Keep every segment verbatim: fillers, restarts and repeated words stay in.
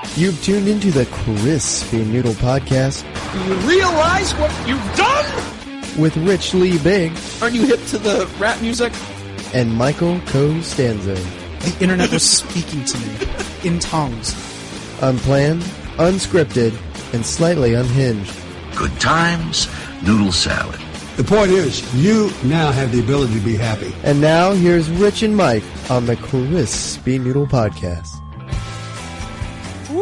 You've tuned into the Crispy Noodle Podcast. Do you realize what you've done? With Rich Lee Big. Aren't you hip to the rap music? And Michael Costanzo. The internet was speaking to me in tongues. Unplanned, unscripted, and slightly unhinged. Good times, noodle salad. The point is, you now have the ability to be happy. And now, here's Rich and Mike on the Crispy Noodle Podcast. Woo!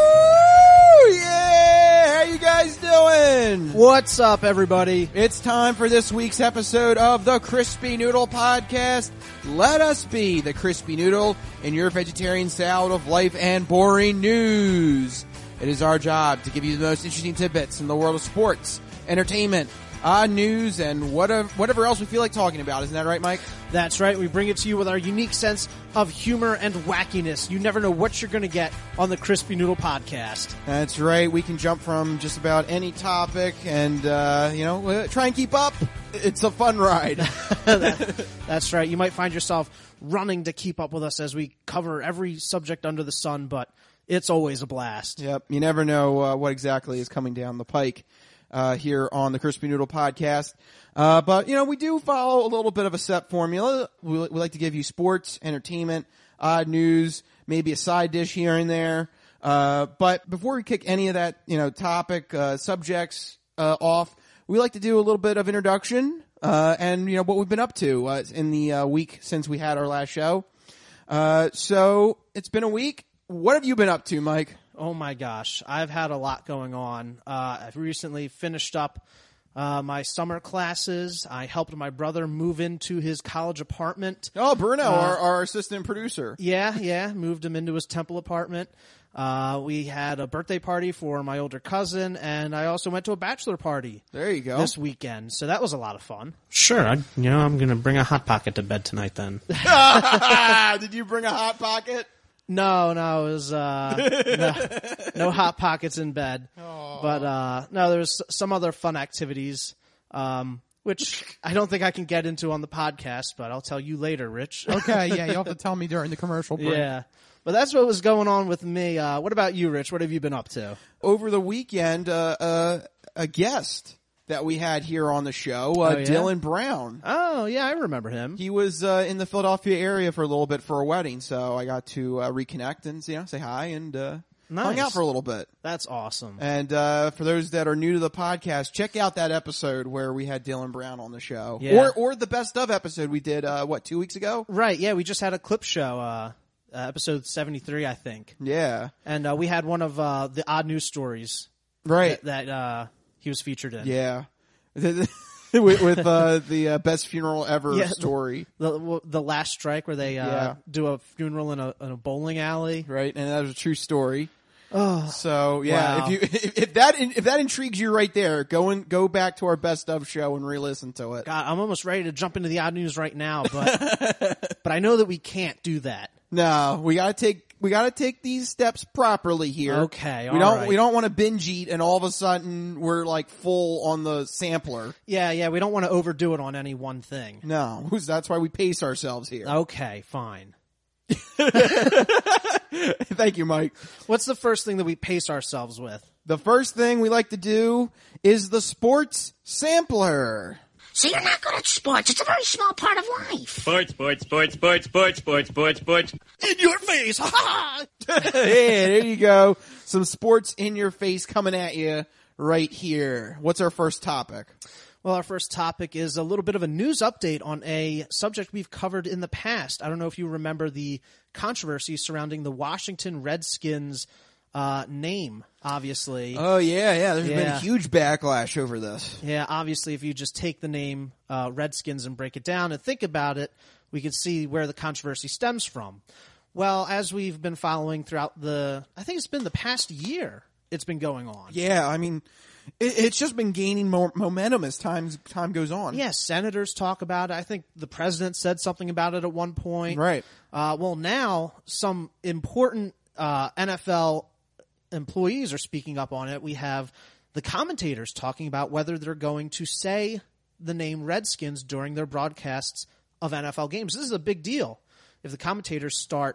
Yeah! How you guys doing? What's up, everybody? It's time for this week's episode of the Crispy Noodle Podcast. Let us be the Crispy Noodle in your vegetarian salad of life and boring news. It is our job to give you the most interesting tidbits in the world of sports, entertainment, odd news, and whatever, whatever else we feel like talking about. Isn't that right, Mike? That's right. We bring it to you with our unique sense of humor and wackiness. You never know what you're going to get on the Crispy Noodle Podcast. That's right. We can jump from just about any topic and, uh, you know, try and keep up. It's a fun ride. that, that's right. You might find yourself running to keep up with us as we cover every subject under the sun, but it's always a blast. Yep. You never know uh, what exactly is coming down the pike. Uh, here on the Crispy Noodle Podcast. Uh, but, you know, we do follow a little bit of a set formula. We, we like to give you sports, entertainment, odd news, maybe a side dish here and there. Uh, but before we kick any of that, you know, topic, uh, subjects, uh, off, we like to do a little bit of introduction, uh, and, you know, what we've been up to, uh, in the, uh, week since we had our last show. Uh, so it's been a week. What have you been up to, Mike? Oh my gosh, I've had a lot going on. Uh, I've recently finished up uh, my summer classes. I helped my brother move into his college apartment. Oh, Bruno, uh, our, our assistant producer. Yeah, yeah, moved him into his Temple apartment. Uh, we had a birthday party for my older cousin, and I also went to a bachelor party. There you go. This weekend, so that was a lot of fun. Sure, I, you know, I'm going to bring a Hot Pocket to bed tonight then. Did you bring a Hot Pocket? No, no, it was, uh, no, no Hot Pockets in bed. Aww. But, uh, no, there was some other fun activities, um, which I don't think I can get into on the podcast, but I'll tell you later, Rich. Okay, yeah, you'll have to tell me during the commercial break. Yeah. But that's what was going on with me. Uh, what about you, Rich? What have you been up to? Over the weekend, uh, uh, a guest that we had here on the show, uh, oh, yeah? Dylan Brown. Oh, yeah, I remember him. He was uh, in the Philadelphia area for a little bit for a wedding, so I got to uh, reconnect and, you know, say hi and uh, nice. hung out for a little bit. That's awesome. And uh, for those that are new to the podcast, check out that episode where we had Dylan Brown on the show. Yeah. Or or the best of episode we did, uh, what, two weeks ago? Right, yeah, we just had a clip show, uh, uh episode seventy-three, I think. Yeah. And uh, we had one of uh, the odd news stories Right. that, that uh, he was featured in. Yeah. with with uh, the uh, best funeral ever Yeah, story. The the last strike where they uh, Yeah. do a funeral in a in a bowling alley. Right, and that was a true story. Oh, So yeah, wow. if you if, if that if that intrigues you right there, go and go back to our best of show and re-listen to it. God, I'm almost ready to jump into the odd news right now, but but I know that we can't do that. No, we gotta take we gotta take these steps properly here. Okay, we all don't right. we don't want to binge eat and all of a sudden we're like full on the sampler. Yeah, yeah, we don't want to overdo it on any one thing. No, that's why we pace ourselves here. Okay, fine. Thank you, Mike. What's the first thing that we pace ourselves with? The first thing we like to do is the sports sampler. So you're not good at sports. It's a very small part of life. Sports, sports, sports, sports, sports, sports, sports, sports. In your face! Ha ha! Hey, there you go. Some sports in your face coming at you right here. What's our first topic? Well, our first topic is a little bit of a news update on a subject we've covered in the past. I don't know if you remember the controversy surrounding the Washington Redskins uh, name, obviously. Oh, yeah, yeah. There's been Yeah. a huge backlash over this. Yeah, obviously, if you just take the name uh, Redskins and break it down and think about it, we can see where the controversy stems from. Well, as we've been following throughout the, I think it's been the past year, it's been going on. Yeah, I mean, it, it's just been gaining more momentum as time time goes on. Yeah, senators talk about it. I think the president said something about it at one point. Right. Uh, well, now some important uh, N F L employees are speaking up on it. We have the commentators talking about whether they're going to say the name Redskins during their broadcasts of N F L games. This is a big deal. If the commentators start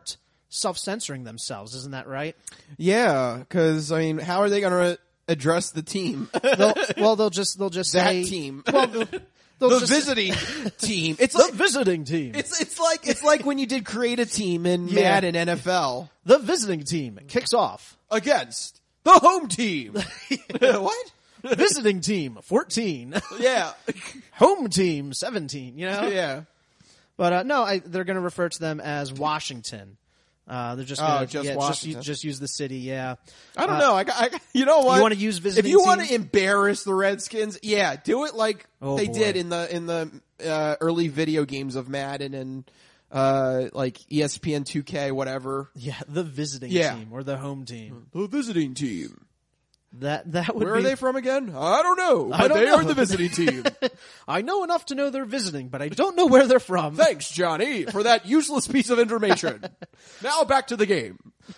self-censoring themselves. Isn't that right? Yeah, because I mean, how are they going to address the team? They'll, well, they'll just they'll just that say team. Well, they'll, they'll the just, visiting team. It's the like visiting team. it's it's like it's like when you did create a team in Yeah. Madden N F L The visiting team kicks off. against the home team. What? Visiting team fourteen. Yeah, Home team seventeen. You know. yeah. But uh, no, I, they're going to refer to them as Washington. Uh, they're just Oh, going to just yeah, Washington. just, just use the city. Yeah. I don't Uh, know. I, got- I got- you know what? You wanna use visiting If you want team? to embarrass the Redskins, yeah, do it like Oh, they boy. did in the in the uh, early video games of Madden and uh, like E S P N two K, whatever. Yeah, the visiting Yeah. team or the home team. The visiting team. That that would Where be. are they from again? I don't know. But I don't they know. are the visiting team. I know enough to know they're visiting, but I don't know where they're from. Thanks, Johnny, for that useless piece of information. Now back to the game.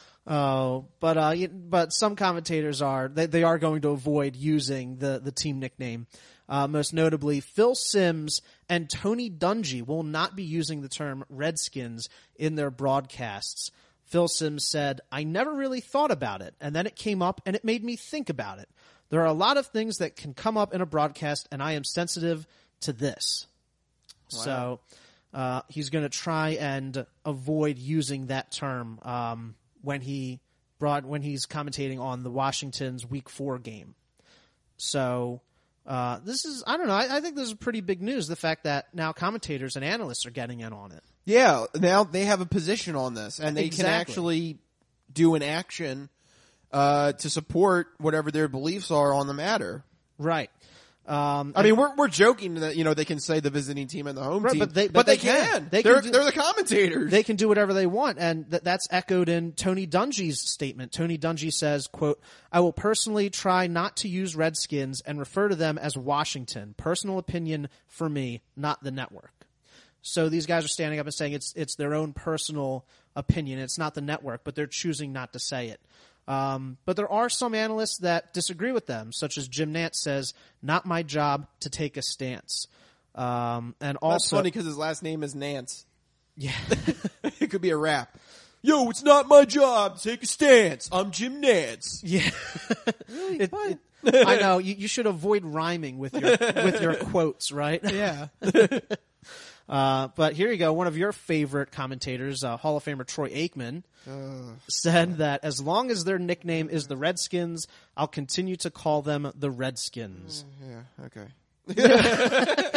Oh, but uh, you- but some commentators are they, they are going to avoid using the the team nickname. Uh, most notably, Phil Simms and Tony Dungy will not be using the term Redskins in their broadcasts. Phil Simms said, "I never really thought about it, and then it came up, and it made me think about it. There are a lot of things that can come up in a broadcast, and I am sensitive to this." So uh, he's going to try and avoid using that term um, when he brought when he's commentating on the Washington's Week Four game. So uh, this is I don't know I, I think this is pretty big news. The fact that now commentators and analysts are getting in on it. Yeah, now they have a position on this, and they can Exactly. actually do an action uh, to support whatever their beliefs are on the matter. Right. Um, I mean, we're we're joking that you know they can say the visiting team and the home Right, team, but they- but they can. can. They They're can do- they're the commentators. They can do whatever they want, and th- that's echoed in Tony Dungy's statement. Tony Dungy says, quote, "I will personally try not to use Redskins and refer to them as Washington. Personal opinion for me, not the network." So these guys are standing up and saying it's it's their own personal opinion. It's not the network, but they're choosing not to say it. Um, but there are some analysts that disagree with them, such as Jim Nantz says, "Not my job to take a stance." Um, and That's also, funny because his last name is Nance. yeah. It could be a rap. Yo, it's not my job to take a stance. I'm Jim Nance. Yeah, It- it- I know you, you should avoid rhyming with your with your quotes, right? Yeah. Uh, but here you go. One of your favorite commentators, uh, Hall of Famer Troy Aikman, said that as long as their nickname is the Redskins, I'll continue to call them the Redskins. Yeah. Okay.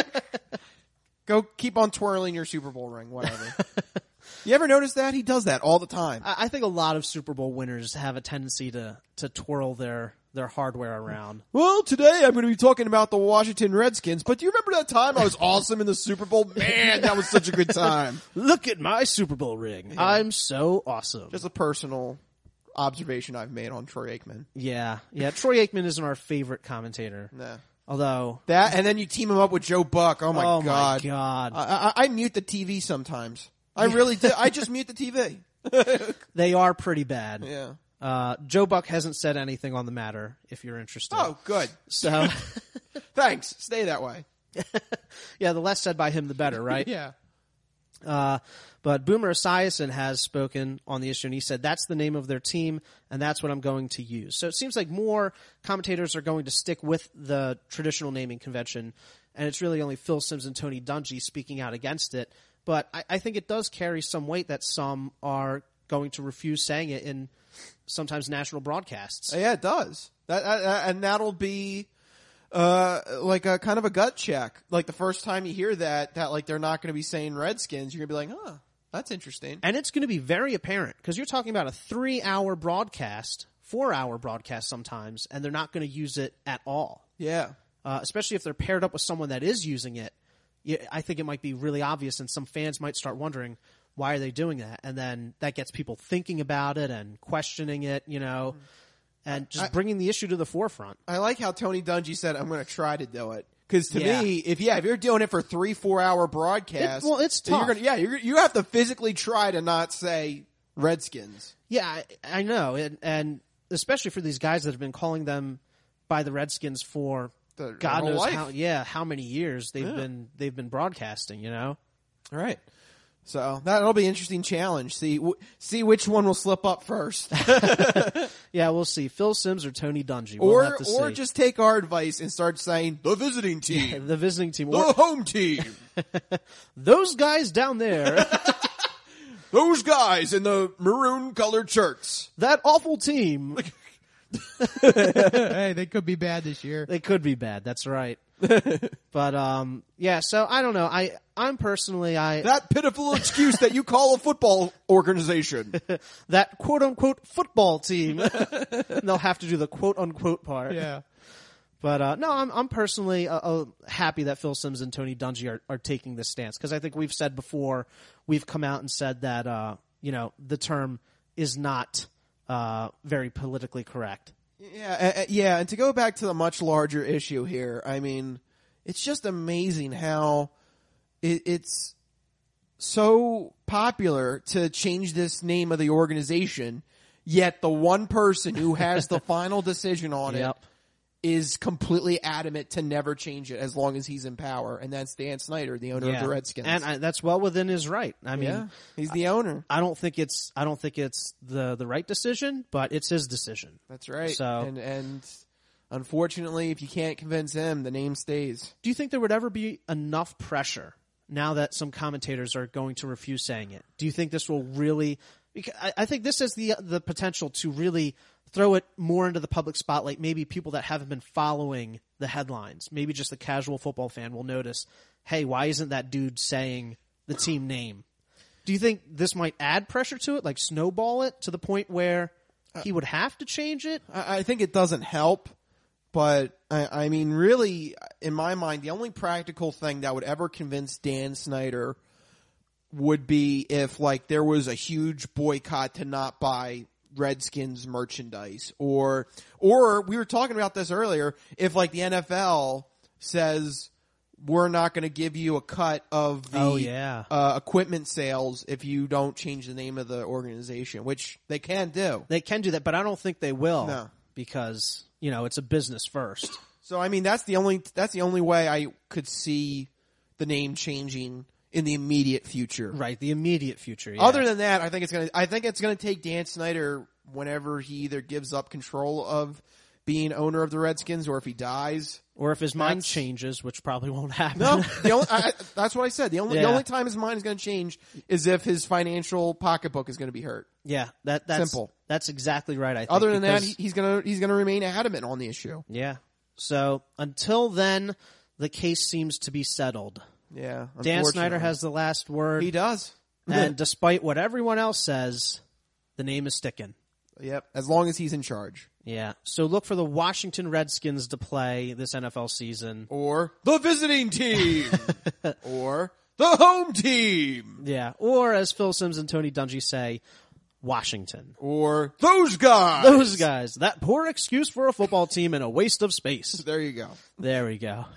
Go keep on twirling your Super Bowl ring. Whatever. You ever notice that he does that all the time? I, I think a lot of Super Bowl winners have a tendency to to twirl their their hardware around. Well, today I'm going to be talking about the Washington Redskins, but do you remember that time I was awesome in the Super Bowl? Man, that was such a good time. Look at my Super Bowl ring. I'm so awesome. Just a personal observation I've made on Troy Aikman. yeah, yeah. Troy Aikman isn't our favorite commentator. Nah. Although, That, and then you team him up with Joe Buck. Oh my oh God. my god, I, I, I mute the T V sometimes. I really do. I just mute the T V. they are pretty bad. Yeah. Uh, Joe Buck hasn't said anything on the matter, if you're interested. Oh, good. So, Thanks. Stay that way. yeah, the less said by him, the better, right? Yeah. Uh, but Boomer Esiason has spoken on the issue, and he said that's the name of their team, and that's what I'm going to use. So it seems like more commentators are going to stick with the traditional naming convention, and it's really only Phil Simms and Tony Dungy speaking out against it. But I, I think it does carry some weight that some are going to refuse saying it in sometimes national broadcasts. Yeah, it does. That, that and that'll be uh like a kind of a gut check. Like the first time you hear that, that like they're not going to be saying Redskins, you're going to be like, huh, that's interesting. And it's going to be very apparent because you're talking about a three-hour broadcast, four-hour broadcast sometimes, and they're not going to use it at all. Yeah. Uh, especially if they're paired up with someone that is using it. Yeah, I think it might be really obvious, and some fans might start wondering, why are they doing that? And then that gets people thinking about it and questioning it, you know, and just I- bringing the issue to the forefront. I like how Tony Dungy said, I'm going to try to do it. Because to Yeah. me, if yeah, if you're doing it for three, four hour broadcasts, It- well, it's then You're tough. gonna, yeah, you're, you have to physically try to not say Redskins. Yeah, I, I know, and, and especially for these guys that have been calling them by the Redskins for Their- their God whole knows life. how, yeah, how many years they've Yeah. been they've been broadcasting, you know. All right. So that'll be an interesting challenge. See, w- see which one will slip up first, Yeah, we'll see. Phil Simms or Tony Dungy. We'll or have to or see. just take our advice and start saying the visiting team, the visiting team. the Or home team, those guys down there, those guys in the maroon colored shirts. that awful team. Hey, they could be bad this year. They could be bad. That's right. But um, yeah. So I don't know. I I'm personally I That pitiful excuse that you call a football organization. that quote unquote football team. They'll have to do the quote unquote part. Yeah. But uh, no, I'm I'm personally uh, uh, happy that Phil Simms and Tony Dungy are, are taking this stance, because I think we've said before, we've come out and said that uh, you know, the term is not uh, very politically correct. Yeah, uh, yeah, and to go back to the much larger issue here, I mean, it's just amazing how it, it's so popular to change this name of the organization, yet the one person who has the final decision on Yep. it is completely adamant to never change it as long as he's in power, and that's Dan Snyder, the owner of the Redskins. and I, that's well within his right. I mean, yeah, he's the owner. I don't think it's I don't think it's the the right decision, but it's his decision. That's right. So- and and unfortunately, if you can't convince him, the name stays. Do you think there would ever be enough pressure now that some commentators are going to refuse saying it? Do you think this will really? Because I, I think this has the the potential to really throw it more into the public spotlight. Maybe people that haven't been following the headlines, maybe just the casual football fan, will notice, hey, why isn't that dude saying the team name? Do you think this might add pressure to it, like snowball it to the point where he would have to change it? I, I think it doesn't help, but I, I mean, really, in my mind, the only practical thing that would ever convince Dan Snyder would be if, like, there was a huge boycott to not buy Redskins merchandise, or or we were talking about this earlier, if like the N F L says we're not going to give you a cut of the Oh, yeah. uh, equipment sales if you don't change the name of the organization, which they can do. They can do that, but I don't think they will. No. Because, you know, it's a business first. So I mean, that's the only that's the only way I could see the name changing in the immediate future. Right, the immediate future. Yeah. Other than that, I think it's gonna. I think it's gonna take Dan Snyder whenever he either gives up control of being owner of the Redskins, or if he dies, or if his mind That's- changes, which probably won't happen. No, the only, I, I- that's what I said. The only the Yeah. only time his mind is going to change is if his financial pocketbook is going to be hurt. yeah, that that's Simple. That's exactly right. I think. Other than that, because- he, he's gonna he's gonna remain adamant on the issue. yeah. So until then, the case seems to be settled. Yeah, Dan Snyder unfortunately. has the last word. He does. And despite what everyone else says, the name is sticking. Yep, as long as he's in charge. Yeah. So look for the Washington Redskins to play this N F L season. Or the visiting team. Or the home team. Yeah. Or as Phil Simms and Tony Dungy say, Washington. Or those guys. Those guys. That poor excuse for a football team and a waste of space. There you go. There we go.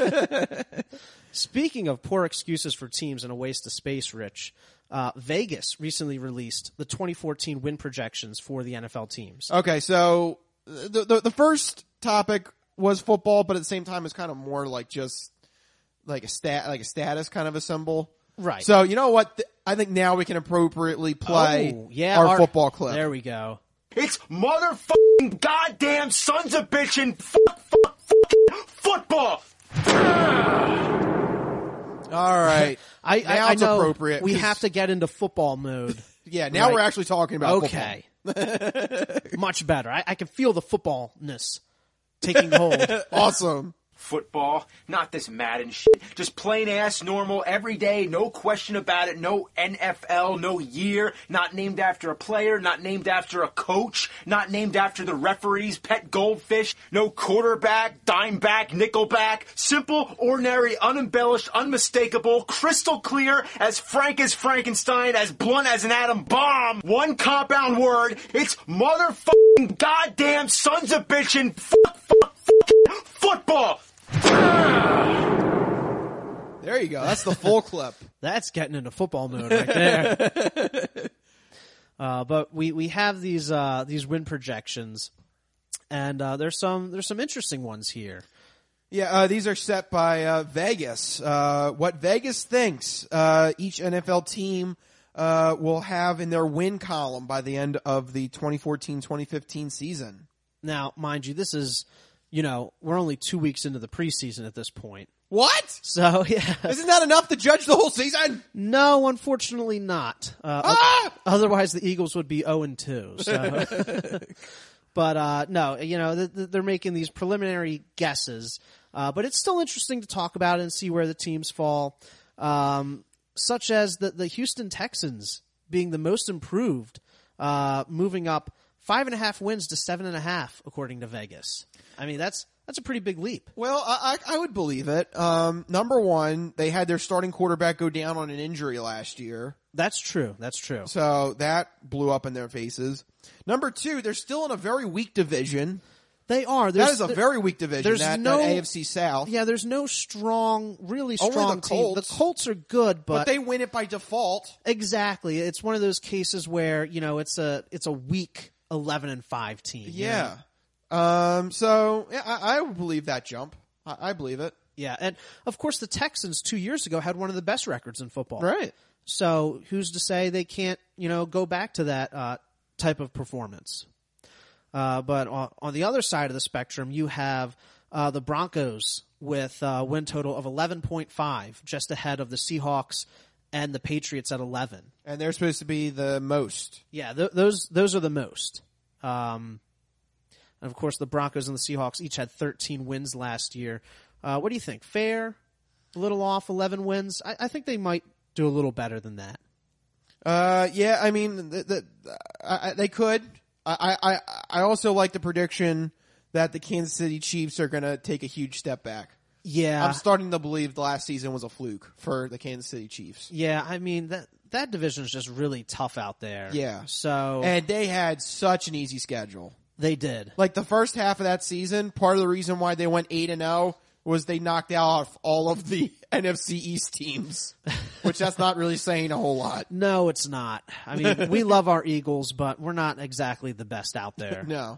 Speaking of poor excuses for teams and a waste of space, Rich, uh, Vegas recently released the twenty fourteen win projections for the N F L teams. Okay, so the, the the first topic was football, but at the same time, it's kind of more like just like a stat, like a status kind of a symbol. Right. So you know what? Th- I think now we can appropriately play Oh, yeah, our, football clip. There we go. It's motherfucking goddamn sons of bitchin' fuck, fuck, fucking football. All right. I, now I, it's I know appropriate. we 'cause- have to get into football mode. Yeah. Now Right. we're actually talking about Okay. Much better. I, I can feel the footballness taking hold. football. Awesome. Football, not this Madden shit. Just plain ass normal, every day, no question about it. No N F L, no year. Not named after a player, not named after a coach, not named after the referee's pet goldfish. No quarterback, dime back, nickel back. Simple, ordinary, unembellished, unmistakable, crystal clear, as frank as Frankenstein, as blunt as an atom bomb. One compound word. It's motherfucking goddamn sons of bitchin' fuck, fuck, fucking football. There you go. That's the full clip. That's getting into football mode right there. uh, but we, we have these uh, these win projections, and uh, there's some there's some interesting ones here. Yeah, uh, these are set by uh, Vegas. Uh, what Vegas thinks uh, each N F L team uh, will have in their win column by the end of the twenty fourteen twenty fifteen season. Now, mind you, this is, you know, we're only two weeks into the preseason at this point. What? So, yeah. Isn't that enough to judge the whole season? No, unfortunately not. Uh, Ah! Otherwise, the Eagles would be oh and two. So. But, uh, no, you know, th- th- they're making these preliminary guesses. Uh, but it's still interesting to talk about and see where the teams fall. Um, such as the, the Houston Texans being the most improved, uh, moving up five and a half wins to seven and a half, according to Vegas. I mean, that's that's a pretty big leap. Well, I, I would believe it. Um, number one, they had their starting quarterback go down on an injury last year. That's true. That's true. So that blew up in their faces. Number two, they're still in a very weak division. They are. That There's, is a very weak division, there's that, no, that A F C South. Yeah, there's no strong, really Only strong the team. Colts. The Colts are good, but, But they win it by default. exactly. It's one of those cases where, you know, it's a it's a weak eleven and five team. you know? Yeah. Um, so, yeah, I, I would believe that jump. I, I believe it. Yeah, and of course the Texans two years ago had one of the best records in football. Right. So who's to say they can't, you know, go back to that uh, type of performance? Uh, but on, on the other side of the spectrum, you have uh, the Broncos with a win total of eleven point five, just ahead of the Seahawks and the Patriots at eleven. And they're supposed to be the most. Yeah, th- those those are the most. Um, and of course, the Broncos and the Seahawks each had thirteen wins last year. Uh, what do you think? Fair? A little off, eleven wins? I, I think they might do a little better than that. Uh, yeah, I mean, the, the, I, I, they could. I, I, I also like the prediction that the Kansas City Chiefs are going to take a huge step back. Yeah. I'm starting to believe the last season was a fluke for the Kansas City Chiefs. Yeah, I mean, that that division is just really tough out there. Yeah. So And they had such an easy schedule. they did. Like the first half of that season, part of the reason why they went eight and oh was they knocked out all of the N F C East teams, which that's not really saying a whole lot. No, it's not. I mean, we love our Eagles, but we're not exactly the best out there. No.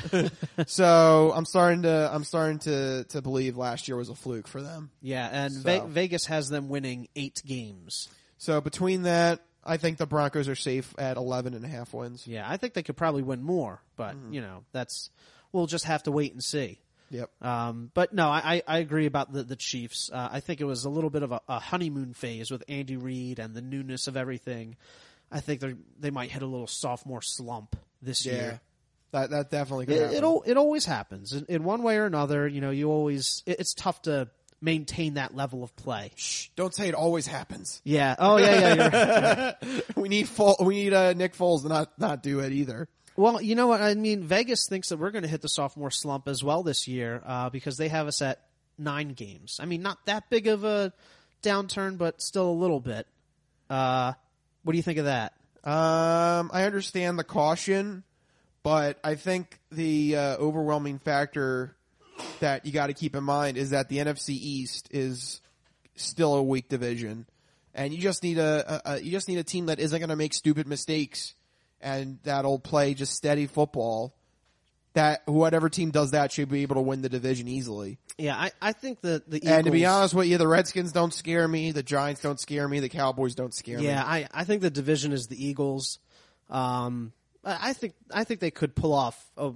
So I'm starting to I'm starting to to believe last year was a fluke for them. Yeah, and So. Ve- Vegas has them winning eight games. So between that, I think the Broncos are safe at eleven and a half wins. Yeah, I think they could probably win more, but Mm-hmm. you know, that's we'll just have to wait and see. Yep. Um, but no, I, I agree about the, the Chiefs. Uh, I think it was a little bit of a, a honeymoon phase with Andy Reid and the newness of everything. I think they they might hit a little sophomore slump this Yeah. year. That that definitely could It, happen. it al- it always happens in, in one way or another. You know, you always it, it's tough to maintain that level of play. Shh, don't say it always happens. Yeah. Oh yeah, yeah. You're right. We need Fo- we need uh, Nick Foles to not not do it either. Well, you know what? I mean, Vegas thinks that we're going to hit the sophomore slump as well this year uh, because they have us at nine games. I mean, not that big of a downturn, but still a little bit. Uh, what do you think of that? Um, I understand the caution, but I think the uh, overwhelming factor that you got to keep in mind is that the N F C East is still a weak division, and you just need a, a, a you just need a team that isn't going to make stupid mistakes and that'll play just steady football. That whatever team does that should be able to win the division easily. Yeah, I, I think that the Eagles, And to be honest with you, the Redskins don't scare me, the Giants don't scare me, the Cowboys don't scare me. yeah, I, I think the division is the Eagles. Um, I I think I think they could pull off a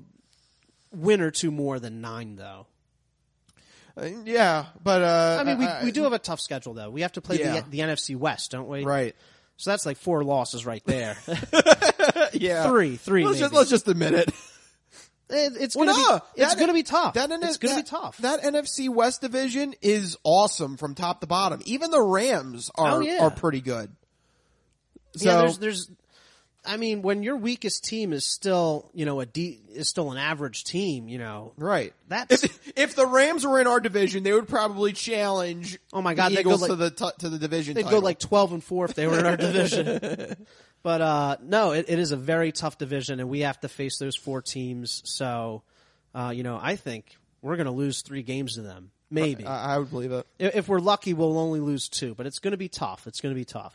win or two more than nine, though. Uh, yeah, but uh, I mean, we I- we do have a tough schedule, though. We have to play Yeah. the the N F C West, don't we? right. So that's like four losses right there. Yeah, three, three. Let's just maybe. let's just admit it. It, it's Well, gonna no, be it's that- gonna be tough. That N- it's gonna that- be tough. That N F C West division is awesome from top to bottom. Even the Rams are Oh, yeah. are pretty good. So yeah, there's there's. I mean, when your weakest team is still, you know, a D, is still an average team, you know, right. that's If, if the Rams were in our division, they would probably challenge. Oh my God, the they'd go Eagles like- to the t- to the division. they'd title. go like twelve and four if they were in our division. But uh, no, it, it is a very tough division, and we have to face those four teams. So, uh, you know, I think we're going to lose three games to them, maybe. I, I would believe it. If if we're lucky, we'll only lose two, but it's going to be tough. It's going to be tough.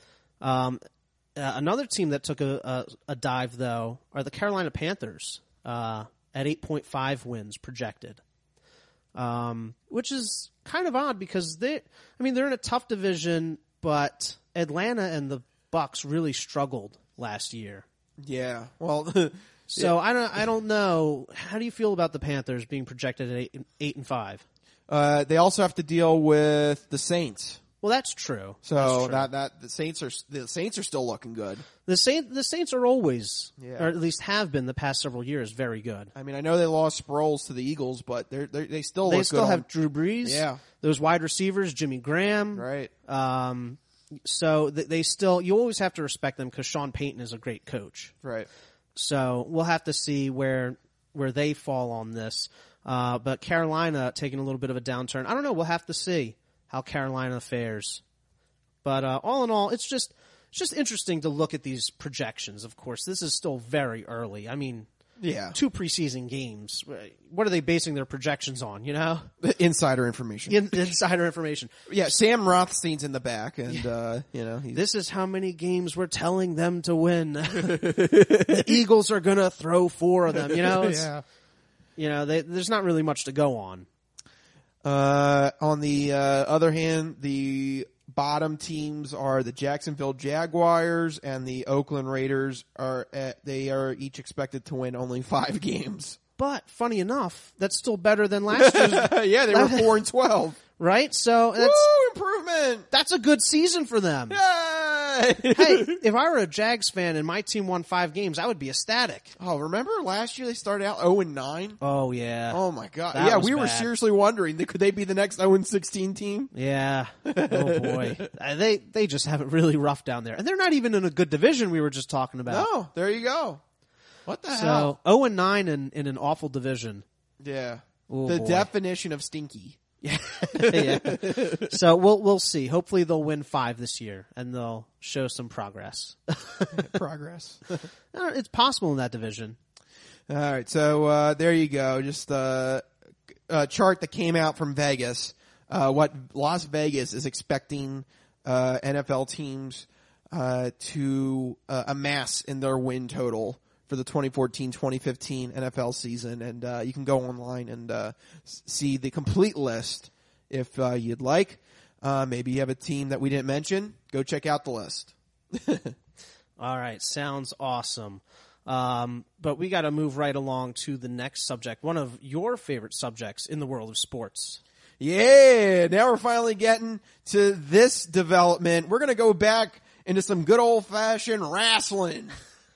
Um, uh, another team that took a, a, a dive, though, are the Carolina Panthers uh, at eight point five wins projected. um, which is kind of odd because they, I mean, they're in a tough division, but Atlanta and the Bucks really struggled last year. Yeah. Well, so yeah. I don't, I don't know. How do you feel about the Panthers being projected at eight, eight and five? Uh, they also have to deal with the Saints. Well, that's true. So that's true. that that the Saints are the Saints are still looking good. The Saint the Saints are always, Yeah. or at least have been the past several years, very good. I mean, I know they lost Sproles to the Eagles, but they're, they're they still They look still good have on, Drew Brees. Yeah. Those wide receivers, Jimmy Graham. right. Um, so th- they still, you always have to respect them because Sean Payton is a great coach. Right. So we'll have to see where where they fall on this. Uh, but Carolina taking a little bit of a downturn. I don't know. We'll have to see how Carolina fares. But uh, all in all, it's just it's just interesting to look at these projections. Of course, this is still very early. I mean, Yeah. two preseason games. What are they basing their projections on? You know, Insider information. In, insider information. Yeah, Sam Rothstein's in the back, and uh, you know he's, This is how many games we're telling them to win. The Eagles are gonna throw four of them. You know, it's, yeah. you know, they, there's not really much to go on. Uh, on the uh, other hand, the bottom teams are the Jacksonville Jaguars and the Oakland Raiders. Are at, they are each expected to win only five games. But funny enough, that's still better than last year's, Yeah, they were four and twelve. right? So that's Woo, improvement! that's a good season for them. Yay! Hey, if I were a Jags fan and my team won five games, I would be ecstatic. Oh, remember last year they started out zero and nine? Oh yeah. Oh my god! That Yeah, was we were bad. seriously wondering could they be the next zero and sixteen team? Yeah. Oh boy. Uh, they they just have it really rough down there, and they're not even in a good division. We were just talking about. No, there you go. What the So hell? zero and nine in in an awful division. Yeah, Oh, the boy. definition of stinky. Yeah. yeah. So we'll we'll see. Hopefully they'll win five this year and they'll show some progress. Progress. Uh, It's possible in that division. All right, so uh, there you go. Just uh, a chart that came out from Vegas. Uh, what Las Vegas is expecting uh, N F L teams uh, to uh, amass in their win total for the twenty fourteen twenty fifteen N F L season, and uh, you can go online and uh, s- see the complete list if uh, you'd like. Uh, maybe you have a team that we didn't mention. Go check out the list. All right, sounds awesome. Um, but we got to move right along to the next subject, one of your favorite subjects in the world of sports. Yeah, now we're finally getting to this development. We're going to go back into some good old-fashioned wrestling.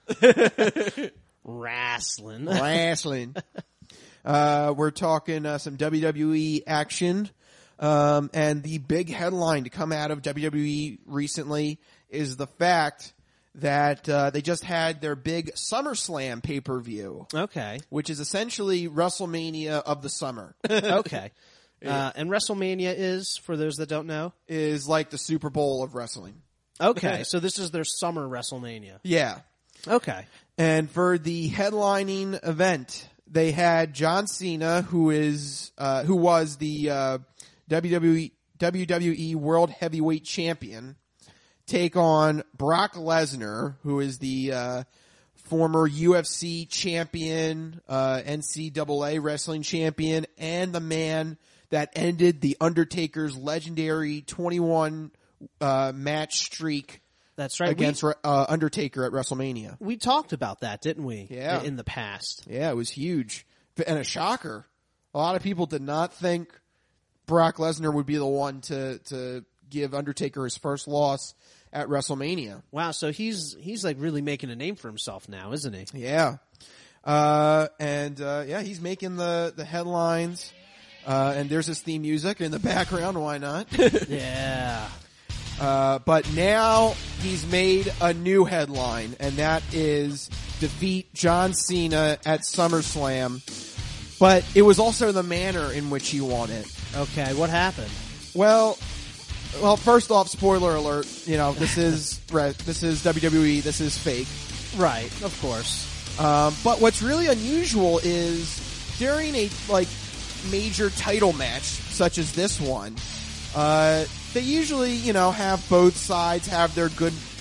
Wrestling. Wrestling. Uh, we're talking uh, some W W E action. Um, and the big headline to come out of W W E recently is the fact that uh, they just had their big SummerSlam pay-per-view, Okay. which is essentially WrestleMania of the summer. Okay. Uh, and WrestleMania is, for those that don't know? Is like the Super Bowl of wrestling. Okay, so this is their summer WrestleMania. Yeah. Okay. And for the headlining event, they had John Cena, who is uh, who was the uh, W W E, W W E World Heavyweight Champion, take on Brock Lesnar, who is the uh, former U F C champion, uh, N C double A wrestling champion, and the man that ended the Undertaker's legendary twenty-one uh, match streak. That's right. Against we, uh, Undertaker at WrestleMania. we talked about that, didn't we? Yeah. In the past. Yeah, it was huge. And a shocker. A lot of people did not think Brock Lesnar would be the one to, to give Undertaker his first loss at WrestleMania. Wow, so he's he's like really making a name for himself now, isn't he? Yeah. Uh, and, uh, yeah, he's making the, the headlines. Uh, and there's his theme music in the background. Why not? Yeah. Uh, but now he's made a new headline, and that is defeat John Cena at SummerSlam. But it was also the manner in which he won it. Okay, what happened? Well, well, first off, spoiler alert. You know, this is this is W W E. This is fake. Right, of course. Um, but what's really unusual is during a like major title match such as this one. Uh, they usually, you know, have both sides have their good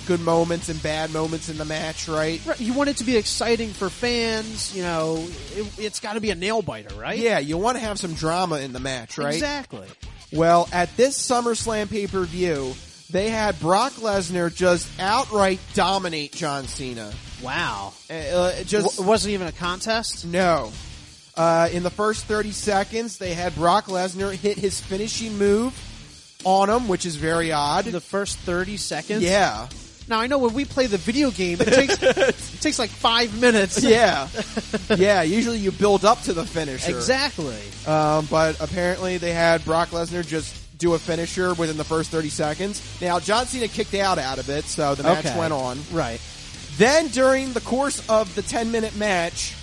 good moments and bad moments in the match, right? Right, you want it to be exciting for fans. You know, it, it's got to be a nail biter, right? Yeah, you want to have some drama in the match, right? Exactly. Well, at this SummerSlam pay-per-view, they had Brock Lesnar just outright dominate John Cena. Wow. Uh, it just w- wasn't even a contest? No. Uh, in the first thirty seconds, they had Brock Lesnar hit his finishing move on him, which is very odd. The first thirty seconds? Yeah. Now, I know when we play the video game, it takes it takes like five minutes. Yeah. Yeah, usually you build up to the finisher. Exactly. Um, but apparently they had Brock Lesnar just do a finisher within the first thirty seconds. Now, John Cena kicked out out of it, so the match Okay. went on. Right. Then, during the course of the ten-minute match,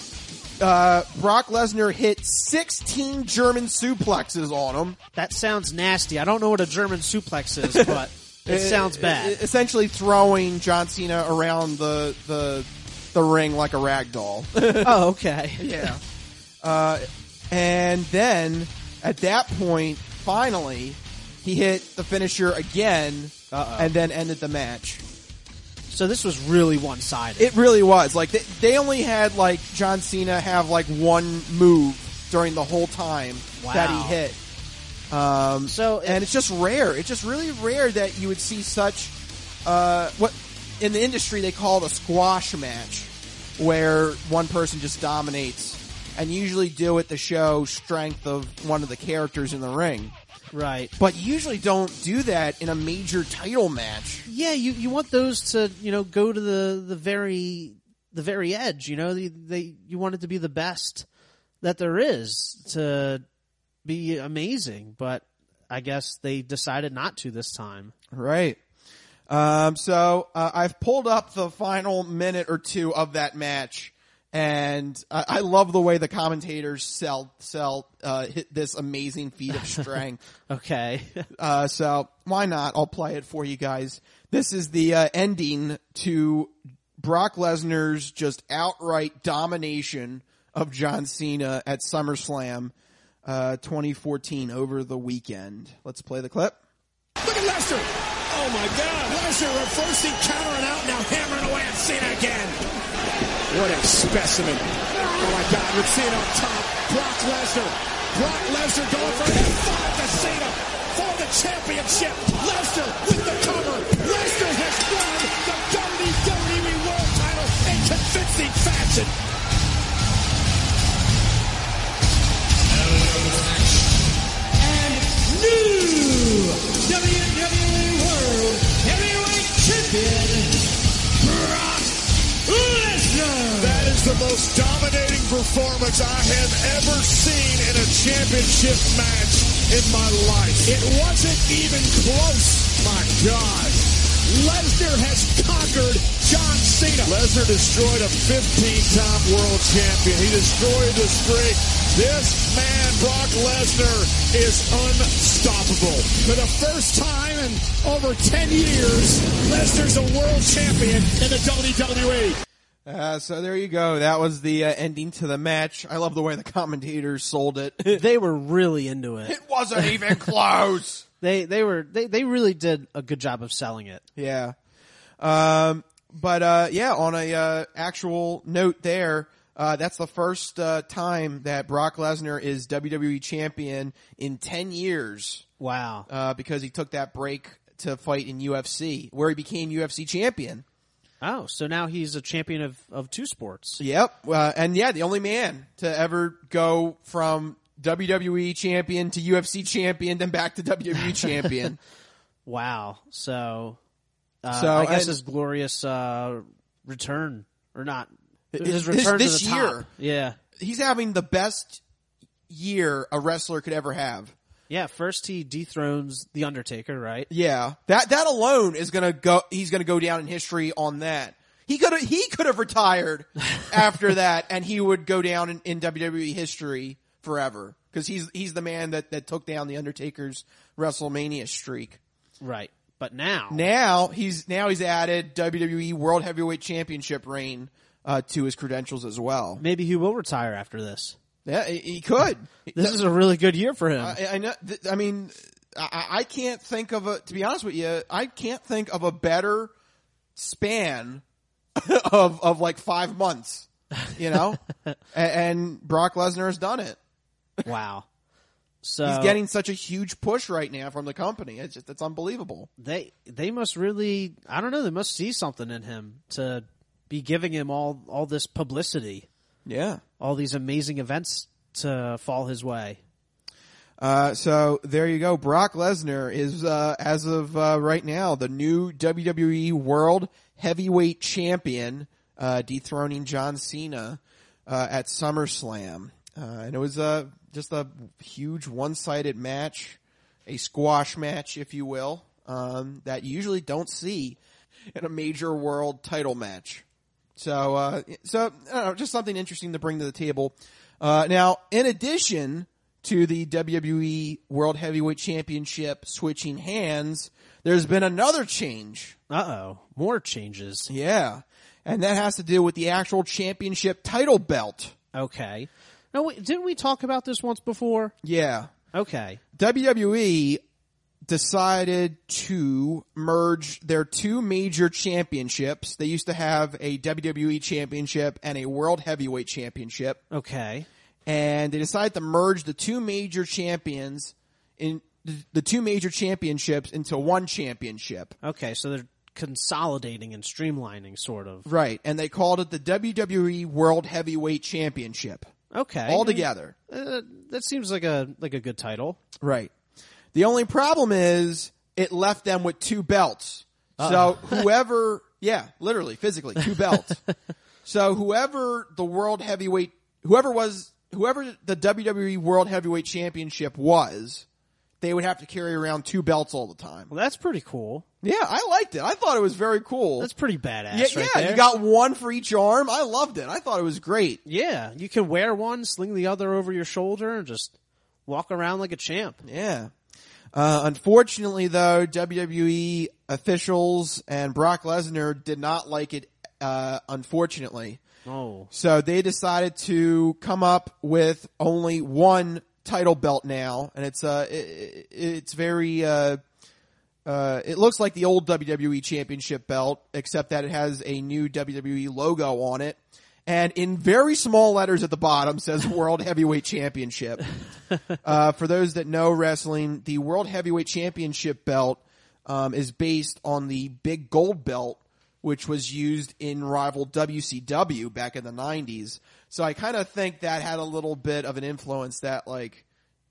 uh, Brock Lesnar hit sixteen German suplexes on him. That sounds nasty. I don't know what a German suplex is, but it sounds bad. Essentially throwing John Cena around the the the ring like a rag doll. Oh, okay. Yeah. Uh, and then, at that point, finally, he hit the finisher again, Uh-oh. and then ended the match. So this was really one-sided. It really was. Like, they, they only had, like, John Cena have, like, one move during the whole time Wow. that he hit. Um, So it- and it's just rare. It's just really rare that you would see such, uh, what, in the industry they call it a squash match, where one person just dominates, and usually do it to show strength of one of the characters in the ring. Right. But you usually don't do that in a major title match. Yeah, you, you want those to, you know, go to the, the very the very edge, you know, they, they you want it to be the best that there is, to be amazing, but I guess they decided not to this time. Right. Um, so uh, I've pulled up the final minute or two of that match, and I, I love the way the commentators sell sell uh, hit this amazing feat of strength. Okay. uh, so why not? I'll play it for you guys. This is the uh, ending to Brock Lesnar's just outright domination of John Cena at SummerSlam uh, twenty fourteen over the weekend. Let's play the clip. Look at Lesnar. Oh my God. Lesnar reversing, countering out, now hammering away at Cena again. What a specimen. Oh my God. With Cena up top. Brock Lesnar. Brock Lesnar going for an F five to Cena for the championship. Lesnar with the cover. Lesnar has won the W W E World title in convincing fashion. And new W W E World Heavyweight Champion, Brock Lesnar. That is the most dominating performance I have ever seen in a championship match in my life. It wasn't even close. My God. Lesnar has conquered John Cena. Lesnar destroyed a fifteen-time world champion. He destroyed the streak. This man, Brock Lesnar, is unstoppable. For the first time in over ten years, Lesnar's a world champion in the W W E. Uh, so there you go. That was the uh, ending to the match. I love the way the commentators sold it. They were really into it. It wasn't even close. They they were they, they really did a good job of selling it. Yeah. Um, but uh, yeah, on a uh, actual note there, uh, that's the first uh, time that Brock Lesnar is W W E champion in ten years. Wow. Uh, because he took that break to fight in U F C, where he became U F C champion. Oh, so now he's a champion of, of two sports. Yep. Uh, and yeah, the only man to ever go from W W E champion to U F C champion, then back to W W E champion. Wow. So, uh, So, I guess and- his glorious uh, return, or not, His- his return this to the year. top. Yeah. He's having the best year a wrestler could ever have. Yeah, first he dethrones The Undertaker, right? Yeah, that that alone is gonna go. He's gonna go down in history on that. He could have he could have retired after that, and he would go down in, in W W E history forever because he's he's the man that, that took down the Undertaker's WrestleMania streak. Right. But now, Now he's now he's added W W E World Heavyweight Championship reign uh, to his credentials as well. maybe he will retire after this. Yeah, he, he could. This is a really good year for him. I, I know. th- I mean, I, I can't think of a. To be honest with you, I can't think of a better span of of like five months, you know, and, and Brock Lesnar has done it. Wow. So he's getting such a huge push right now from the company. It's just it's unbelievable. They they must really I don't know, they must see something in him to be giving him all all this publicity. Yeah. All these amazing events to fall his way. Uh, so there you go. Brock Lesnar is, uh, as of, uh, right now, the new W W E World Heavyweight Champion, uh, dethroning John Cena, uh, at SummerSlam. Uh, and it was, uh, just a huge one-sided match, a squash match, if you will, um, that you usually don't see in a major world title match. So, uh, so, I don't know, just something interesting to bring to the table. Uh, now, in addition to the W W E World Heavyweight Championship switching hands, there's been another change. Uh-oh. More changes. Yeah. And that has to do with the actual championship title belt. Okay. Now, wait, didn't we talk about this once before? Yeah. Okay. W W E decided to merge their two major championships. They used to have a W W E championship and a World Heavyweight Championship. Okay. And they decided to merge the two major champions in the two major championships into one championship. Okay, so they're consolidating and streamlining, sort of. Right, and they called it the W W E World Heavyweight Championship. Okay. All together. Uh, that seems like a like a good title. Right. The only problem is it left them with two belts. Uh-oh. So whoever, yeah, literally, physically, two belts. So whoever the World Heavyweight, whoever was, whoever the W W E World Heavyweight Championship was, they would have to carry around two belts all the time. Well, that's pretty cool. Yeah, I liked it. I thought it was very cool. That's pretty badass. Yeah, right yeah. there. You got one for each arm. I loved it. I thought it was great. Yeah, you can wear one, sling the other over your shoulder, and just walk around like a champ. Yeah. Uh, unfortunately, though, W W E officials and Brock Lesnar did not like it, uh, unfortunately. Oh. So they decided to come up with only one title belt now, and it's, uh, it, it's very, uh, uh, it looks like the old W W E Championship belt, except that it has a new W W E logo on it. And in very small letters at the bottom says World Heavyweight Championship. Uh, for those that know wrestling, the World Heavyweight Championship belt um, is based on the big gold belt, which was used in rival W C W back in the nineties. So I kind of think that had a little bit of an influence that, like,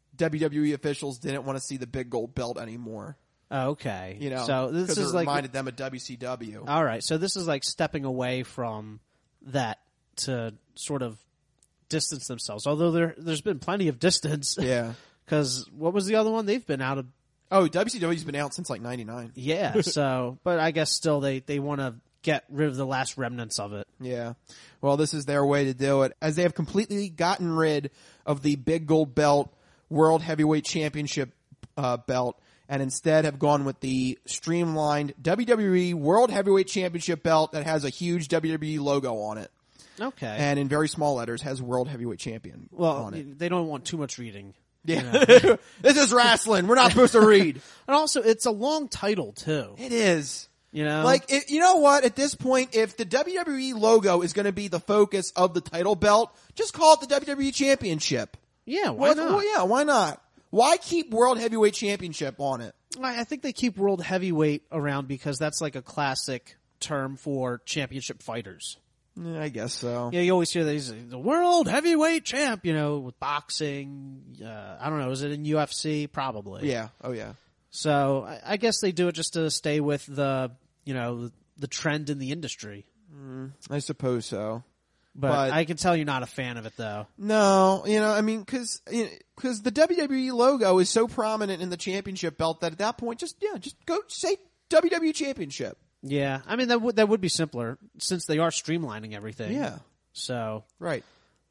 W W E officials didn't want to see the big gold belt anymore. Oh, okay. You know, so this is it like reminded them of W C W. All right, so this is like stepping away from that to sort of distance themselves. Although there, there's been plenty of distance. Yeah. Because what was the other one? They've been out of. Oh, W C W's been out since like ninety-nine. Yeah. So, but I guess still they they want to get rid of the last remnants of it. Yeah. Well, this is their way to do it, as they have completely gotten rid of the big gold belt World Heavyweight Championship uh, belt, and instead have gone with the streamlined W W E World Heavyweight Championship belt that has a huge W W E logo on it. Okay. And in very small letters has World Heavyweight Champion well, on it. They don't want too much reading. Yeah. You know? This is wrestling. We're not supposed to read. And also, it's a long title, too. It is. You know? Like, it, you know what? At this point, if the W W E logo is going to be the focus of the title belt, just call it the W W E Championship. Yeah, why what, not? Well, yeah, why not? Why keep World Heavyweight Championship on it? I think they keep World Heavyweight around because that's like a classic term for championship fighters. Yeah, I guess so. Yeah, you always hear that he's the World Heavyweight Champ, you know, with boxing. Uh, I don't know, is it in U F C? Probably. Yeah, oh yeah. So I, I guess they do it just to stay with the, you know, the, the trend in the industry. Mm, I suppose so. But, But I can tell you're not a fan of it, though. No, you know, I mean, because because the W W E logo is so prominent in the championship belt that at that point, just yeah, just go say W W E Championship. Yeah, I mean that would that would be simpler since they are streamlining everything. Yeah. So right.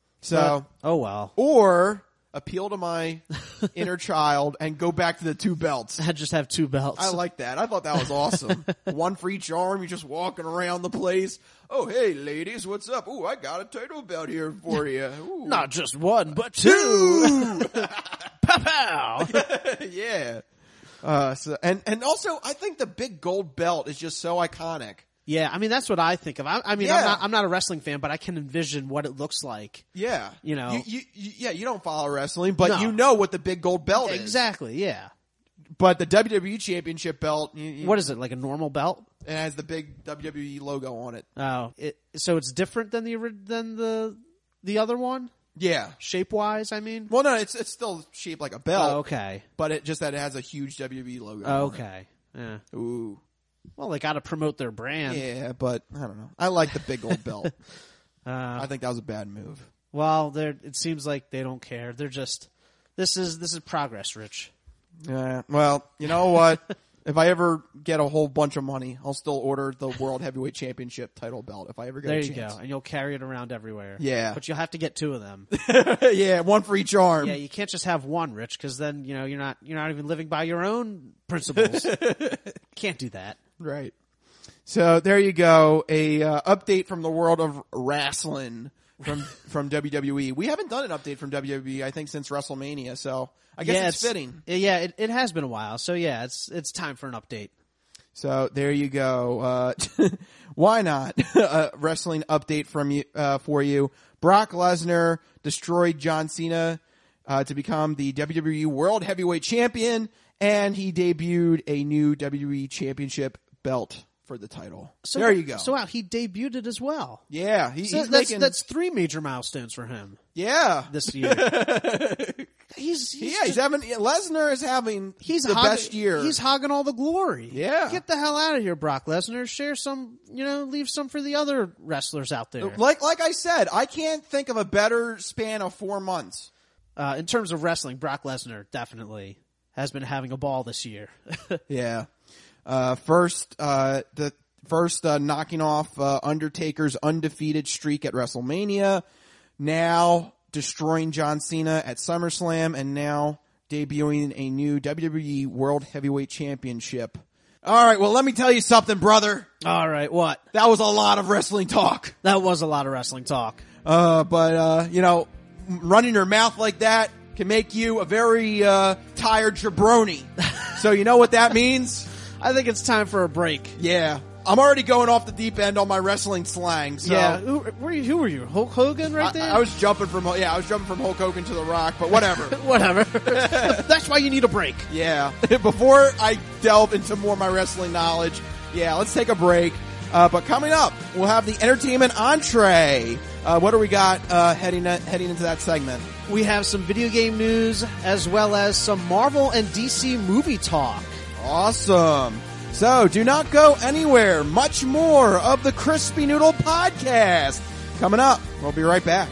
So but, oh well. Or appeal to my inner child and go back to the two belts. I just have two belts. I like that. I thought that was awesome. One for each arm. You're just walking around the place. Oh, hey, ladies, what's up? Ooh, I got a title belt here for you. Ooh. Not just one, but two. Pow-pow. Yeah. Uh, so, and, and also, I think the big gold belt is just so iconic. Yeah, I mean that's what I think of. I, I mean, Yeah. I'm not I'm not a wrestling fan, but I can envision what it looks like. Yeah. You know. You, you, you, yeah, you don't follow wrestling, but No. you know what the big gold belt is. Exactly. Yeah. But the W W E Championship belt, you, you, What is it, like a normal belt? it has the big W W E logo on it. Oh, it, so it's different than the ori- than the the other one, Yeah. shape wise. I mean. Well, no, it's it's still shaped like a belt. Oh, okay. But it just that it has a huge W W E logo. Oh, on okay. Yeah. it. Ooh. Well, they got to promote their brand. Yeah, but I don't know. I like the big gold belt. Uh, I think that was a bad move. well, they're. It seems like they don't care. They're just. This is this is progress, Rich. Yeah. Well, you know what? If I ever get a whole bunch of money, I'll still order the World Heavyweight Championship title belt if I ever get There a you chance. go, and you'll carry it around everywhere. Yeah. But you'll have to get two of them. Yeah, one for each arm. Yeah, you can't just have one, Rich, because then you know you're not you're not even living by your own principles. Can't do that. Right. So there you go. A uh, update from the world of wrestling from from W W E. We haven't done an update from W W E, I think, since WrestleMania. So I guess yeah, it's, fitting. Yeah, it, it has been a while. So yeah, it's it's time for an update. So there you go. Uh, why not a wrestling update from you uh, for you? Brock Lesnar destroyed John Cena uh, to become the W W E World Heavyweight Champion, and he debuted a new W W E Championship belt for the title. So there you go. So wow, he debuted it as well. Yeah, he, So he's that's making. that's three major milestones for him yeah, this year. he's, he's yeah. He's just- having Lesnar is having he's the hog- best year. He's hogging all the glory. Yeah. Get the hell out of here, Brock Lesnar. Share some, you know, leave some for the other wrestlers out there. like like I said, I can't think of a better span of four months. Uh, in terms of wrestling, Brock Lesnar definitely has been having a ball this year. Yeah. Uh, first, uh, the first uh, knocking off uh, Undertaker's undefeated streak at WrestleMania. Now destroying John Cena at SummerSlam, and now debuting a new W W E World Heavyweight Championship. All right, well, let me tell you something, brother. All right, what? That was a lot of wrestling talk. That was a lot of wrestling talk. Uh, but uh, you know, running your mouth like that can make you a very uh, tired jabroni. So you know what that means? I think it's time for a break. Yeah. I'm already going off the deep end on my wrestling slang. So Yeah, who were you? Who were you? Hulk Hogan, right there. I, I was jumping from yeah, I was jumping from Hulk Hogan to The Rock, but whatever. Whatever. That's why you need a break. Yeah. Before I delve into more of my wrestling knowledge, yeah, let's take a break. Uh, but coming up, we'll have the entertainment entree. Uh, what do we got uh, heading heading into that segment? We have some video game news as well as some Marvel and D C movie talk. Awesome. So do not go anywhere. Much more of the Crispy Noodle Podcast coming up. We'll be right back.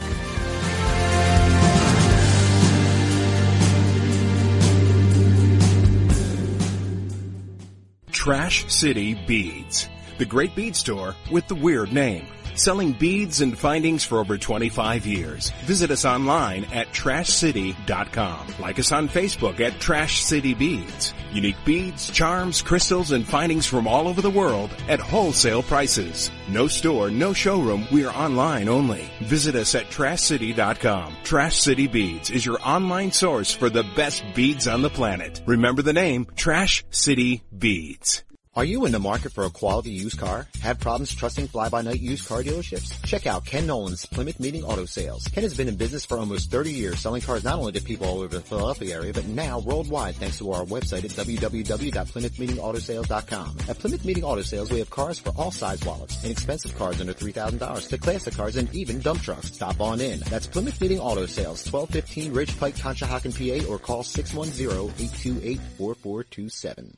Trash City Beads, the great bead store with the weird name. Selling beads and findings for over twenty-five years. Visit us online at trash city dot com. Like us on Facebook at Trash City Beads. Unique beads, charms, crystals, and findings from all over the world at wholesale prices. No store, no showroom. We are online only. Visit us at trash city dot com. Trash City Beads is your online source for the best beads on the planet. Remember the name, Trash City Beads. Are you in the market for a quality used car? Have problems trusting fly-by-night used car dealerships? Check out Ken Nolan's Plymouth Meeting Auto Sales. Ken has been in business for almost thirty years, selling cars not only to people all over the Philadelphia area, but now worldwide thanks to our website at w w w dot plymouth meeting auto sales dot com. At Plymouth Meeting Auto Sales, we have cars for all size wallets, inexpensive cars under three thousand dollars to classic cars and even dump trucks. Stop on in. That's Plymouth Meeting Auto Sales, twelve fifteen Ridge Pike, Conshohocken, P A, or call six one zero, eight two eight, four four two seven.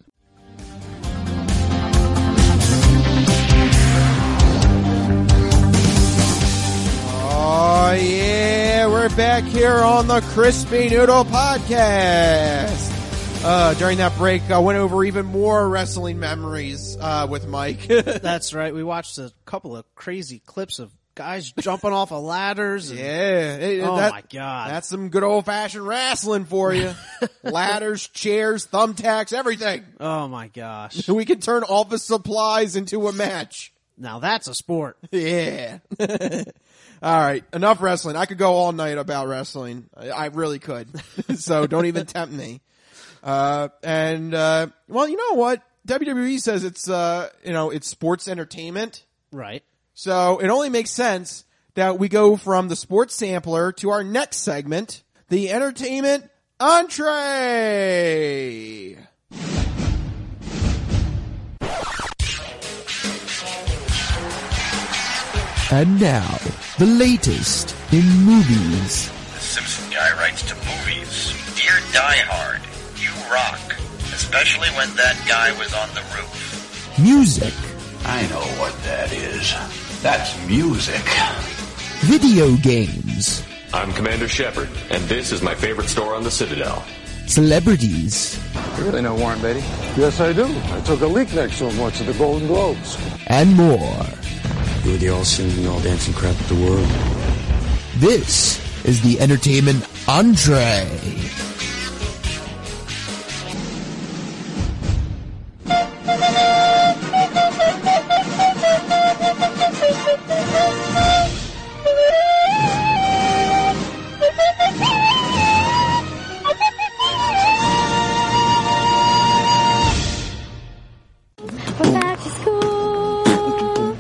Oh yeah, we're back here on the Crispy Noodle Podcast. Uh, during that break, I went over even more wrestling memories uh, with Mike. That's right. We watched a couple of crazy clips of guys jumping off of ladders. And, yeah. It, oh that, my God. That's some good old fashioned wrestling for you. Ladders, chairs, thumbtacks, everything. Oh my gosh. We can turn office supplies into a match. Now that's a sport. Yeah. All right, enough wrestling. I could go all night about wrestling. I, I really could. So don't even tempt me. Uh, and, uh, well, you know what? W W E says it's, uh, you know, it's sports entertainment. Right. So it only makes sense that we go from the sports sampler to our next segment, the entertainment entree. And now, the latest in movies. The Simpson guy writes to movies. Dear Die Hard, you rock. Especially when that guy was on the roof. Music. I know what that is. That's music. Video games. I'm Commander Shepard, and this is my favorite store on the Citadel. Celebrities. You really know Warren Beatty? Yes, I do. I took a leak next to him once at the Golden Globes. And more. You're the all-singing, all-dancing crap of the world. This is the entertainment entree. We're back to school.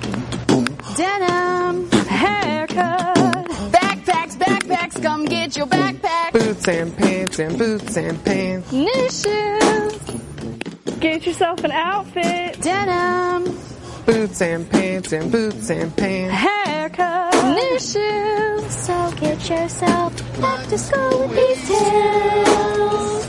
Denim, haircut. Backpacks, backpacks, come get your backpack. Boots and pants and boots and pants. New shoes. Get yourself an outfit. Denim. Boots and pants and boots and pants. Haircut. New shoes. So get yourself back to school with these tips.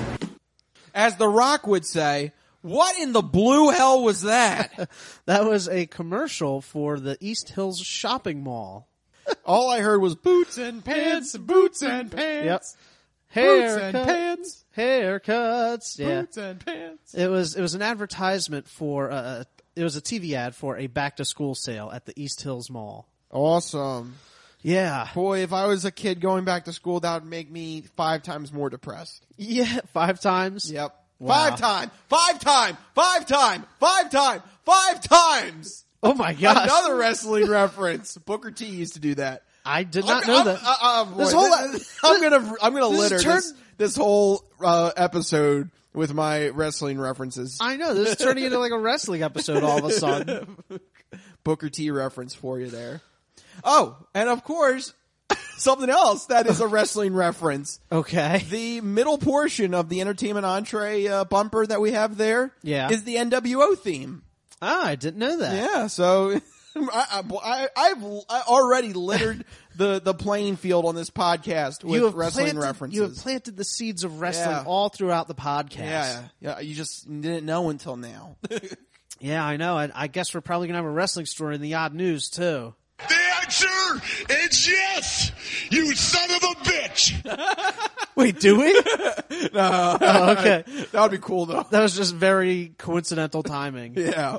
As The Rock would say, what in the blue hell was that? That was a commercial for the East Hills shopping mall. All I heard was boots and pants, boots and pants. Yep. Boots Haircuts. and pants. Haircuts. Yeah. Boots and pants. It was it was an advertisement for uh, it was a T V ad for a back to school sale at the East Hills Mall. Awesome. Yeah. Boy, if I was a kid going back to school, that would make me five times more depressed. Yeah, five times. Yep. Wow. Five time, five time, five time, five time, five times. Oh my gosh. Another wrestling reference. Booker T used to do that. I did not I'm, know I'm, that. Uh, uh, boy, this whole, this, I'm gonna, I'm gonna this litter turn- this, this whole uh, episode with my wrestling references. I know, this is turning into like a wrestling episode all of a sudden. Booker T reference for you there. Oh, and of course, something else that is a wrestling reference. Okay. The middle portion of the entertainment entree uh, bumper that we have there Yeah. is the N W O theme. Ah, I didn't know that. Yeah, so I, I, I've I already littered the, the playing field on this podcast with you have wrestling planted, references. You have planted the seeds of wrestling Yeah. all throughout the podcast. Yeah, yeah, you just didn't know until now. Yeah, I know. I, I guess we're probably going to have a wrestling story in the odd news, too. The answer is yes, you son of a bitch. Wait, do we? No. Oh, okay. That would be cool, though. That was just very coincidental timing. Yeah.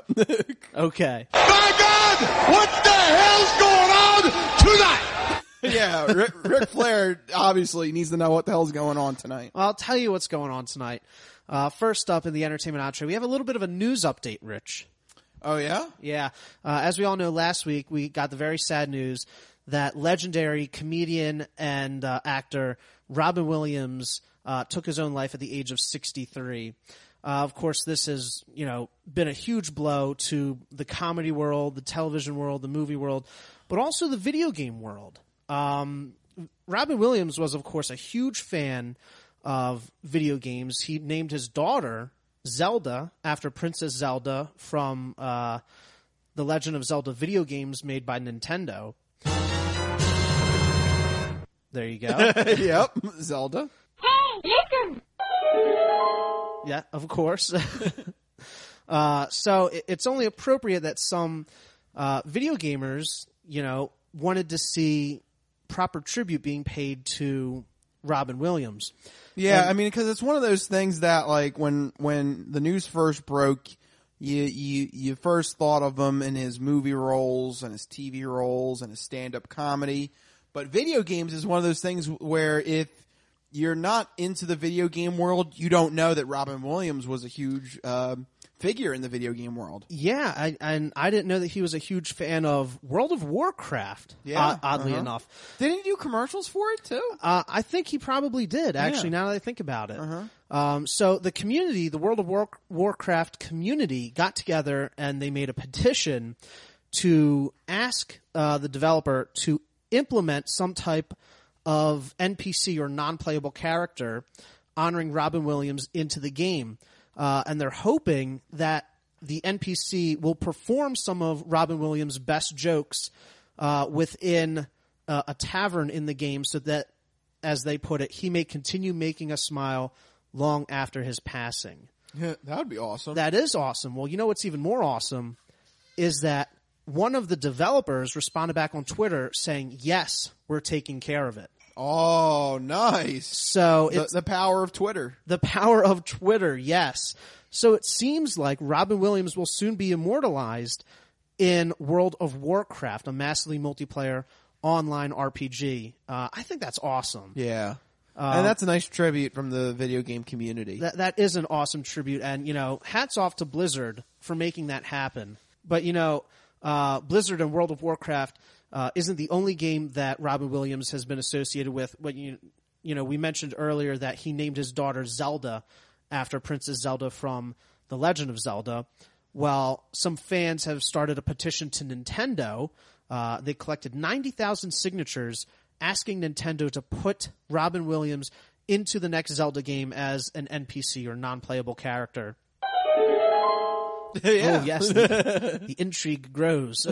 Okay. My God, what the hell's going on tonight? Yeah, Ric, Ric Flair obviously needs to know what the hell's going on tonight. Well, I'll tell you what's going on tonight. Uh, first up in the entertainment entree, we have a little bit of a news update, Rich. Oh, yeah? Yeah. Uh, as we all know, last week we got the very sad news that legendary comedian and uh, actor Robin Williams uh, took his own life at the age of sixty-three. Uh, of course, this has, you know, been a huge blow to the comedy world, the television world, the movie world, but also the video game world. Um, Robin Williams was, of course, a huge fan of video games. He named his daughter Zelda after Princess Zelda from uh, the Legend of Zelda video games made by Nintendo. There you go. Yep, Zelda. Hey, listen. Yeah, of course. uh, so it, it's only appropriate that some uh, video gamers, you know, wanted to see proper tribute being paid to Robin Williams. Yeah, And- I mean, because it's one of those things that, like, when when the news first broke, you you you first thought of him in his movie roles and his T V roles and his stand up comedy, but video games is one of those things where if you're not into the video game world, you don't know that Robin Williams was a huge um, figure in the video game world. Yeah, I, and I didn't know that he was a huge fan of World of Warcraft. Yeah, uh, oddly uh-huh. enough, Didn't he do commercials for it too? uh, I think he probably did. Actually, Yeah. now that I think about it, Uh-huh. Um, so the community, the World of War- Warcraft community got together and they made a petition to ask uh, the developer to implement some type of N P C or non-playable character honoring Robin Williams into the game. Uh, and they're hoping that the N P C will perform some of Robin Williams' best jokes uh, within uh, a tavern in the game so that, as they put it, he may continue making us smile long after his passing. Yeah, that would be awesome. That is awesome. Well, you know what's even more awesome is that one of the developers responded back on Twitter saying, yes, we're taking care of it. Oh, nice. So the, it's the power of Twitter. The power of Twitter, yes. So it seems like Robin Williams will soon be immortalized in World of Warcraft, a massively multiplayer online R P G. Uh, I think that's awesome. Yeah. Uh, and that's a nice tribute from the video game community. That that is an awesome tribute, and you know, hats off to Blizzard for making that happen. But you know, uh, Blizzard and World of Warcraft uh, isn't the only game that Robin Williams has been associated with. When you you know, we mentioned earlier that he named his daughter Zelda after Princess Zelda from The Legend of Zelda. Well, some fans have started a petition to Nintendo. Uh, they collected ninety thousand signatures asking Nintendo to put Robin Williams into the next Zelda game as an N P C or non-playable character. Yeah. Oh, yes. The, the intrigue grows.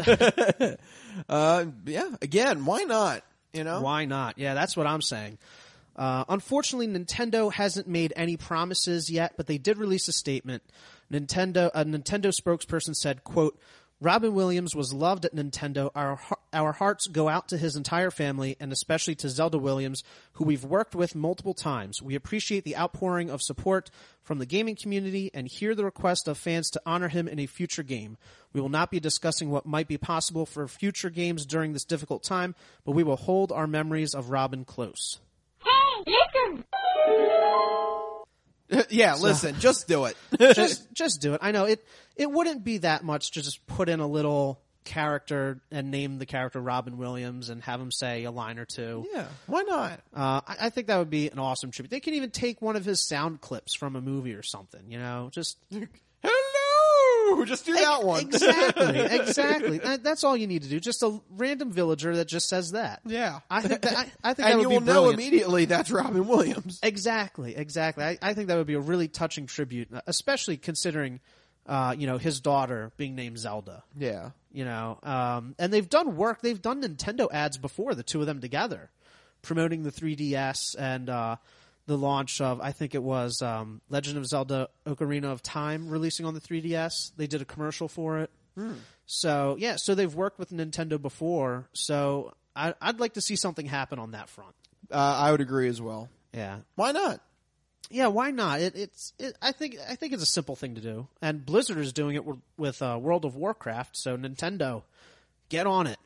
uh, yeah. Again, why not? You know? Why not? Yeah, that's what I'm saying. Uh, unfortunately, Nintendo hasn't made any promises yet, but they did release a statement. Nintendo, a Nintendo spokesperson said, quote, Robin Williams was loved at Nintendo. Our our hearts go out to his entire family, and especially to Zelda Williams, who we've worked with multiple times. We appreciate the outpouring of support from the gaming community and hear the request of fans to honor him in a future game. We will not be discussing what might be possible for future games during this difficult time, but we will hold our memories of Robin close. Hey, listen! Yeah, listen, So- just do it. just just do it. I know it it wouldn't be that much to just put in a little character and name the character Robin Williams and have him say a line or two. Yeah, why not? Uh, I, I think that would be an awesome tribute. They can even take one of his sound clips from a movie or something, you know, just Hello! Just do that one. exactly, exactly. That, that's all you need to do. Just a random villager that just says that. Yeah. I think that, I, I think and that would you be will know brilliant. immediately that's Robin Williams. Exactly, exactly. I, I think that would be a really touching tribute, especially considering, uh, you know, his daughter being named Zelda. Yeah. You know, um, and they've done work. They've done Nintendo ads before, the two of them together, promoting the three D S and uh, the launch of, I think it was um, Legend of Zelda Ocarina of Time releasing on the three D S. They did a commercial for it. Hmm. So, yeah, so they've worked with Nintendo before. So I, I'd like to see something happen on that front. Uh, I would agree as well. Yeah. Why not? Yeah, why not? It, it's. It, I think. I think it's a simple thing to do, and Blizzard is doing it with, with uh, World of Warcraft. So Nintendo, get on it.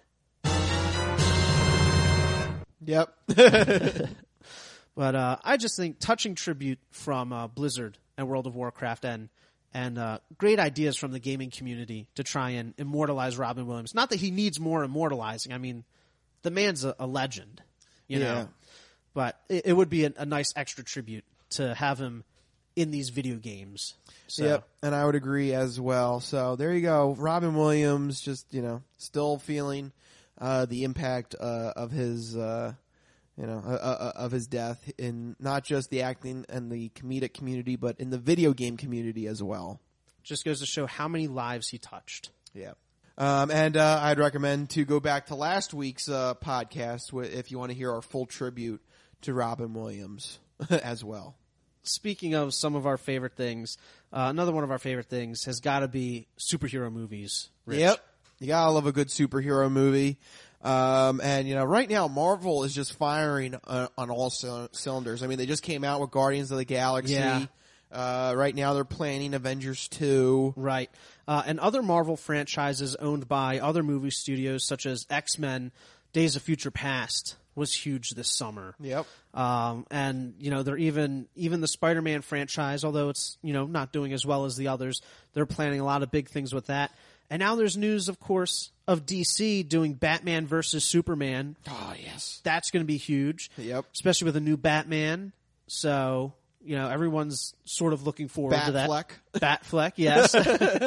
Yep. But uh, I just think touching tribute from uh, Blizzard and World of Warcraft, and and uh, great ideas from the gaming community to try and immortalize Robin Williams. Not that he needs more immortalizing. I mean, the man's a, a legend, you Yeah. know. But it, it would be a, a nice extra tribute to have him in these video games. So. Yep, and I would agree as well. So there you go. Robin Williams, just, you know, still feeling uh, the impact uh, of his, uh, you know, uh, uh, of his death in not just the acting and the comedic community, but in the video game community as well. Just goes to show how many lives he touched. Yeah. Um, and uh, I'd recommend to go back to last week's uh, podcast wh- if you want to hear our full tribute to Robin Williams as well. Speaking of some of our favorite things, uh, another one of our favorite things has got to be superhero movies. Rich. Yep. You gotta love a good superhero movie. Um, and, you know, right now Marvel is just firing uh, on all c- cylinders. I mean, they just came out with Guardians of the Galaxy. Yeah. Uh, right now they're planning Avengers two. Right. Uh, and other Marvel franchises owned by other movie studios such as X-Men, Days of Future Past was huge this summer. Yep. Um, and, you know, they're even, even the Spider-Man franchise, although it's, you know, not doing as well as the others, they're planning a lot of big things with that. And now there's news, of course, of D C doing Batman versus Superman. Oh, yes. That's going to be huge. Yep. Especially with a new Batman. So, You know, everyone's sort of looking forward to that. Batfleck. Batfleck, yes.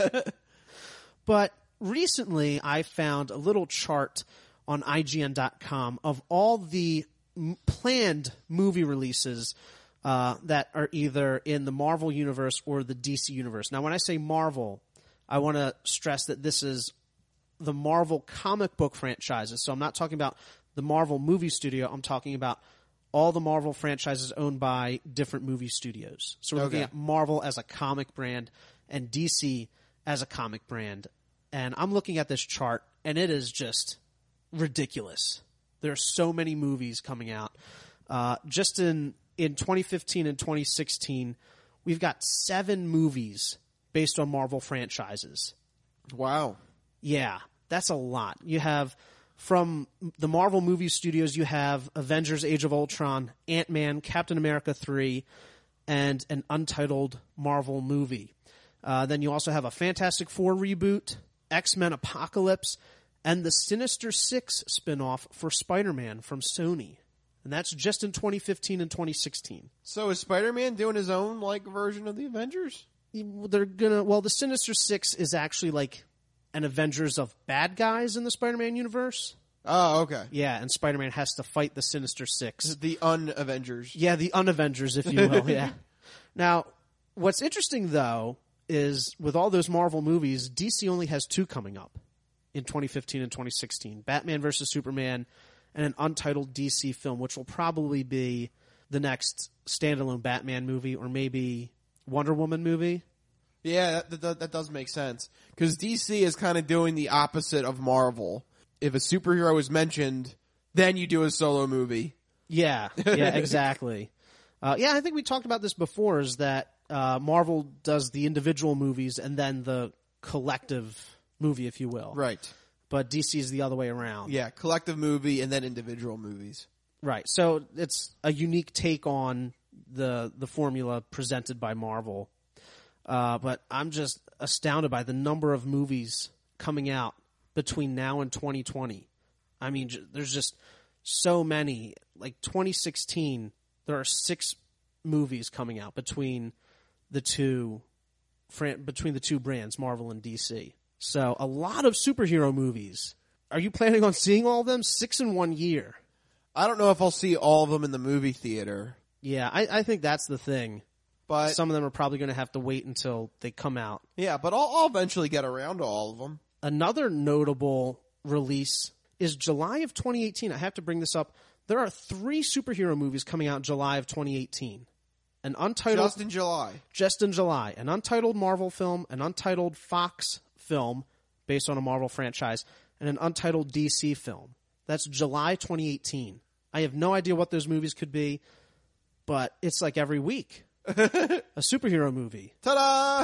But recently I found a little chart on I G N dot com of all the m- planned movie releases uh, that are either in the Marvel universe or the D C universe. Now, when I say Marvel, I want to stress that this is the Marvel comic book franchises. So I'm not talking about the Marvel movie studio. I'm talking about all the Marvel franchises owned by different movie studios. So we're looking Okay. at Marvel as a comic brand and D C as a comic brand. And I'm looking at this chart, and it is just ridiculous. There are so many movies coming out. Uh, just in, in twenty fifteen and twenty sixteen, we've got seven movies based on Marvel franchises. Wow. Yeah, that's a lot. You have, from the Marvel movie studios, you have Avengers Age of Ultron, Ant-Man, Captain America three, and an untitled Marvel movie. Uh, then you also have a Fantastic Four reboot, X-Men Apocalypse, and the Sinister Six spinoff for Spider-Man from Sony. And that's just in twenty fifteen and twenty sixteen. So is Spider-Man doing his own like version of the Avengers? They're gonna, well, the Sinister Six is actually like an Avengers of bad guys in the Spider-Man universe. Oh, okay. Yeah, and Spider-Man has to fight the Sinister Six. The un-Avengers. Yeah, the un-Avengers, if you will, yeah. Now, what's interesting, though, is with all those Marvel movies, D C only has two coming up in twenty fifteen and twenty sixteen. Batman versus Superman and an untitled D C film, which will probably be the next standalone Batman movie or maybe Wonder Woman movie. Yeah, that, that, that does make sense. Because D C is kind of doing the opposite of Marvel. If a superhero is mentioned, then you do a solo movie. Yeah, yeah, exactly. uh, yeah, I think we talked about this before, is that uh, Marvel does the individual movies and then the collective movie, if you will. Right. But D C is the other way around. Yeah, collective movie and then individual movies. Right. So it's a unique take on the the formula presented by Marvel. Uh, but I'm just astounded by the number of movies coming out between now and twenty twenty. I mean, j- there's just so many. Like twenty sixteen, there are six movies coming out between the two fran- between the two brands, Marvel and D C. So a lot of superhero movies. Are you planning on seeing all of them? Six in one year. I don't know if I'll see all of them in the movie theater. Yeah, I, I think that's the thing. But some of them are probably going to have to wait until they come out. Yeah, but I'll, I'll eventually get around to all of them. Another notable release is July of twenty eighteen. I have to bring this up. There are three superhero movies coming out in July of twenty eighteen. An untitled Just in July. Just in July. An untitled Marvel film, an untitled Fox film based on a Marvel franchise, and an untitled D C film. That's July twenty eighteen. I have no idea what those movies could be, but it's like every week. A superhero movie. Ta-da!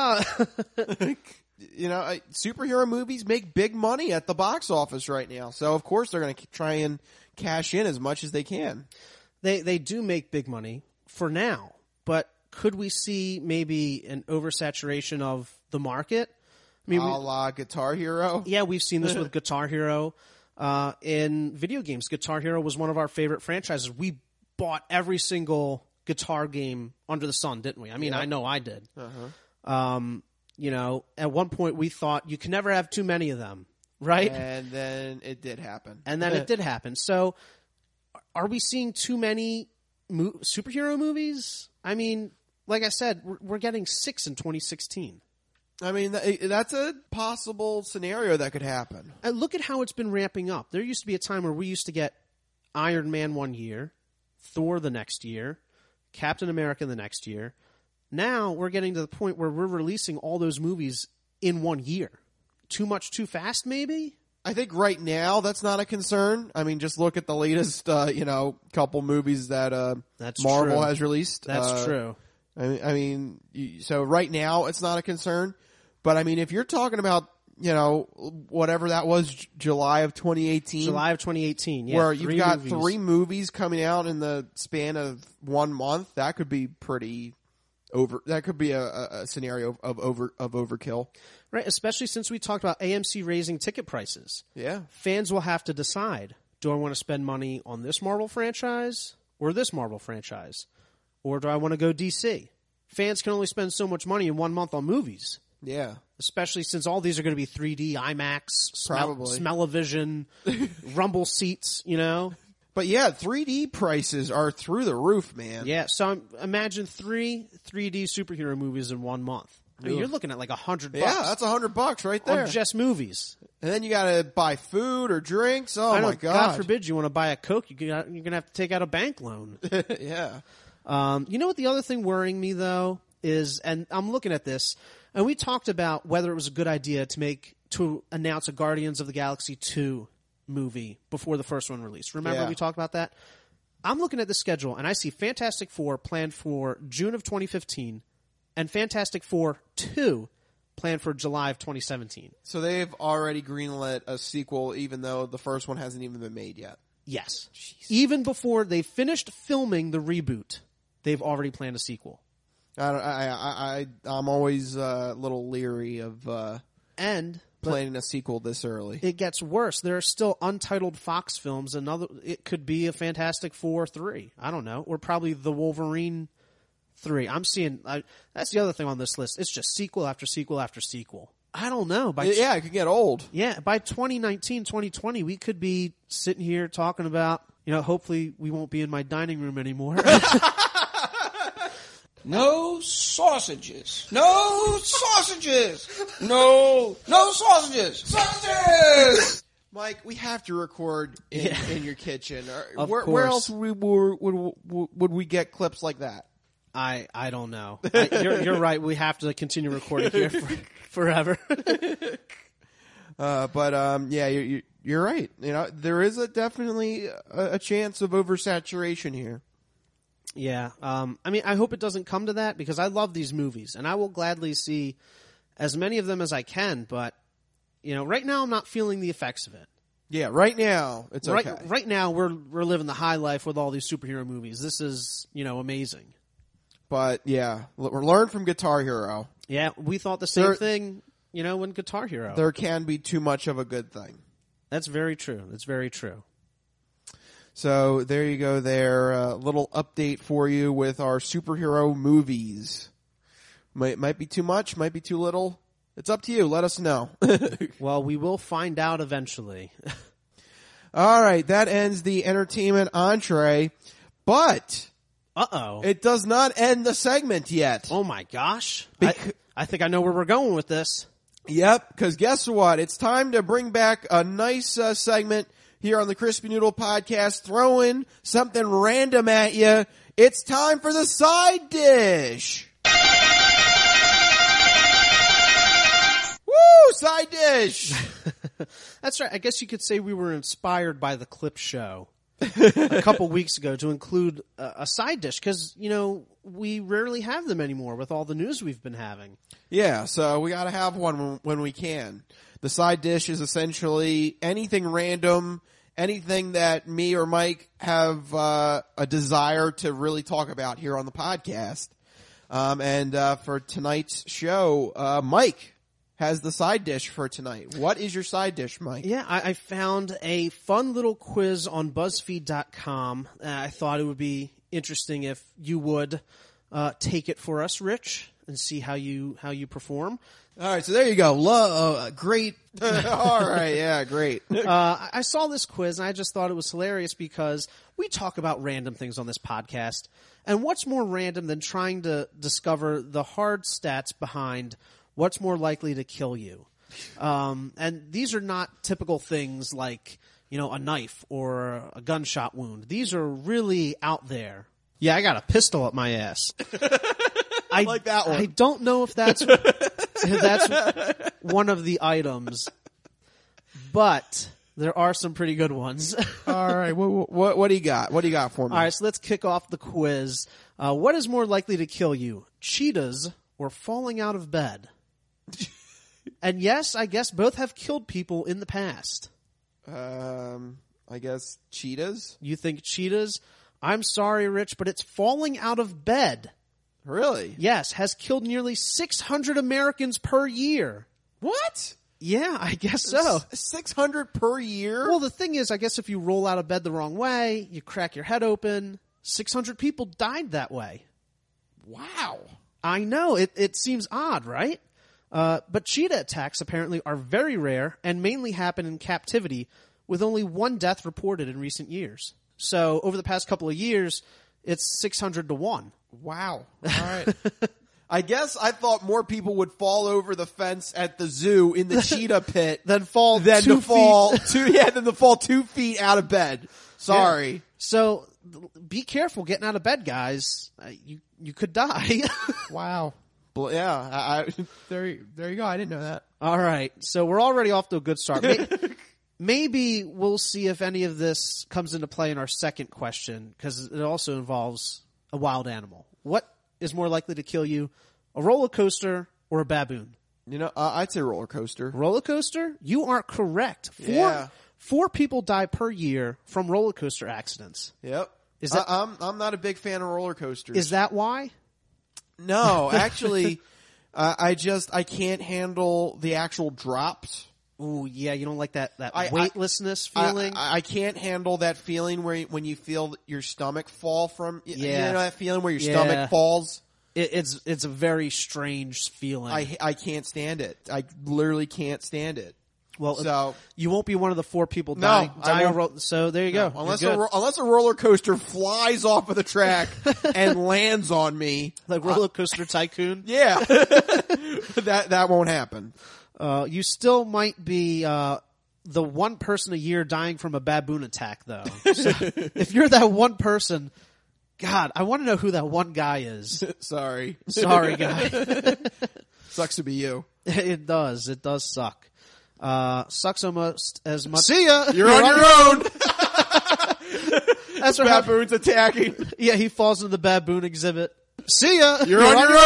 Ta-da! You know, I, superhero movies make big money at the box office right now. So, of course, they're going to try and cash in as much as they can. They they do make big money for now. But could we see maybe an oversaturation of the market? I mean, a we, la Guitar Hero? Yeah, we've seen this with Guitar Hero. Uh, in video games, Guitar Hero was one of our favorite franchises. We bought every single guitar game under the sun, didn't we? I mean, Yep. I know I did. Uh-huh. Um, you know, at one point we thought you can never have too many of them, right? And then it did happen. And then it did happen. So, are we seeing too many mo- superhero movies? I mean, like I said, we're, we're getting six in twenty sixteen. I mean, th- that's a possible scenario that could happen. And look at how it's been ramping up. There used to be a time where we used to get Iron Man one year, Thor the next year, Captain America the next year. Now we're getting to the point where we're releasing all those movies in one year. Too much too fast, maybe? I think right now that's not a concern. I mean, just look at the latest, uh, you know, couple movies that uh, That's Marvel true. has released. That's Uh, true. I mean, I mean, you- so right now it's not a concern. But I mean, if you're talking about, you know, whatever that was, J- July of twenty eighteen, July of twenty eighteen, yeah. where you've three got movies. three movies coming out in the span of one month, that could be pretty over. That could be a, a, a scenario of over of overkill. Right, especially since we talked about A M C raising ticket prices. Yeah. Fans will have to decide, do I want to spend money on this Marvel franchise or this Marvel franchise? or do I want to go D C? Fans can only spend so much money in one month on movies. Yeah. Especially since all these are going to be three D, IMAX, smell, Probably. smell-o-vision, rumble seats, you know? But yeah, three D prices are through the roof, man. Yeah, so I'm, imagine three 3D superhero movies in one month. I mean, Oof. you're looking at like a hundred bucks. Yeah, that's a hundred bucks right there. On just movies. And then you gotta buy food or drinks. Oh I my know, god. God forbid you want to buy a Coke, you got, you're going to have to take out a bank loan. Yeah. Um, you know what the other thing worrying me though is, and I'm looking at this, and we talked about whether it was a good idea to make, to announce a Guardians of the Galaxy two movie before the first one released. Remember Yeah. we talked about that? I'm looking at the schedule and I see Fantastic Four planned for June of twenty fifteen and Fantastic Four two planned for July of twenty seventeen. So they've already greenlit a sequel, even though the first one hasn't even been made yet. Yes. Jeez. Even before they finished filming the reboot, they've already planned a sequel. I, don't, I, I, I, I'm always uh, a little leery of uh, and planning a sequel this early. It gets worse. There are still untitled Fox films. Another, it could be a Fantastic Four three. I don't know, or probably the Wolverine three. I'm seeing. I, that's the other thing on this list. It's just sequel after sequel after sequel. I don't know. By yeah, it could get old. Yeah, by twenty nineteen, twenty twenty, we could be sitting here talking about. You know, hopefully we won't be in my dining room anymore. No sausages. No sausages. No, no sausages. Sausages! Mike, we have to record in, Yeah. in your kitchen. Of where, where course. else would we, would, would, would we get clips like that? I, I don't know. I, you're, you're right. We have to continue recording here for, forever. uh, but um, yeah, you're, you're you're right. You know, there is a definitely a, a chance of oversaturation here. Yeah. Um, I mean, I hope it doesn't come to that because I love these movies and I will gladly see as many of them as I can. But, you know, right now I'm not feeling the effects of it. Yeah, right now it's okay. Right, right now we're we're living the high life with all these superhero movies. This is, you know, amazing. But yeah, we're learn from Guitar Hero. Yeah, we thought the same There- thing, you know, when Guitar Hero. There can be too much of a good thing. That's very true. That's very true. So there you go there. A little update for you with our superhero movies. Might, might be too much, might be too little. It's up to you. Let us know. Well, we will find out eventually. All right, that ends the entertainment entree, but uh-oh, it does not end the segment yet. Oh my gosh. I, I think I know where we're going with this. Yep, because guess what? It's time to bring back a nice uh, segment here on the Crispy Noodle Podcast, throwing something random at you. It's time for the side dish. Woo! Side dish! That's right. I guess you could say we were inspired by the clip show a couple weeks ago to include a, a side dish because, you know, we rarely have them anymore with all the news we've been having. Yeah, so we gotta have one when, when we can. The side dish is essentially anything random, anything that me or Mike have uh, a desire to really talk about here on the podcast. Um, and uh, for tonight's show, uh, Mike has the side dish for tonight. What is your side dish, Mike? Yeah, I, I found a fun little quiz on BuzzFeed dot com. Uh, I thought it would be interesting if you would uh, take it for us, Rich, and see how you how you perform. All right, so there you go. Lo- uh, great. All right, yeah, great. uh, I I saw this quiz and I just thought it was hilarious because we talk about random things on this podcast. And what's more random than trying to discover the hard stats behind what's more likely to kill you? Um, and these are not typical things like, you know, a knife or a gunshot wound. These are really out there. Yeah, I got a pistol up my ass. I like that one. I don't know if that's if that's one of the items, but there are some pretty good ones. All right, what, what what do you got? What do you got for me? All right, so let's kick off the quiz. Uh, what is more likely to kill you, cheetahs or falling out of bed? And yes, I guess both have killed people in the past. Um, I guess cheetahs. You think cheetahs? I'm sorry, Rich, but it's falling out of bed. Really? Yes, has killed nearly six hundred Americans per year. What? Yeah, I guess so. six hundred per year? Well, the thing is, I guess if you roll out of bed the wrong way, you crack your head open, six hundred people died that way. Wow. I know. It, it seems odd, right? Uh, but cheetah attacks apparently are very rare and mainly happen in captivity, with only one death reported in recent years. So over the past couple of years, it's six hundred to one. Wow. All right. I guess I thought more people would fall over the fence at the zoo in the cheetah pit than fall than two to fall feet. two yeah than to fall two feet out of bed. Sorry. Yeah. So be careful getting out of bed, guys. Uh, you you could die. Wow. Well, yeah. I, I, there there you go. I didn't know that. All right. So we're already off to a good start. Maybe, maybe we'll see if any of this comes into play in our second question, because it also involves a wild animal. What is more likely to kill you, a roller coaster or a baboon? You know, uh, I'd say roller coaster. Roller coaster? You are correct. Four, Yeah. four people die per year from roller coaster accidents. Yep. Is that, I, I'm I'm not a big fan of roller coasters. is that why? No, actually, uh, I just I can't handle the actual drops. Ooh, yeah, you don't like that, that I- I- weightlessness feeling? I, I, I can't handle that feeling where when you feel your stomach fall from. y- Yeah. You know that feeling where your Yeah. stomach falls. It, it's it's a very strange feeling. I I can't stand it. I literally can't stand it. well, So you won't be one of the four people No, dying. I dying won't. on ro- so there you no, go. unless You're a, good. ro- unless a roller coaster flies off of the track and lands on me, like roller coaster tycoon. yeah, that that won't happen. Uh, you still might be uh, the one person a year dying from a baboon attack, though. So if you're that one person, God, I want to know who that one guy is. Sorry, Sorry, guy. Sucks to be you. It does. It does suck. Uh, sucks almost as much. See ya. You're on your own. That's what happened. Baboons attacking. Yeah, he falls into the baboon exhibit. See ya. You're, on, your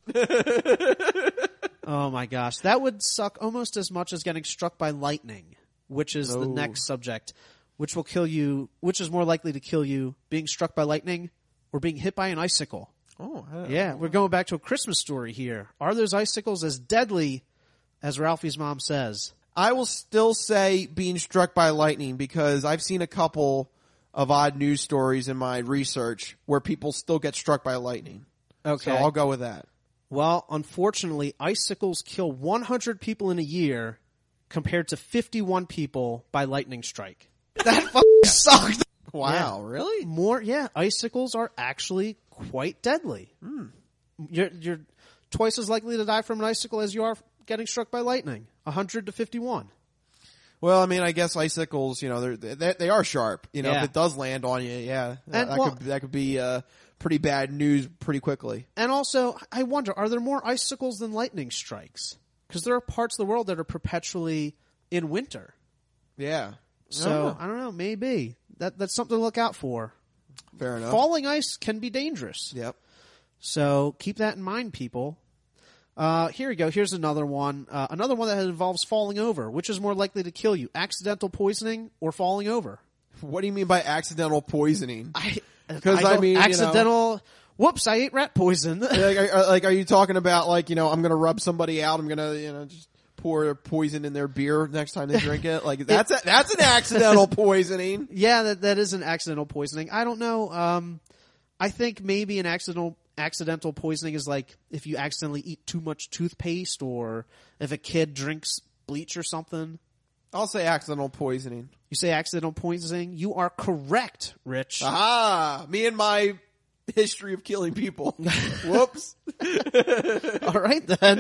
own. Oh my gosh, that would suck almost as much as getting struck by lightning, which is the Oh. next subject, which will kill you. Which is more likely to kill you, being struck by lightning or being hit by an icicle? Oh, I don't Yeah, know. we're going back to a Christmas story here. Are those icicles as deadly as Ralphie's mom says? I will still say being struck by lightning because I've seen a couple of odd news stories in my research where people still get struck by lightning. Okay. So I'll go with that. Well, unfortunately, icicles kill one hundred people in a year compared to fifty-one people by lightning strike. That fucking sucked. Wow, Yeah. really? More, yeah. Icicles are actually quite deadly. Hmm. You're, you're twice as likely to die from an icicle as you are getting struck by lightning. one hundred to fifty-one. Well, I mean, I guess icicles, you know, they're, they they are sharp. You know, Yeah. if it does land on you, yeah, that, And, that well- could that could be uh, pretty bad news pretty quickly. And also, I wonder, are there more icicles than lightning strikes? Because there are parts of the world that are perpetually in winter. Yeah. So, I don't know. I don't know, maybe. That That's something to look out for. Fair enough. Falling ice can be dangerous. Yep. So keep that in mind, people. Uh, here we go. Here's another one. Uh, another one that involves falling over. Which is more likely to kill you? Accidental poisoning or falling over? What do you mean by accidental poisoning? I Because I, don't- mean, you know, accidental. Whoops! I ate rat poison. like, are, like, are you talking about like you know, I'm gonna rub somebody out? I'm gonna you know just pour poison in their beer next time they drink it. Like that's a, that's an accidental poisoning. Yeah, that that is an accidental poisoning. I don't know. Um, I think maybe an accidental accidental poisoning is like if you accidentally eat too much toothpaste, or if a kid drinks bleach or something. I'll say accidental poisoning. You say accidental poisoning. You are correct, Rich. Ah, me and my history of killing people. Whoops. All right then.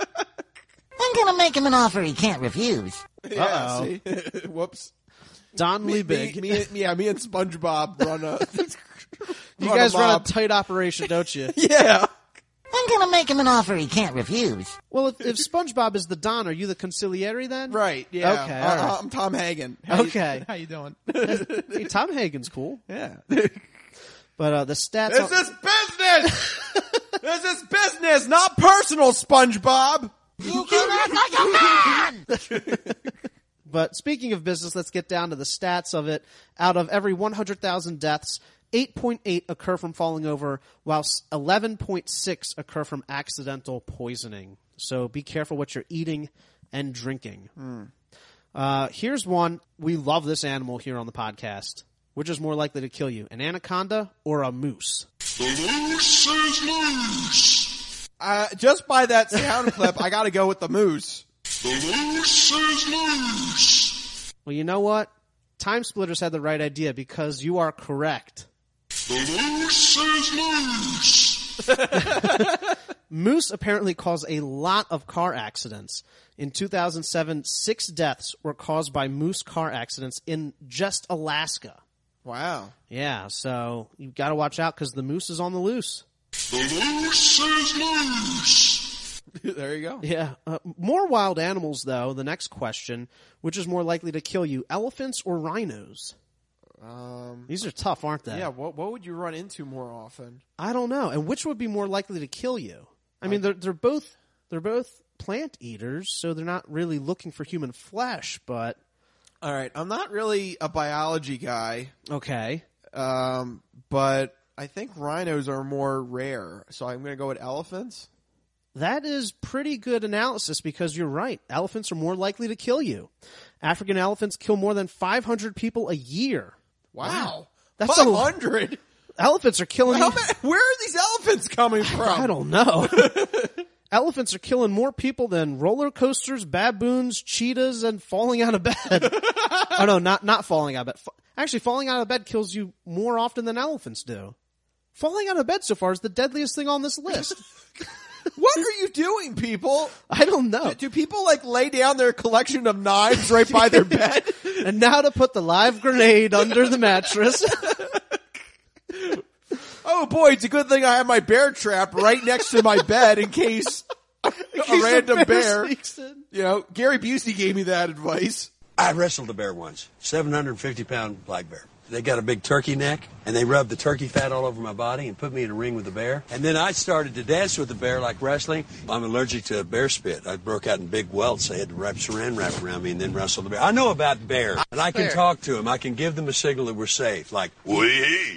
I'm gonna make him an offer he can't refuse. Yeah, Uh-oh. see? Whoops. Don Me, Liebig. me, me, yeah, me and SpongeBob run a. You run guys a run a mob. tight operation, don't you? Yeah. I'm gonna make him an offer he can't refuse. Well, if, if SpongeBob is the Don, are you the conciliary then? Right. Yeah. Okay. Uh, all right. I'm Tom Hagen. How you- Okay. how you doing? Hey, Tom Hagen's cool. Yeah. But uh, the stats. This is business. This is business, not personal, SpongeBob. You can act like a man! But speaking of business, let's get down to the stats of it. Out of every one hundred thousand deaths, eight point eight occur from falling over, whilst eleven point six occur from accidental poisoning. So be careful what you're eating and drinking. Hmm. Uh, here's one. We love this animal here on the podcast. Which is more likely to kill you, an anaconda or a moose? The moose is loose. Uh, just by that sound clip, I gotta go with the moose. The moose is loose. Well, you know what? Time Splitters had the right idea because you are correct. The moose is loose. Moose apparently cause a lot of car accidents. In two thousand seven, six deaths were caused by moose car accidents in just Alaska. Wow. Yeah, so you've got to watch out because the moose is on the loose. The moose is loose. There you go. Yeah. Uh, more wild animals, though. The next question, which is more likely to kill you, elephants or rhinos? Um, These are tough, aren't they? Yeah, what what would you run into more often? I don't know. And which would be more likely to kill you? I mean, they're they're both they're both plant eaters, so they're not really looking for human flesh, but all right, I'm not really a biology guy. Okay. Um, but I think rhinos are more rare, so I'm going to go with elephants. That is pretty good analysis because you're right. Elephants are more likely to kill you. African elephants kill more than five hundred people a year. Wow. That's five hundred? A, elephants are killing... How many, where are these elephants coming from? I don't know. Elephants are killing more people than roller coasters, baboons, cheetahs, and falling out of bed. Oh, no, not, not falling out of bed. Actually, falling out of bed kills you more often than elephants do. Falling out of bed so far is the deadliest thing on this list. What are you doing, people? I don't know. Do, do people like lay down their collection of knives right by their bed? And now to put the live grenade under the mattress. Oh boy, it's a good thing I have my bear trap right next to my bed in case a random bear bear. sneaks in. You know, Gary Busey gave me that advice. I wrestled a bear once, seven hundred fifty pound black bear. They got a big turkey neck, and they rubbed the turkey fat all over my body and put me in a ring with the bear. And then I started to dance with the bear like wrestling. I'm allergic to bear spit. I broke out in big welts. They had to wrap saran wrap around me and then wrestle the bear. I know about bears, and I can Fair. talk to them. I can give them a signal that we're safe, like, Wee.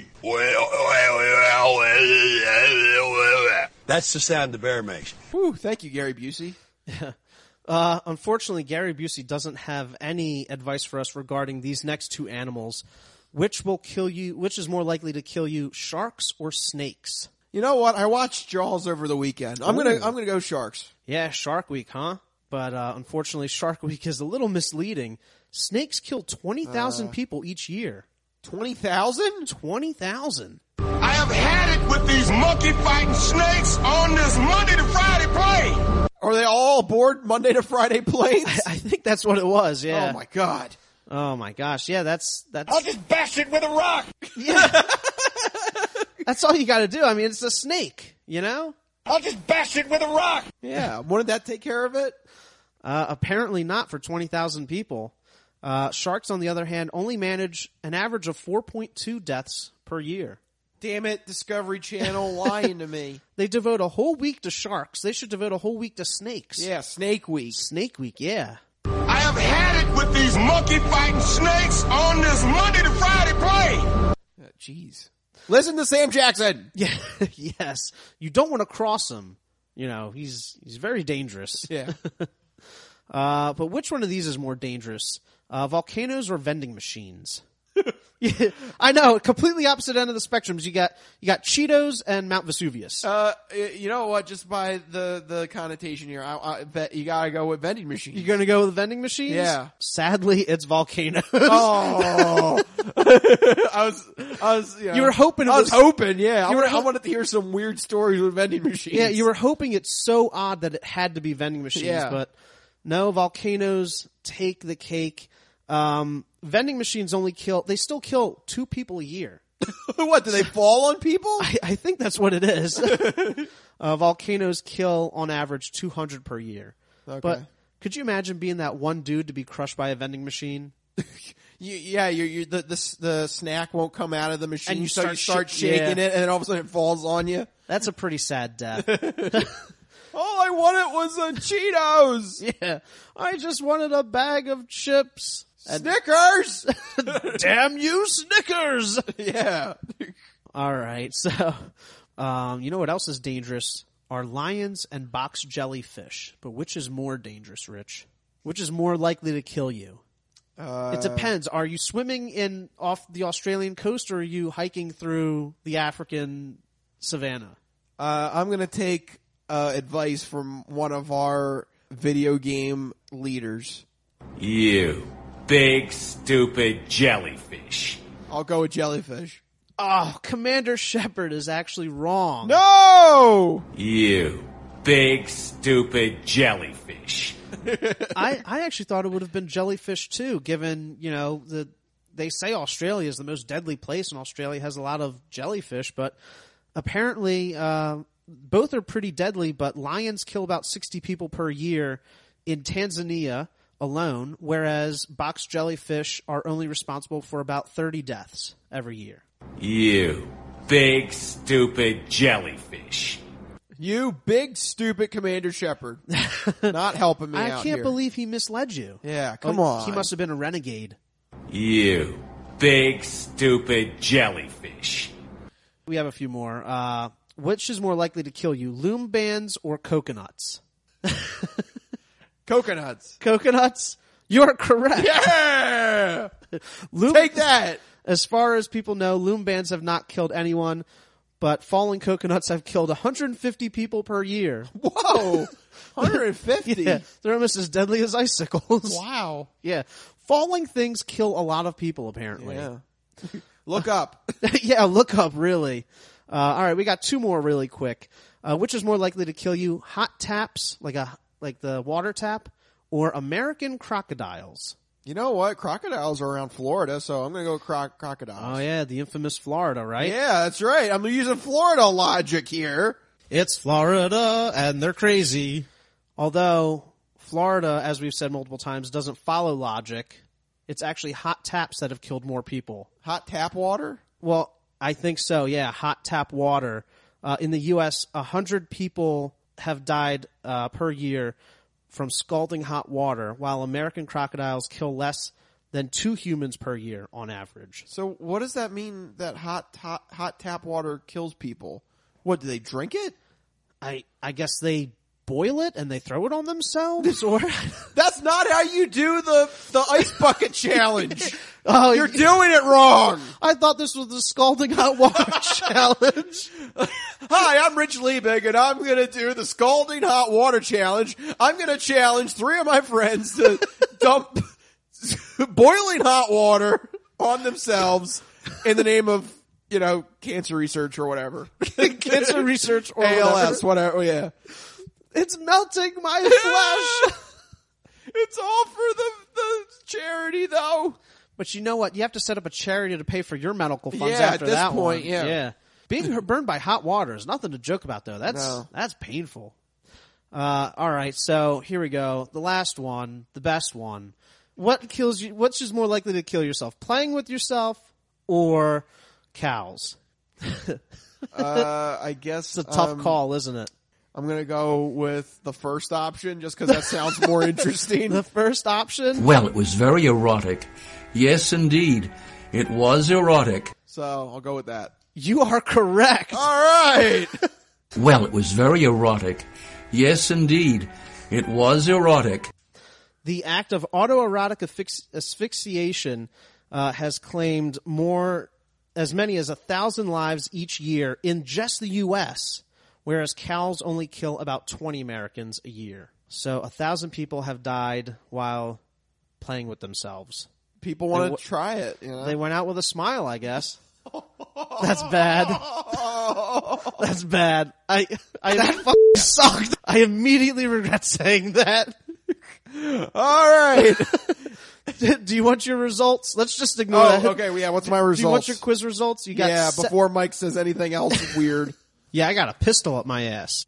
that's the sound the bear makes. Whew, thank you, Gary Busey. Uh, unfortunately, Gary Busey doesn't have any advice for us regarding these next two animals. Which will kill you? Which is more likely to kill you, sharks or snakes? You know what? I watched Jaws over the weekend. I'm Ooh. gonna I'm gonna go sharks. Yeah, Shark Week, huh? But uh, unfortunately, Shark Week is a little misleading. Snakes kill twenty thousand Uh, people each year. Twenty thousand? Twenty thousand. I have had it with these monkey fighting snakes on this Monday to Friday plane. Are they all aboard Monday to Friday planes? I, I think that's what it was. Yeah. Oh my god. Oh my gosh. Yeah, that's that's. I'll just bash it with a rock. Yeah. That's all you got to do. I mean, it's a snake. You know. I'll just bash it with a rock. Yeah. Wouldn't that take care of it? Uh, apparently not for twenty thousand people. Uh, sharks, on the other hand, only manage an average of four point two deaths per year. Damn it, Discovery Channel lying to me. They devote a whole week to sharks. They should devote a whole week to snakes. Yeah, Snake Week. Snake Week, yeah. I have had it with these monkey fighting snakes on this Monday to Friday plane. Jeez. Listen to Sam Jackson. Yeah, yes. You don't want to cross him. You know, he's he's very dangerous. Yeah. uh, but which one of these is more dangerous? Uh, volcanoes or vending machines? Yeah, I know, completely opposite end of the spectrums. You got you got Cheetos and Mount Vesuvius. Uh, you know what? Just by the, the connotation here, I, I bet you gotta go with vending machines. You're gonna go with vending machines? Yeah. Sadly, it's volcanoes. Oh, I was, I was, you, know, You were hoping it I was, was- hoping, yeah. I, You were wanted, I ho- wanted to hear some weird stories with vending machines. Yeah, you were hoping it's so odd that it had to be vending machines, Yeah. but no, volcanoes take the cake. Um, vending machines only kill, they still kill two people a year. What, do they fall on people? I, I think that's what it is. uh, volcanoes kill on average two hundred per year. Okay. But could you imagine being that one dude to be crushed by a vending machine? You, yeah, you're, you're, the, the the snack won't come out of the machine, And you so start you start sh- shaking yeah. it, and then all of a sudden it falls on you. That's a pretty sad death. All I wanted was a Cheetos. Yeah. I just wanted a bag of chips. And Snickers. damn you, Snickers! Yeah. All right. So, um, you know what else is dangerous? Are lions and box jellyfish. But which is more dangerous, Rich? Which is more likely to kill you? Uh, it depends. Are you swimming in off the Australian coast, or are you hiking through the African savannah? Uh, I'm going to take uh, advice from one of our video game leaders. You big stupid jellyfish. I'll go with jellyfish. Oh, Commander Shepard is actually wrong. No! You big stupid jellyfish. I, I actually thought it would have been jellyfish too, given, you know, the they say Australia is the most deadly place, and Australia has a lot of jellyfish, but apparently uh, both are pretty deadly, but lions kill about sixty people per year in Tanzania alone, whereas box jellyfish are only responsible for about thirty deaths every year. You big stupid jellyfish. You big stupid Commander Shepard. Not helping me I out can't here. believe he misled you. Yeah, come Oh, on. He must have been a renegade. You big stupid jellyfish. We have a few more. Uh, which is more likely to kill you, loom bands or coconuts? Coconuts. Coconuts? You're correct. Yeah! Loom, Take that! As far as people know, loom bands have not killed anyone, but falling coconuts have killed one hundred fifty people per year. Whoa! one hundred fifty? Yeah, they're almost as deadly as icicles. Wow. Yeah. Falling things kill a lot of people, apparently. Yeah. Look up. Yeah, look up, really. Uh, all right, we got two more really quick. Uh, which is more likely to kill you, hot taps, like a like the water tap, or American crocodiles? You know what? Crocodiles are around Florida, so I'm going to go cro- crocodiles. Oh, yeah, the infamous Florida, right? Yeah, that's right. I'm using Florida logic here. It's Florida, and they're crazy. Although, Florida, as we've said multiple times, doesn't follow logic. It's actually hot taps that have killed more people. Hot tap water? Well, I think so, yeah, hot tap water. Uh, in the U S, one hundred people have died uh, per year from scalding hot water, while American crocodiles kill less than two humans per year on average. So what does that mean that hot ta- hot tap water kills people? What, do they drink it? I I guess they boil it and they throw it on themselves, or that's not how you do the the ice bucket challenge. Oh, you're doing it wrong. I thought this was the scalding hot water challenge. Hi, I'm Rich Liebig, and I'm going to do the scalding hot water challenge. I'm going to challenge three of my friends to dump boiling hot water on themselves in the name of, you know, cancer research or whatever. Cancer research or A L S, whatever. whatever. Yeah. It's melting my flesh. It's all for the, the charity, though. But you know what? You have to set up a charity to pay for your medical funds Yeah, after at this that point, one. yeah. Yeah. Being burned by hot water is nothing to joke about, though. That's No. that's painful. Uh, all right, so here we go. The last one, the best one. What kills you? What's just more likely to kill yourself? Playing with yourself or cows? Uh, I guess It's a tough um, call, isn't it? I'm going to go with the first option just because that sounds more interesting. The first option? Well, it was very erotic. Yes, indeed. It was erotic. So I'll go with that. You are correct. All right. Well, it was very erotic. Yes, indeed. It was erotic. The act of autoerotic affix- asphyxiation uh, has claimed more, as many as a thousand lives each year in just the U S, whereas cows only kill about twenty Americans a year. So a thousand people have died while playing with themselves. People want to w- try it. You know? They went out with a smile, I guess. That's bad. That's bad. I I that fucking sucked. I immediately regret saying that. All right. Do you want your results? Let's just ignore Oh, that. okay. Yeah. What's my results? Do you want your quiz results? You got yeah. se- Before Mike says anything else weird. Yeah, I got a pistol up my ass.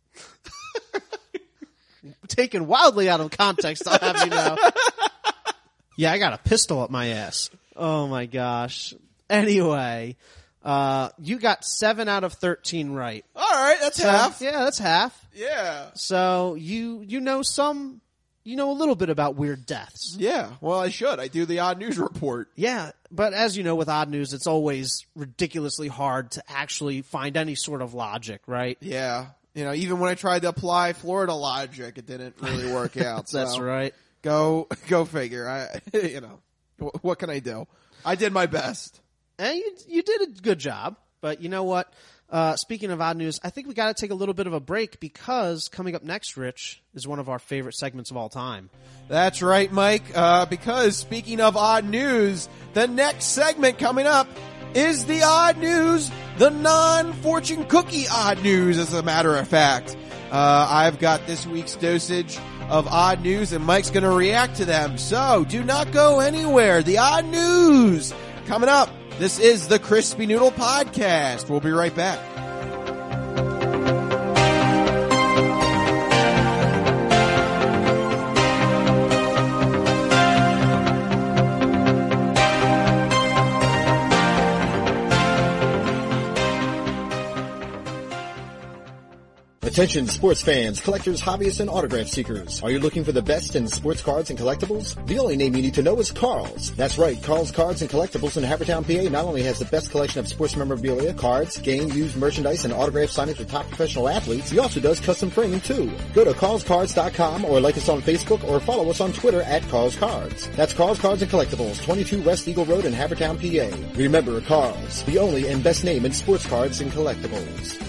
Taken wildly out of context, I'll have you know. Yeah, I got a pistol up my ass. Oh my gosh. Anyway, uh, you got seven out of thirteen right. All right, that's So, half. Yeah, that's half. Yeah. So you you know some, you know a little bit about weird deaths. Yeah. Well, I should. I do the odd news report. Yeah, but as you know, with odd news, it's always ridiculously hard to actually find any sort of logic, right? Yeah. You know, even when I tried to apply Florida logic, it didn't really work out. So That's right. Go, go figure. I, you know. Wh- What can I do? I did my best. And you, you did a good job. But you know what? Uh, speaking of odd news, I think we got to take a little bit of a break because coming up next, Rich, is one of our favorite segments of all time. That's right, Mike. Uh, because speaking of odd news, the next segment coming up is the odd news, the non-fortune cookie odd news, as a matter of fact. Uh, I've got this week's dosage of odd news, and Mike's going to react to them. So do not go anywhere. The odd news coming up. This is the Crispy Noodle Podcast. We'll be right back. Attention sports fans, collectors, hobbyists, and autograph seekers. Are you looking for the best in sports cards and collectibles? The only name you need to know is Carl's. That's right, Carl's Cards and Collectibles in Havertown, P A not only has the best collection of sports memorabilia, cards, game, used merchandise, and autograph signage with top professional athletes, he also does custom framing too. Go to carls cards dot com or like us on Facebook or follow us on Twitter at Carl's Cards. That's Carl's Cards and Collectibles, twenty-two West Eagle Road in Havertown, P A. Remember, Carl's, the only and best name in sports cards and collectibles.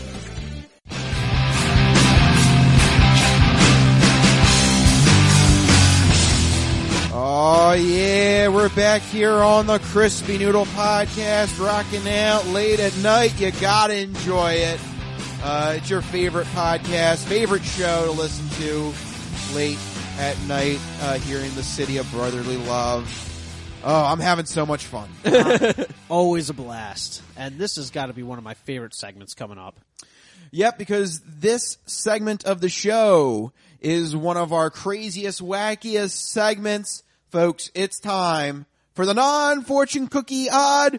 Oh yeah, we're back here on the Crispy Noodle Podcast, rocking out late at night. You gotta enjoy it. Uh, it's your favorite podcast, favorite show to listen to late at night, uh, here in the city of brotherly love. Oh, I'm having so much fun. uh, always a blast. And this has got to be one of my favorite segments coming up. Yep, because this segment of the show is one of our craziest, wackiest segments. Folks, it's time for the non-fortune cookie odd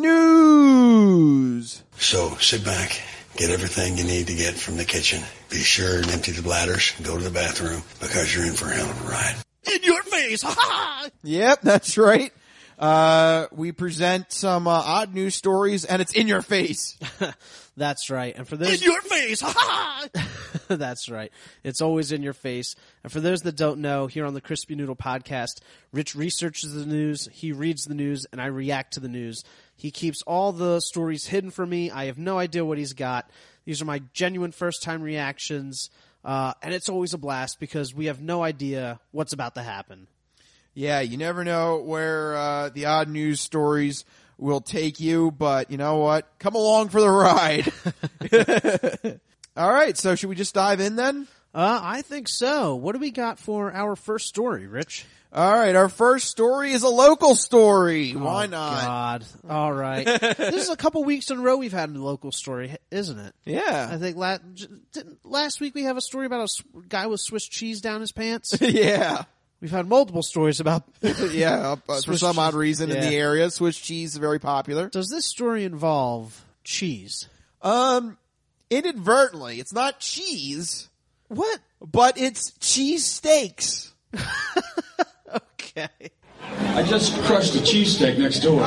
news. So sit back, get everything you need to get from the kitchen. Be sure and empty the bladders and go to the bathroom because you're in for a hell of a ride. In your face! Ha ha! Yep, that's right. Uh, we present some uh, odd news stories, and it's in your face. That's right. And for those in your face, ha ha! That's right. It's always in your face. And for those that don't know, here on the Crispy Noodle Podcast, Rich researches the news, he reads the news, and I react to the news. He keeps all the stories hidden from me. I have no idea what he's got. These are my genuine first-time reactions, uh, and it's always a blast because we have no idea what's about to happen. Yeah, you never know where uh, the odd news stories will take you, but you know what? Come along for the ride. All right, so should we just dive in then? Uh, I think so. What do we got for our first story, Rich? All right, our first story is a local story. Why oh, not? God. All right. This is a couple weeks in a row we've had a local story, isn't it? Yeah. I think last, last week we have a story about a guy with Swiss cheese down his pants. Yeah. We've had multiple stories about yeah, uh, for some cheese. odd reason yeah. in the area, Swiss cheese is very popular. Does this story involve cheese? Um, inadvertently. It's not cheese. What? But it's cheese steaks. Okay. I just crushed a cheesesteak next door.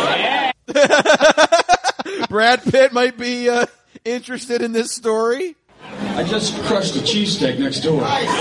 Brad Pitt might be uh, interested in this story. I just crushed a cheesesteak next door.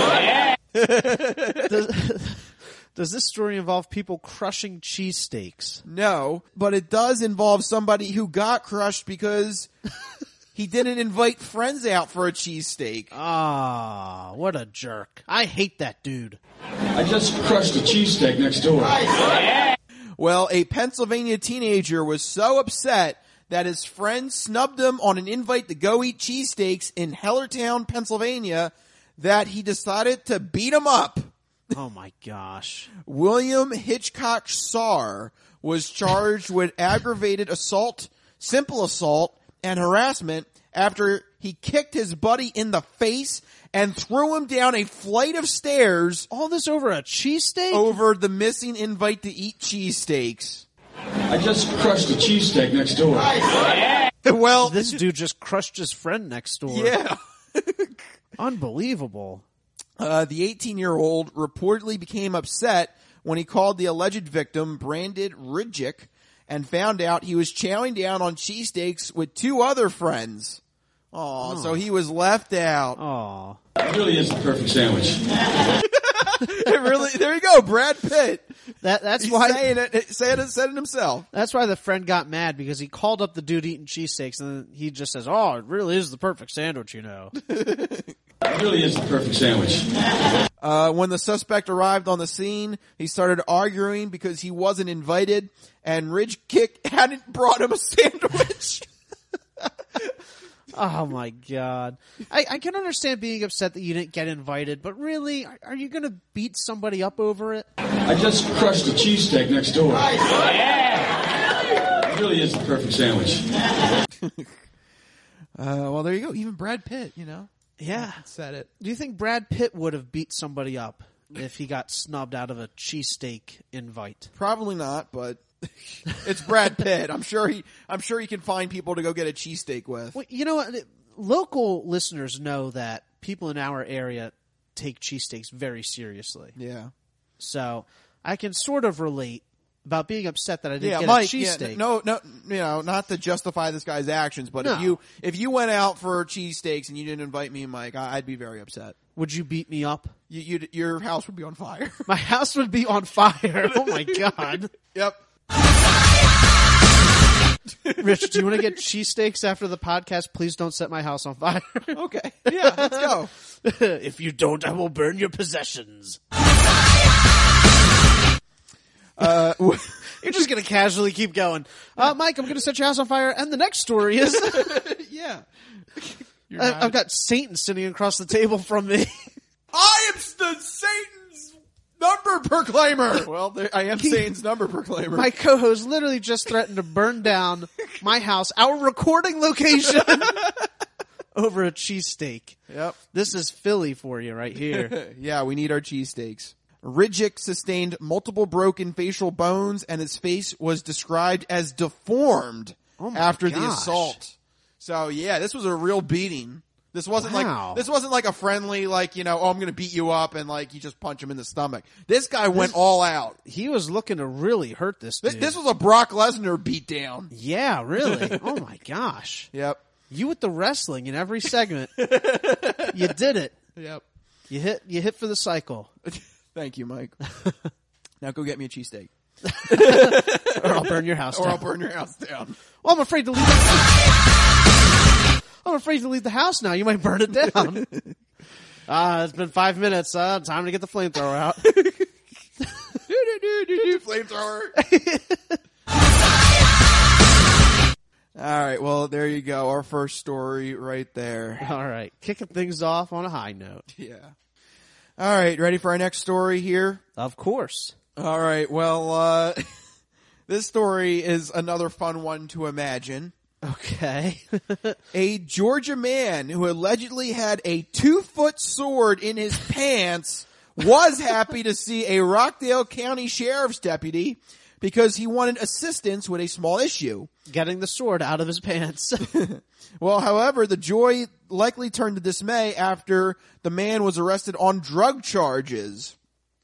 does, does this story involve people crushing cheesesteaks? No, but it does involve somebody who got crushed because he didn't invite friends out for a cheesesteak. Ah, oh, what a jerk. I hate that dude. I just crushed a cheesesteak next door. Well, a Pennsylvania teenager was so upset that his friend snubbed him on an invite to go eat cheesesteaks in Hellertown, Pennsylvania, that he decided to beat him up. Oh my gosh. William Hitchcock Sarr was charged with aggravated assault, simple assault, and harassment after he kicked his buddy in the face and threw him down a flight of stairs. All this over a cheesesteak? Over the missing invite to eat cheesesteaks. I just crushed a cheesesteak next door. Well, this dude just crushed his friend next door. Yeah. Unbelievable. Uh, the eighteen-year-old reportedly became upset when he called the alleged victim, Brandon Ridgick, and found out he was chowing down on cheesesteaks with two other friends. Aww, oh. So he was left out. Aw. It really is the perfect sandwich. It really, there you go, Brad Pitt. That that's He's why saying it, saying it, said it himself. That's why the friend got mad, because he called up the dude eating cheesesteaks, and then he just says, "Oh, it really is the perfect sandwich, you know." It really is the perfect sandwich. Uh, when the suspect arrived on the scene, he started arguing because he wasn't invited, and Ridge Kick hadn't brought him a sandwich. Oh my god. I, I can understand being upset that you didn't get invited, but really, are, are you going to beat somebody up over it? I just crushed a cheesesteak next door. It really is the perfect sandwich. uh, well, there you go. Even Brad Pitt, you know. Yeah. Said it. Do you think Brad Pitt would have beat somebody up if he got snubbed out of a cheesesteak invite? Probably not, but it's Brad Pitt. I'm sure he, I'm sure he can find people to go get a cheesesteak with. Well, you know what? Local listeners know that people in our area take cheesesteaks very seriously. Yeah. So I can sort of relate about being upset that I didn't yeah, get Mike, a yeah, cheesesteak. no, no, you know, not to justify this guy's actions, but No. if you if you went out for cheesesteaks and you didn't invite me and Mike, I, I'd be very upset. Would you beat me up? You, you'd, your house would be on fire. My house would be on fire. Oh my god. Yep. Rich, do you want to get cheesesteaks after the podcast? Please don't set my house on fire. Okay. Yeah, let's go. If you don't, I will burn your possessions. Uh, You're just going to casually keep going. Uh, Mike, I'm going to set your house on fire. And the next story is... yeah. I, I've got Satan sitting across the table from me. I am the Satan's number proclaimer. Well, there, I am Satan's number proclaimer. My co-host literally just threatened to burn down my house, our recording location, over a cheesesteak. Yep. This is Philly for you right here. Yeah, we need our cheesesteaks. Ridgick sustained multiple broken facial bones, and his face was described as deformed Oh my after the gosh. assault. So yeah, this was a real beating. This wasn't Wow. like this wasn't like a friendly, like, you know, oh, I'm going to beat you up, and like you just punch him in the stomach. This guy went all out. He was looking to really hurt this dude. This, this was a Brock Lesnar beatdown. Yeah, really. Oh my gosh. Yep. You with the wrestling in every segment. You did it. Yep. You hit. You hit for the cycle. Thank you, Mike. Now go get me a cheesesteak. Or I'll burn your house Or down. I'll burn your house down. Well, I'm afraid to leave. The- I'm afraid to leave the house now. You might burn it down. Ah, uh, it's been five minutes. Uh, time to get the flamethrower out. Flamethrower. All right. Well, there you go. Our first story right there. All right. Kicking things off on a high note. Yeah. All right. Ready for our next story here? Of course. All right. Well, uh, this story is another fun one to imagine. Okay. A Georgia man who allegedly had a two-foot sword in his pants was happy to see a Rockdale County Sheriff's deputy because he wanted assistance with a small issue. Getting the sword out of his pants. Well, however, the joy likely turned to dismay after the man was arrested on drug charges.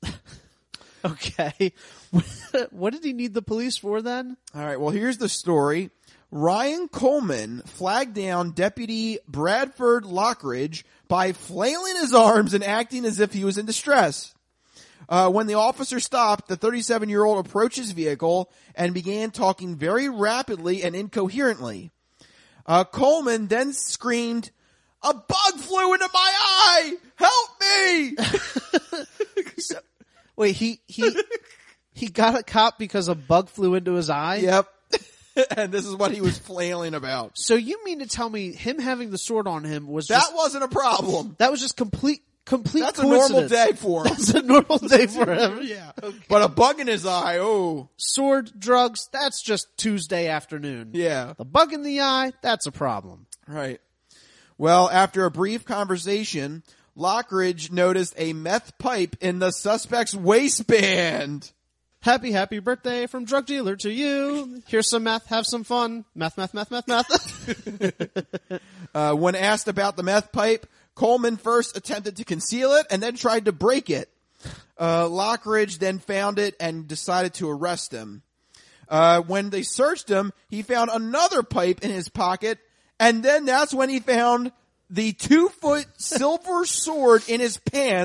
Okay. What did he need the police for then? All right, well, here's the story. Ryan Coleman flagged down Deputy Bradford Lockridge by flailing his arms and acting as if he was in distress. Uh, when the officer stopped, the thirty-seven-year-old approached his vehicle and began talking very rapidly and incoherently. Uh, Coleman then screamed, "A bug flew into my eye! Help me!" So, wait, he, he, he got a cop because a bug flew into his eye? Yep. And this is what he was flailing about. So you mean to tell me him having the sword on him was That just, wasn't a problem. that was just complete, complete That's a normal coincidence. day for him. That's a normal day for him. Yeah. Okay. But a bug in his eye, oh. Sword, drugs, that's just Tuesday afternoon. Yeah. The bug in the eye, that's a problem. Right. Well, after a brief conversation, Lockridge noticed a meth pipe in the suspect's waistband. Happy, happy birthday from drug dealer to you. Here's some meth, have some fun. Meth, meth, meth, meth, meth. uh, when asked about the meth pipe, Coleman first attempted to conceal it and then tried to break it. Uh, Lockridge then found it and decided to arrest him. Uh, when they searched him, he found another pipe in his pocket, and then that's when he found the two-foot silver sword in his pants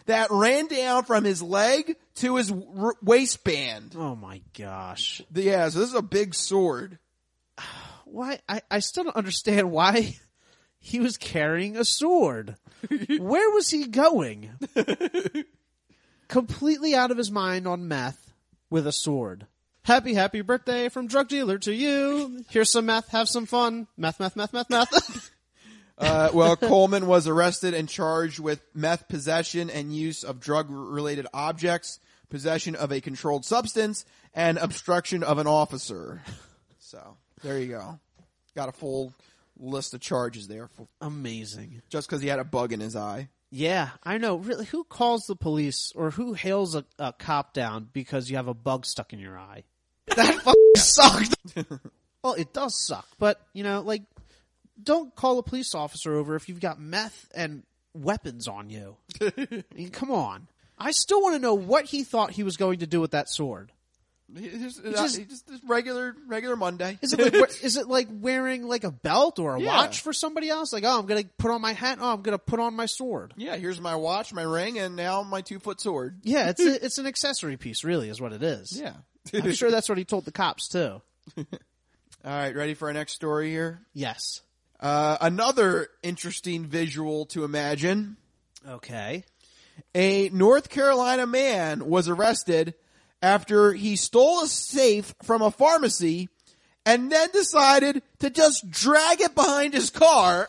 that ran down from his leg to his r- waistband. Oh my gosh. Yeah, so this is a big sword. Why? I, I still don't understand why he was carrying a sword. Where was he going? Completely out of his mind on meth with a sword. Happy, happy birthday from drug dealer to you. Here's some meth. Have some fun. Meth, meth, meth, meth, meth. Uh, well, Coleman was arrested and charged with meth possession and use of drug-related objects, possession of a controlled substance, and obstruction of an officer. So, there you go. Got a full list of charges there. For, Amazing. Just because he had a bug in his eye. Yeah, I know. Really, who calls the police or who hails a, a cop down because you have a bug stuck in your eye? That fucking sucked. Well, it does suck, but, you know, like, don't call a police officer over if you've got meth and weapons on you. I mean, come on. I still want to know what he thought he was going to do with that sword. Just, It's just- just, just regular, regular Monday. Is it like, we- is it like wearing like a belt or a Yeah. watch for somebody else? Like, oh, I'm going to put on my hat. Oh, I'm going to put on my sword. Yeah, here's my watch, my ring, and now my two-foot sword. Yeah, it's a, it's an accessory piece, really, is what it is. Yeah. I'm sure that's what he told the cops, too. All right, ready for our next story here? Yes. Uh, another interesting visual to imagine. Okay. A North Carolina man was arrested after he stole a safe from a pharmacy and then decided to just drag it behind his car.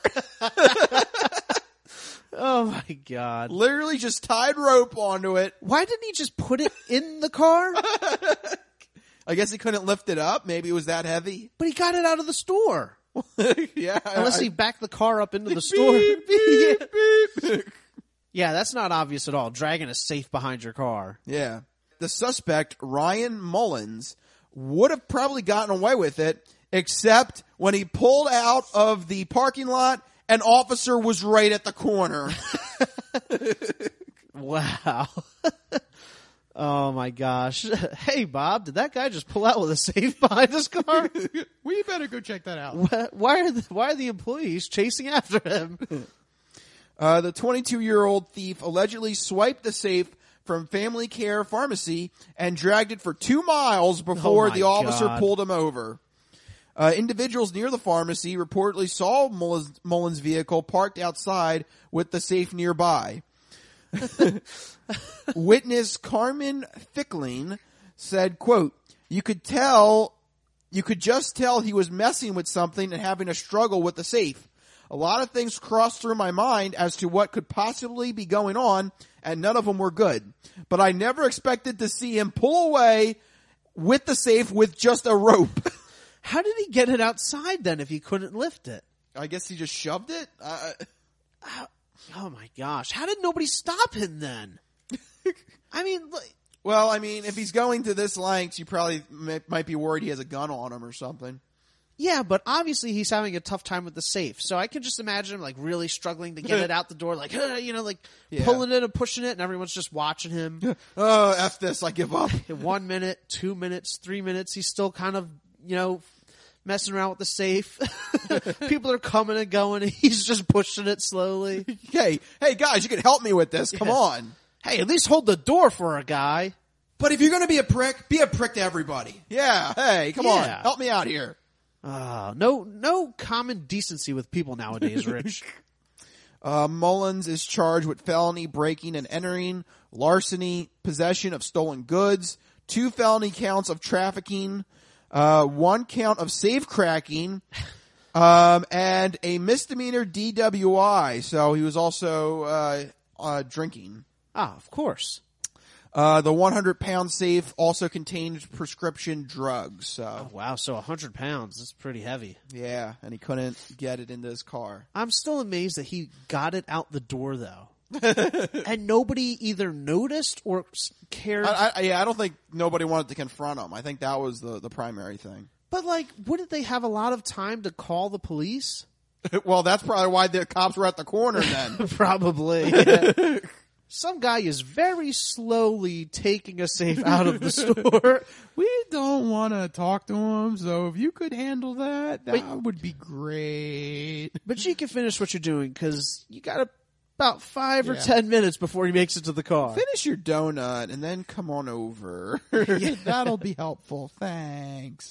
Oh my God. Literally just tied rope onto it. Why didn't he just put it in the car? I guess he couldn't lift it up. Maybe it was that heavy. But he got it out of the store. Yeah. Unless I- he backed the car up into the store. Beep, beep, beep. Yeah, that's not obvious at all. Dragging a safe behind your car. Yeah. The suspect, Ryan Mullins, would have probably gotten away with it, except when he pulled out of the parking lot, an officer was right at the corner. Wow. Oh my gosh. Hey Bob, did that guy just pull out with a safe behind his car? We better go check that out. Wh- Why are the, why are the employees chasing after him? Uh, the twenty-two-year-old thief allegedly swiped the safe from Family Care Pharmacy and dragged it for two miles before Oh my the officer God. pulled him over. Uh, individuals near the pharmacy reportedly saw Mullins, Mullins' vehicle parked outside with the safe nearby. Witness Carmen Fickling said, quote, you could tell, you could just tell he was messing with something and having a struggle with the safe. A lot of things crossed through my mind as to what could possibly be going on, and none of them were good. But I never expected to see him pull away with the safe with just a rope. How did he get it outside then if he couldn't lift it? I guess he just shoved it? Uh, Oh my gosh. How did nobody stop him then? I mean, like, well, I mean, if he's going to this length, you probably may, might be worried he has a gun on him or something. yeah, but obviously he's having a tough time with the safe. So I can just imagine him like really struggling to get it out the door, like, "Huh," you know, like Yeah. pulling it and pushing it, and everyone's just watching him. Oh, F this, I give up. One minute, two minutes, three minutes, he's still kind of, you know, messing around with the safe. People are coming and going, and he's just pushing it slowly. Hey, hey guys, you can help me with this. Come Yeah. on. Hey, at least hold the door for a guy. But if you're going to be a prick, be a prick to everybody. Yeah. Hey, come on. Yeah. Help me out here. Uh, no, no common decency with people nowadays, Rich. Uh, Mullins is charged with felony breaking and entering, larceny, possession of stolen goods, two felony counts of trafficking, uh, one count of safe cracking, um, and a misdemeanor D W I. So he was also uh, uh, drinking. Ah, of course. Uh, the one hundred pound safe also contained prescription drugs. So Oh, wow, so one hundred pounds. That's pretty heavy. yeah, and he couldn't get it into his car. I'm still amazed that he got it out the door, though. And nobody either noticed or s- cared. I, I, yeah, I don't think nobody wanted to confront him. I think that was the, the primary thing. But, like, wouldn't they have a lot of time to call the police? Well, that's probably why the cops were at the corner then. Probably. Yeah. Some guy is very slowly taking a safe out of the store. We don't want to talk to him, so if you could handle that, that But- would be great. But you can finish what you're doing, because you gotta about five or Yeah. ten minutes before he makes it to the car. Finish your donut and then come on over. That'll be helpful. Thanks.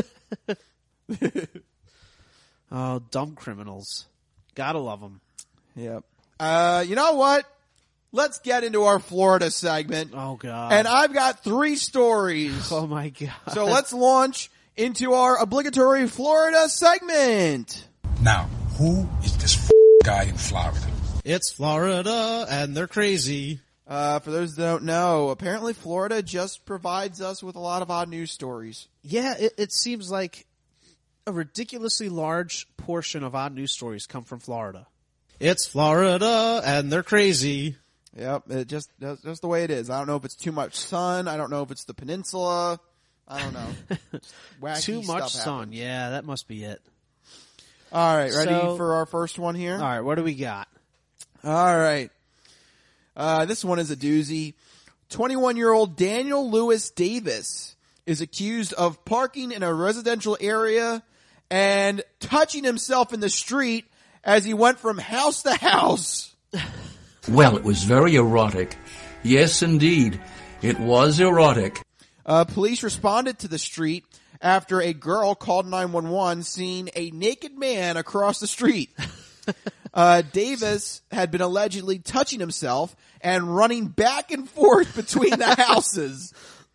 Oh, dumb criminals. Gotta love them. Yep. Uh, you know what? Let's get into our Florida segment. Oh, God. And I've got three stories. Oh, my God. So let's launch into our obligatory Florida segment. Now, who is this f- guy in Florida? It's Florida, and they're crazy. Uh, for those that don't know, apparently Florida just provides us with a lot of odd news stories. Yeah, it, it seems like a ridiculously large portion of odd news stories come from Florida. It's Florida, and they're crazy. Yep, it just that's just the way it is. I don't know if it's too much sun. I don't know if it's the peninsula. I don't know. Wacky Too much stuff sun. happens. Yeah, that must be it. All right, ready So- for our first one here? All right, what do we got? All right. Uh, this one is a doozy. twenty-one-year-old Daniel Lewis Davis is accused of parking in a residential area and touching himself in the street as he went from house to house. Well, it was very erotic. Yes, indeed. It was erotic. Uh, police responded to the street after a girl called nine one one seeing a naked man across the street. Uh, Davis had been allegedly touching himself and running back and forth between the houses.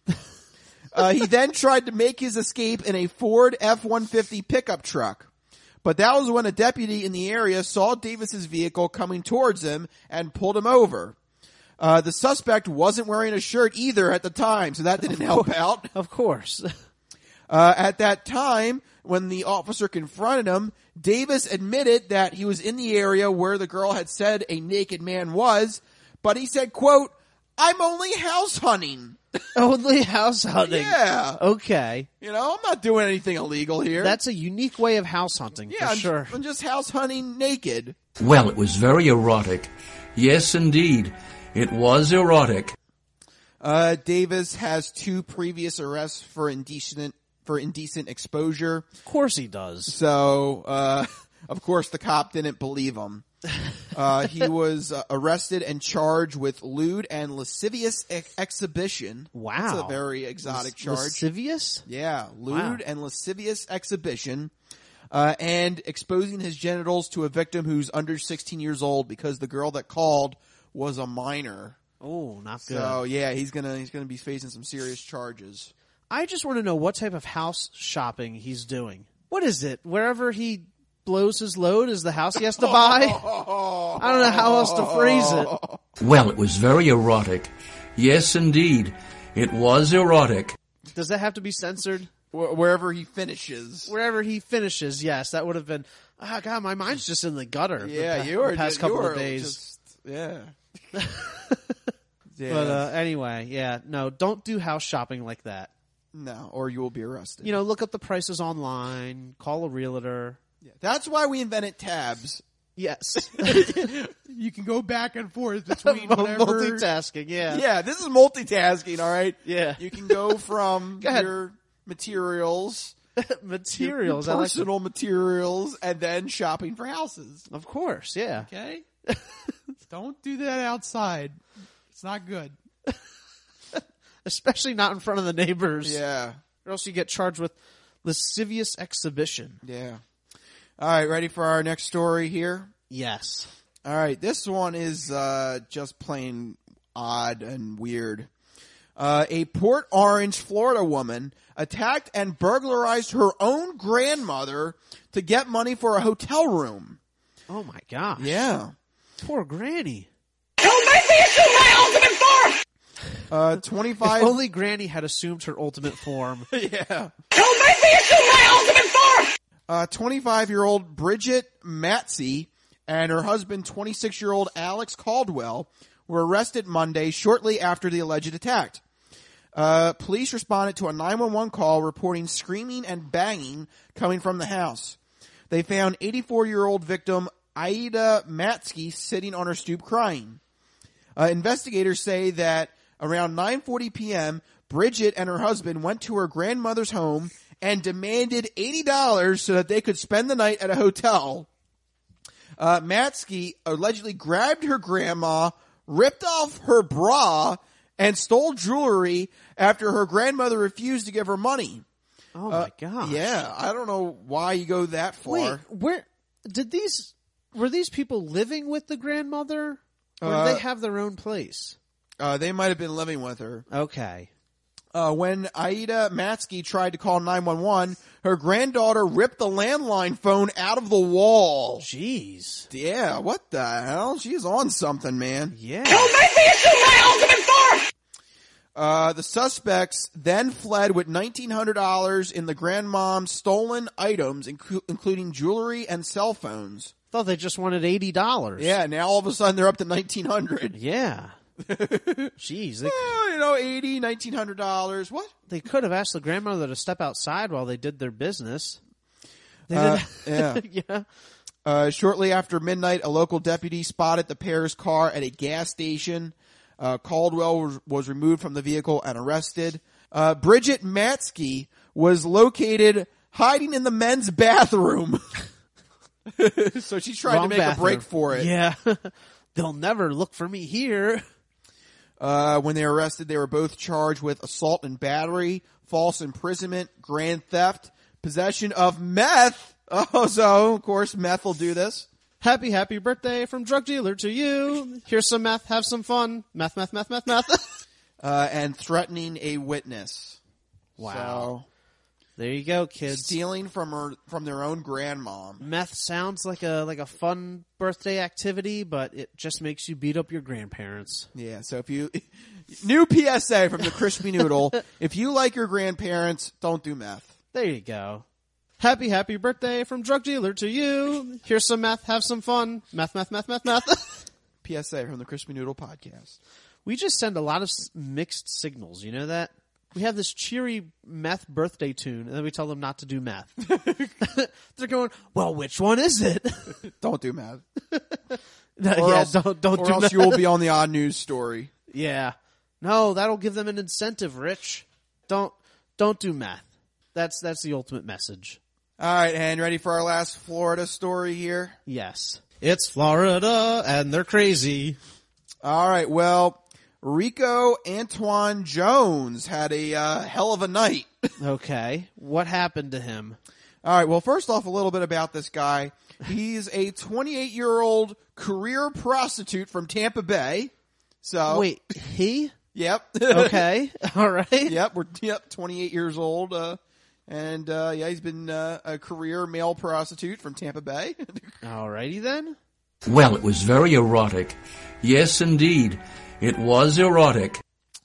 Uh, he then tried to make his escape in a Ford F one fifty pickup truck. But that was when a deputy in the area saw Davis's vehicle coming towards him and pulled him over. Uh, the suspect wasn't wearing a shirt either at the time, so that didn't help out. Of course. Uh, at that time, when the officer confronted him, Davis admitted that he was in the area where the girl had said a naked man was, but he said, quote, "I'm only house hunting." Only house hunting. Yeah. Okay. You know, I'm not doing anything illegal here. That's a unique way of house hunting, yeah, for I'm, sure. I'm just house hunting naked. Well, it was very erotic. Yes, indeed. It was erotic. Uh, Davis has two previous arrests for indecent, for indecent exposure. Of course he does. So, uh, of course the cop didn't believe him. Uh, he was uh, arrested and charged with lewd and lascivious ex- exhibition. Wow. That's a very exotic Las- charge. Lascivious? Yeah, lewd Wow. and lascivious exhibition. Uh, and exposing his genitals to a victim who's under sixteen years old because the girl that called was a minor. Oh, not good. So yeah, he's gonna, he's gonna be facing some serious charges. I just want to know what type of house shopping he's doing. What is it? Wherever he blows his load is the house he has to buy? I don't know how else to phrase it. Well, it was very erotic. Yes, indeed. It was erotic. Does that have to be censored? Wh- wherever he finishes. Wherever he finishes, yes. That would have been, oh God, my mind's just in the gutter. Yeah, the, pa- you were the past ju- couple you of were days. Just, yeah. yeah. But uh, anyway, yeah, no, don't do house shopping like that. No, or you will be arrested. You know, look up the prices online, call a realtor. Yeah, that's why we invented tabs. Yes. You can go back and forth between whatever. Multitasking, yeah. Yeah, this is multitasking, all right? Yeah. You can go from Go ahead. your materials, Materials. your I like to- personal materials, and then shopping for houses. Of course, yeah. Okay? Don't do that outside. It's not good. Especially not in front of the neighbors. Yeah. Or else you get charged with lascivious exhibition. Yeah. All right, ready for our next story here? Yes. All right, this one is uh, just plain odd and weird. Uh, a Port Orange, Florida woman attacked and burglarized her own grandmother to get money for a hotel room. Oh my gosh. Yeah. Poor granny. Don't make me assume my ultimate form! Uh, twenty-five. If only Granny had assumed her ultimate form. Yeah. Don't make me assume my ultimate form! Uh, twenty-five-year-old Bridget Matsey and her husband, twenty-six-year-old Alex Caldwell, were arrested Monday shortly after the alleged attack. Uh, police responded to a nine one one call reporting screaming and banging coming from the house. They found eighty-four-year-old victim Aida Matsky sitting on her stoop crying. Uh, investigators say that around nine forty p.m., Bridget and her husband went to her grandmother's home and demanded eighty dollars so that they could spend the night at a hotel. Uh, Matsky allegedly grabbed her grandma, ripped off her bra, and stole jewelry after her grandmother refused to give her money. Oh Uh, my gosh. Yeah, I don't know why you go that far. Wait, where did these were these people living with the grandmother, or Uh, did they have their own place? Uh, they might have been living with her. Okay. Uh, when Aida Matsky tried to call nine one one, her granddaughter ripped the landline phone out of the wall. Jeez. Yeah, what the hell? She's on something, man. Yeah. Uh, the suspects then fled with nineteen hundred dollars in the grandmom's stolen items, inc- including jewelry and cell phones. Thought they just wanted eighty dollars. Yeah, now all of a sudden they're up to nineteen hundred dollars. Yeah. Jeez. They, well, you know, eighty, nineteen hundred dollars. What? they could have asked the grandmother to step outside while they did their business. They Uh, didn't- yeah. yeah. Uh, shortly after midnight, a local deputy spotted the pair's car at a gas station. Uh, Caldwell was, was removed from the vehicle and arrested. Uh, Bridget Matsky was located hiding in the men's bathroom. So she tried Wrong to make bathroom. a break for it. Yeah. They'll never look for me here. Uh, when they were arrested, they were both charged with assault and battery, false imprisonment, grand theft, possession of meth. Oh, so, of course, meth will do this. Happy, happy birthday from drug dealer to you. Here's some meth. Have some fun. Meth, meth, meth, meth, meth. Uh, and threatening a witness. Wow. There you go, So, kids. stealing from her, from their own grandmom. Meth sounds like a like a fun birthday activity, but it just makes you beat up your grandparents. Yeah, so if you, new P S A from the Crispy Noodle, if you like your grandparents, don't do meth. There you go. Happy, happy birthday from drug dealer to you. Here's some meth. Have some fun. Meth, meth, meth, meth, meth. P S A from the Crispy Noodle podcast. We just send a lot of s- mixed signals. You know that? We have this cheery meth birthday tune, and then we tell them not to do meth. They're going, well, which one is it? Don't do meth. No, Or yeah, else, don't, don't or do else meth. you will be on the odd news story. Yeah. No, that'll give them an incentive, Rich. Don't, don't do meth. That's, that's the ultimate message. All right, and ready for our last Florida story here? Yes. It's Florida, and they're crazy. All right, well, Rico Antoine Jones had a uh, hell of a night. Okay. What happened to him? All right, well, first off, a little bit about this guy. He's a twenty-eight-year-old career prostitute from Tampa Bay. So Wait, he? Yep. Okay. All right. Yep, we're yep, twenty-eight years old. Uh, and uh, yeah, he's been uh, a career male prostitute from Tampa Bay. Alrighty then. Well, it was very erotic. Yes, indeed. It was erotic.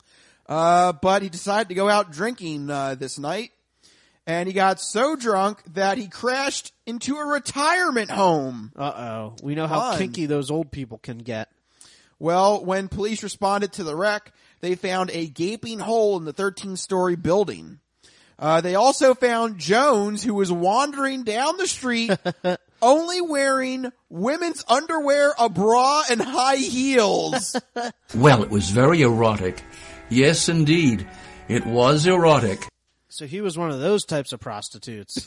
Uh, but he decided to go out drinking uh, this night. And he got so drunk that he crashed into a retirement home. Uh-oh. We know how Fun. kinky those old people can get. Well, when police responded to the wreck, they found a gaping hole in the thirteen-story building. Uh, they also found Jones, who was wandering down the street, only wearing women's underwear, a bra, and high heels. Well, it was very erotic. Yes, indeed. It was erotic. So he was one of those types of prostitutes.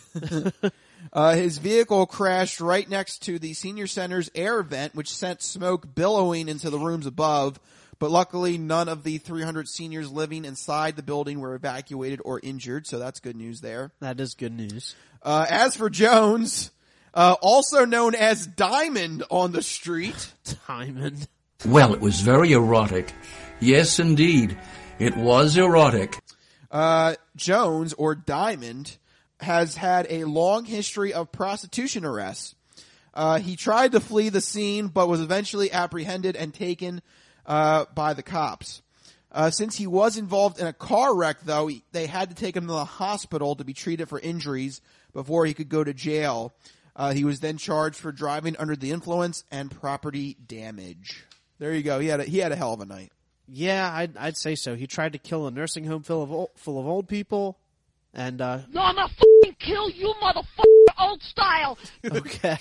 Uh, his vehicle crashed right next to the senior center's air vent, which sent smoke billowing into the rooms above. But luckily, none of the three hundred seniors living inside the building were evacuated or injured, so that's good news there. That is good news. Uh, as for Jones, uh, also known as Diamond on the street. Diamond. Well, it was very erotic. Yes, indeed. It was erotic. Uh, Jones, or Diamond, has had a long history of prostitution arrests. Uh, he tried to flee the scene, but was eventually apprehended and taken uh, by the cops. Uh, since he was involved in a car wreck, though, he, they had to take him to the hospital to be treated for injuries before he could go to jail. Uh, he was then charged for driving under the influence and property damage. There you go. He had a, he had a hell of a night. Yeah, I'd, I'd say so. He tried to kill a nursing home full of old, full of old people, and uh, No, I'm gonna f***ing kill you, motherfucker, old style. okay.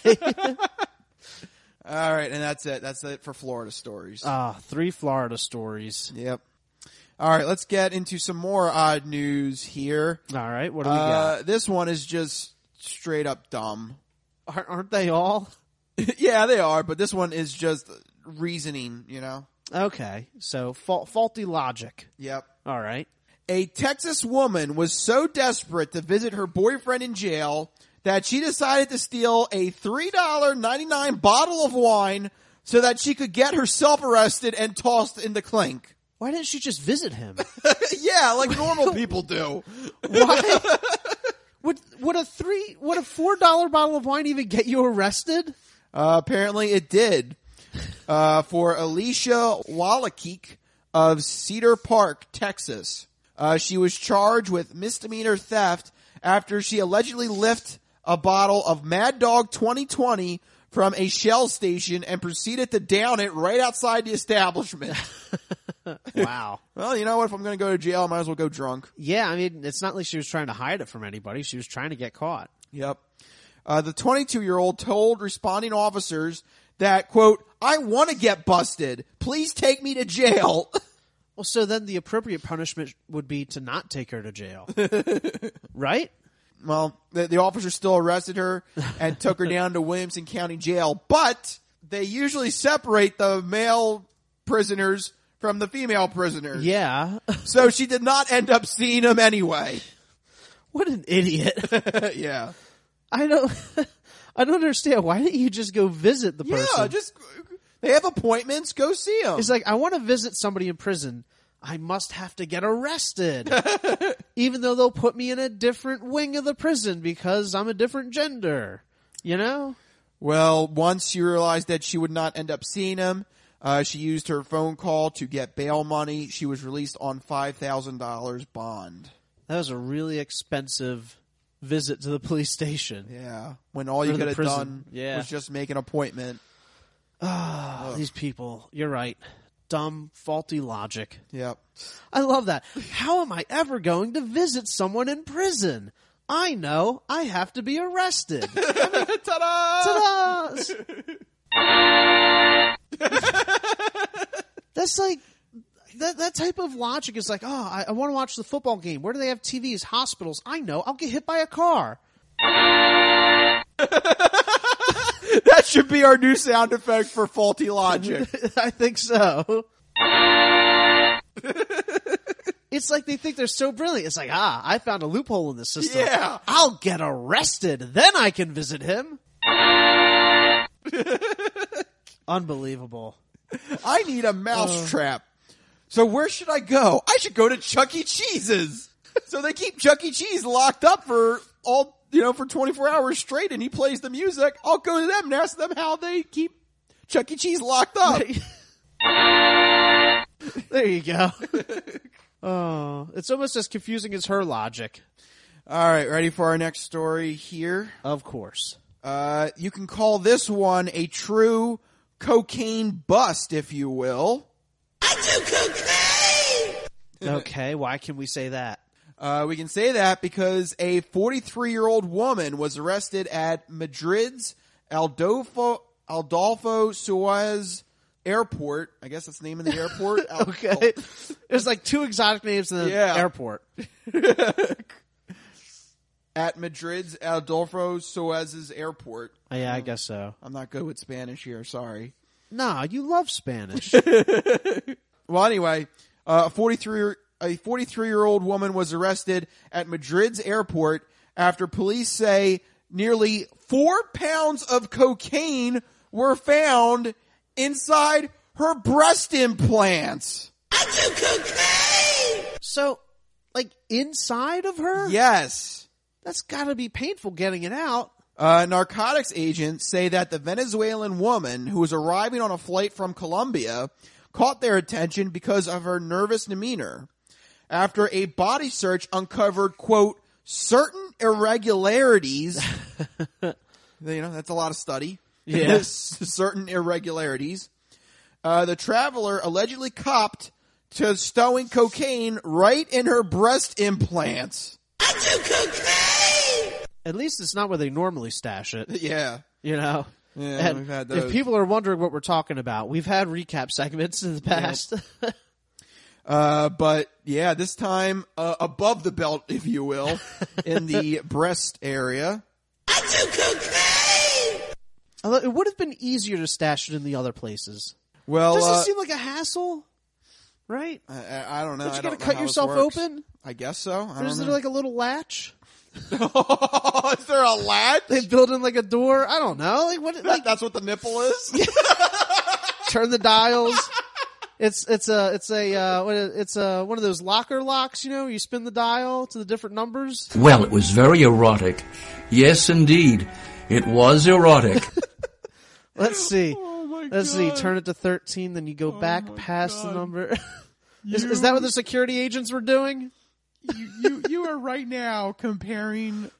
All right, and that's it. That's it for Florida stories. Ah, three Florida stories. Yep. All right, let's get into some more odd news here. All right, what do we Uh, got? this one is just straight up dumb. Aren't, aren't they all? Yeah, they are, but this one is just reasoning, you know? Okay, so fa- faulty logic. Yep. All right. A Texas woman was so desperate to visit her boyfriend in jail that she decided to steal a three dollars and ninety-nine cents bottle of wine so that she could get herself arrested and tossed in the clink. Why didn't she just visit him? Yeah, like normal people do. Why? Would would a three would a four dollar bottle of wine even get you arrested? Uh, apparently it did. Uh, for Alicia Wallachik of Cedar Park, Texas. Uh, she was charged with misdemeanor theft after she allegedly lifted a bottle of Mad Dog twenty twenty from a Shell station and proceeded to down it right outside the establishment. Wow. Well, you know what? If I'm going to go to jail, I might as well go drunk. Yeah, I mean, it's not like she was trying to hide it from anybody. She was trying to get caught. Yep. Uh, the twenty-two-year-old told responding officers that, quote, I want to get busted. Please take me to jail. Well, so then the appropriate punishment would be to not take her to jail. Right? Well, the, the officer still arrested her and took her down to Williamson County Jail, but they usually separate the male prisoners from the female prisoners. Yeah. So she did not end up seeing him anyway. What an idiot. Yeah. I don't I don't understand. Why didn't you just go visit the person? Yeah, just they have appointments, go see them. It's like, I want to visit somebody in prison. I must have to get arrested. Even though they'll put me in a different wing of the prison because I'm a different gender. You know? Well, once she realized that she would not end up seeing him, uh, she used her phone call to get bail money. She was released on five thousand dollars bond. That was a really expensive visit to the police station. Yeah. When all you Or the could have prison. done Yeah. was just make an appointment. Ah, these people. You're right. Dumb, faulty logic. Yep. I love that. How am I ever going to visit someone in prison? I know. I have to be arrested. I mean, ta-da! Ta-da! That's like, that that type of logic is like, oh, I, I want to watch the football game. Where do they have T Vs? Hospitals. I know. I'll get hit by a car. That should be our new sound effect for faulty logic. I think so. It's like they think they're so brilliant. It's like, ah, I found a loophole in the system. Yeah. I'll get arrested. Then I can visit him. Unbelievable. I need a mousetrap. So where should I go? I should go to Chuck E. Cheese's. So they keep Chuck E. Cheese locked up for all, you know, for twenty-four hours straight, and he plays the music. I'll go to them and ask them how they keep Chuck E. Cheese locked up. There you go. Oh, it's almost as confusing as her logic. All right, ready for our next story here? Of course. Uh, you can call this one a true cocaine bust, if you will. I do cocaine! Okay, why can we say that? Uh, we can say that because a forty-three-year-old woman was arrested at Madrid's Adolfo, Adolfo Suez Airport. I guess that's the name of the airport. Okay. There's like two exotic names in the Yeah. airport. At Madrid's Adolfo Suez's airport. Oh, yeah, I guess so. I'm not good with Spanish here, sorry. Nah, you love Spanish. Well, anyway, uh, a forty-three a forty-three-year-old woman was arrested at Madrid's airport after police say nearly four pounds of cocaine were found inside her breast implants. I do cocaine! So, like, inside of her? Yes. That's gotta be painful getting it out. Uh, narcotics agents say that the Venezuelan woman who was arriving on a flight from Colombia caught their attention because of her nervous demeanor. After a body search uncovered, quote, certain irregularities. You know, that's a lot of study. Yeah. Certain irregularities. Uh, the traveler allegedly copped to stowing cocaine right in her breast implants. I do cocaine! At least it's not where they normally stash it. Yeah. You know? Yeah, And we've had if those. people are wondering what we're talking about, we've had recap segments in the past. Uh, but yeah, this time, uh, above the belt, if you will, in the breast area. I do cocaine! Although it would have been easier to stash it in the other places. Well, doesn't uh, it seem like a hassle? Right? I, I, I don't know. Don't you I gotta don't know cut how this yourself works. open? I guess so. I Or is don't there know. like a little latch? Is there a latch? They build in like a door? I don't know. Like what? Like That's what the nipple is? turn the dials. It's it's a it's a uh, what is- it's a one of those locker locks. You know, you spin the dial to the different numbers. Well, it was very erotic. Yes, indeed. It was erotic. Let's see. Oh Let's see. Turn it to thirteen, then you go back past the number. is, is that what the security agents were doing? You, you, you are right now comparing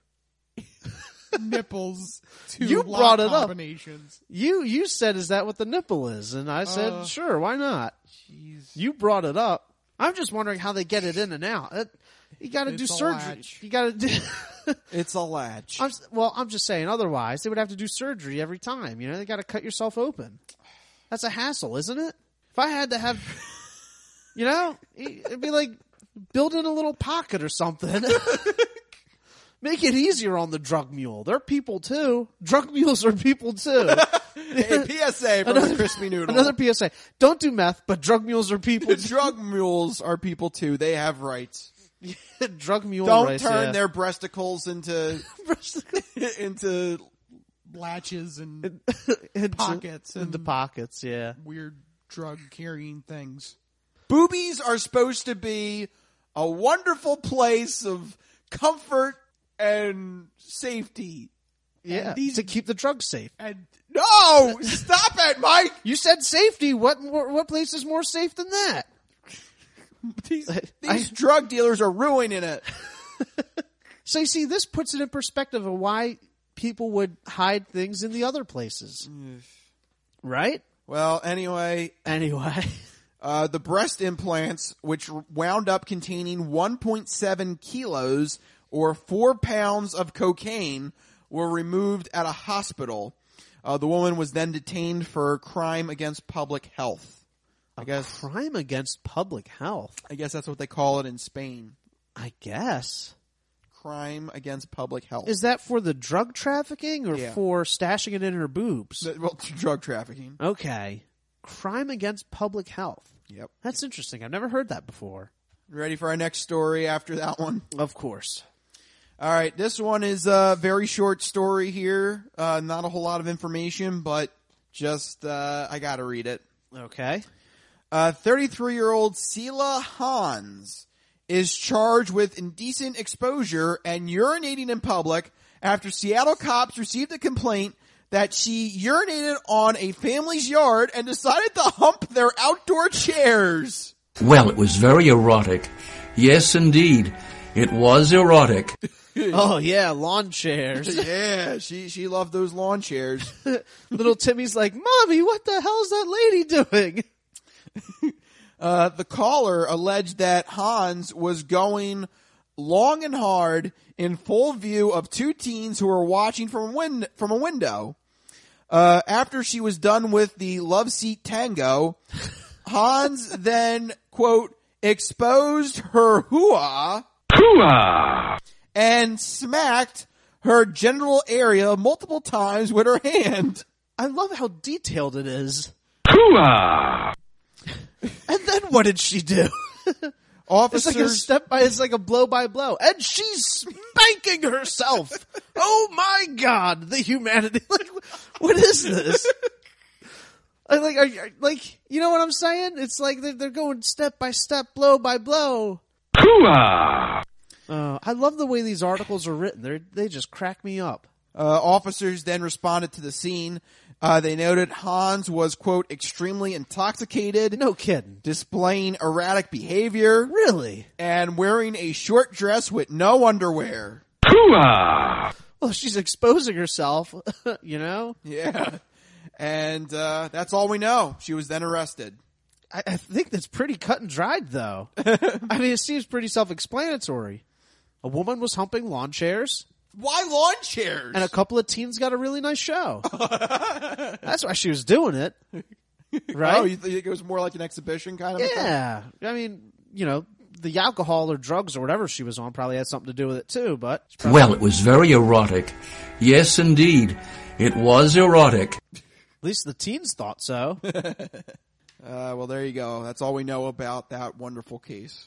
nipples to You lock brought it up. combinations. You you said, "Is that what the nipple is?" And I said, Uh, "Sure, why not?" You brought it up. I'm just wondering how they get it in and out. It, you got to do It's a surgery. latch. You got to do. It's a latch. I'm, s- well, I'm just saying. Otherwise, they would have to do surgery every time. You know, they got to cut yourself open. That's a hassle, isn't it? If I had to have, you know, it'd be like building a little pocket or something. Make it easier on the drug mule. They're people too. Drug mules are people too. A P S A from the Crispy Noodle. Another P S A. Don't do meth, but drug mules are people too. Drug mules are people too. They have rights. Drug mule Don't race, turn yeah. their breasticles into into Latches and into, pockets and into pockets, yeah. weird drug carrying things. Boobies are supposed to be a wonderful place of comfort and safety. Yeah, these- to keep the drugs safe. And No! Stop it, Mike! You said safety. What more, what place is more safe than that? These, I- these drug dealers are ruining it. So you see, this puts it in perspective of why people would hide things in the other places. Right? Well, anyway, Anyway. uh, the breast implants, which wound up containing one point seven kilos or four pounds of cocaine, were removed at a hospital. Uh, the woman was then detained for crime against public health. I guess Crime against public health. I guess that's what they call it in Spain. I guess. Crime against public health. Is that for the drug trafficking or Yeah. for stashing it in her boobs? Well, drug trafficking. Okay. Crime against public health. Yep. That's interesting. I've never heard that before. Ready for our next story after that one? Of course. All right, this one is a very short story here. Uh, not a whole lot of information, but just uh, I got to read it. Okay. Uh, thirty-three-year-old Sela Hans is charged with indecent exposure and urinating in public after Seattle cops received a complaint that she urinated on a family's yard and decided to hump their outdoor chairs. Well, it was very erotic. Yes, indeed. It was erotic. Oh yeah, lawn chairs. Yeah, she she loved those lawn chairs. Little Timmy's like, "Mommy, what the hell is that lady doing?" Uh, the caller alleged that Hans was going long and hard in full view of two teens who were watching from a, win- from a window. Uh, after she was done with the love seat tango, Hans then, quote, exposed her hoo-ah, Hoo-ah! and smacked her genital area multiple times with her hand. I love how detailed it is. Hoo-ah! And then what did she do? Officers, It's like a step by, it's like a blow by blow. And she's spanking herself. Oh my God, the humanity. Like, what is this? I like, are, are, like, you know what I'm saying? It's like they're, they're going step by step, blow by blow. Hoo-ah! Uh, I love the way these articles are written. They they just crack me up. Uh, officers then responded to the scene. Uh, they noted Hans was, quote, extremely intoxicated. No kidding. Displaying erratic behavior. Really? And wearing a short dress with no underwear. Hoo-ah! Well, she's exposing herself, you know? Yeah. And uh, that's all we know. She was then arrested. I, I think that's pretty cut and dried, though. I mean, it seems pretty self-explanatory. A woman was humping lawn chairs. Why lawn chairs? And a couple of teens got a really nice show. That's why she was doing it. Right? Oh, you think it was more like an exhibition kind of a thing? Yeah. I mean, you know, the alcohol or drugs or whatever she was on probably had something to do with it too, but... Well, it was very erotic. Yes, indeed. It was erotic. At least the teens thought so. uh, well, there you go. That's all we know about that wonderful case.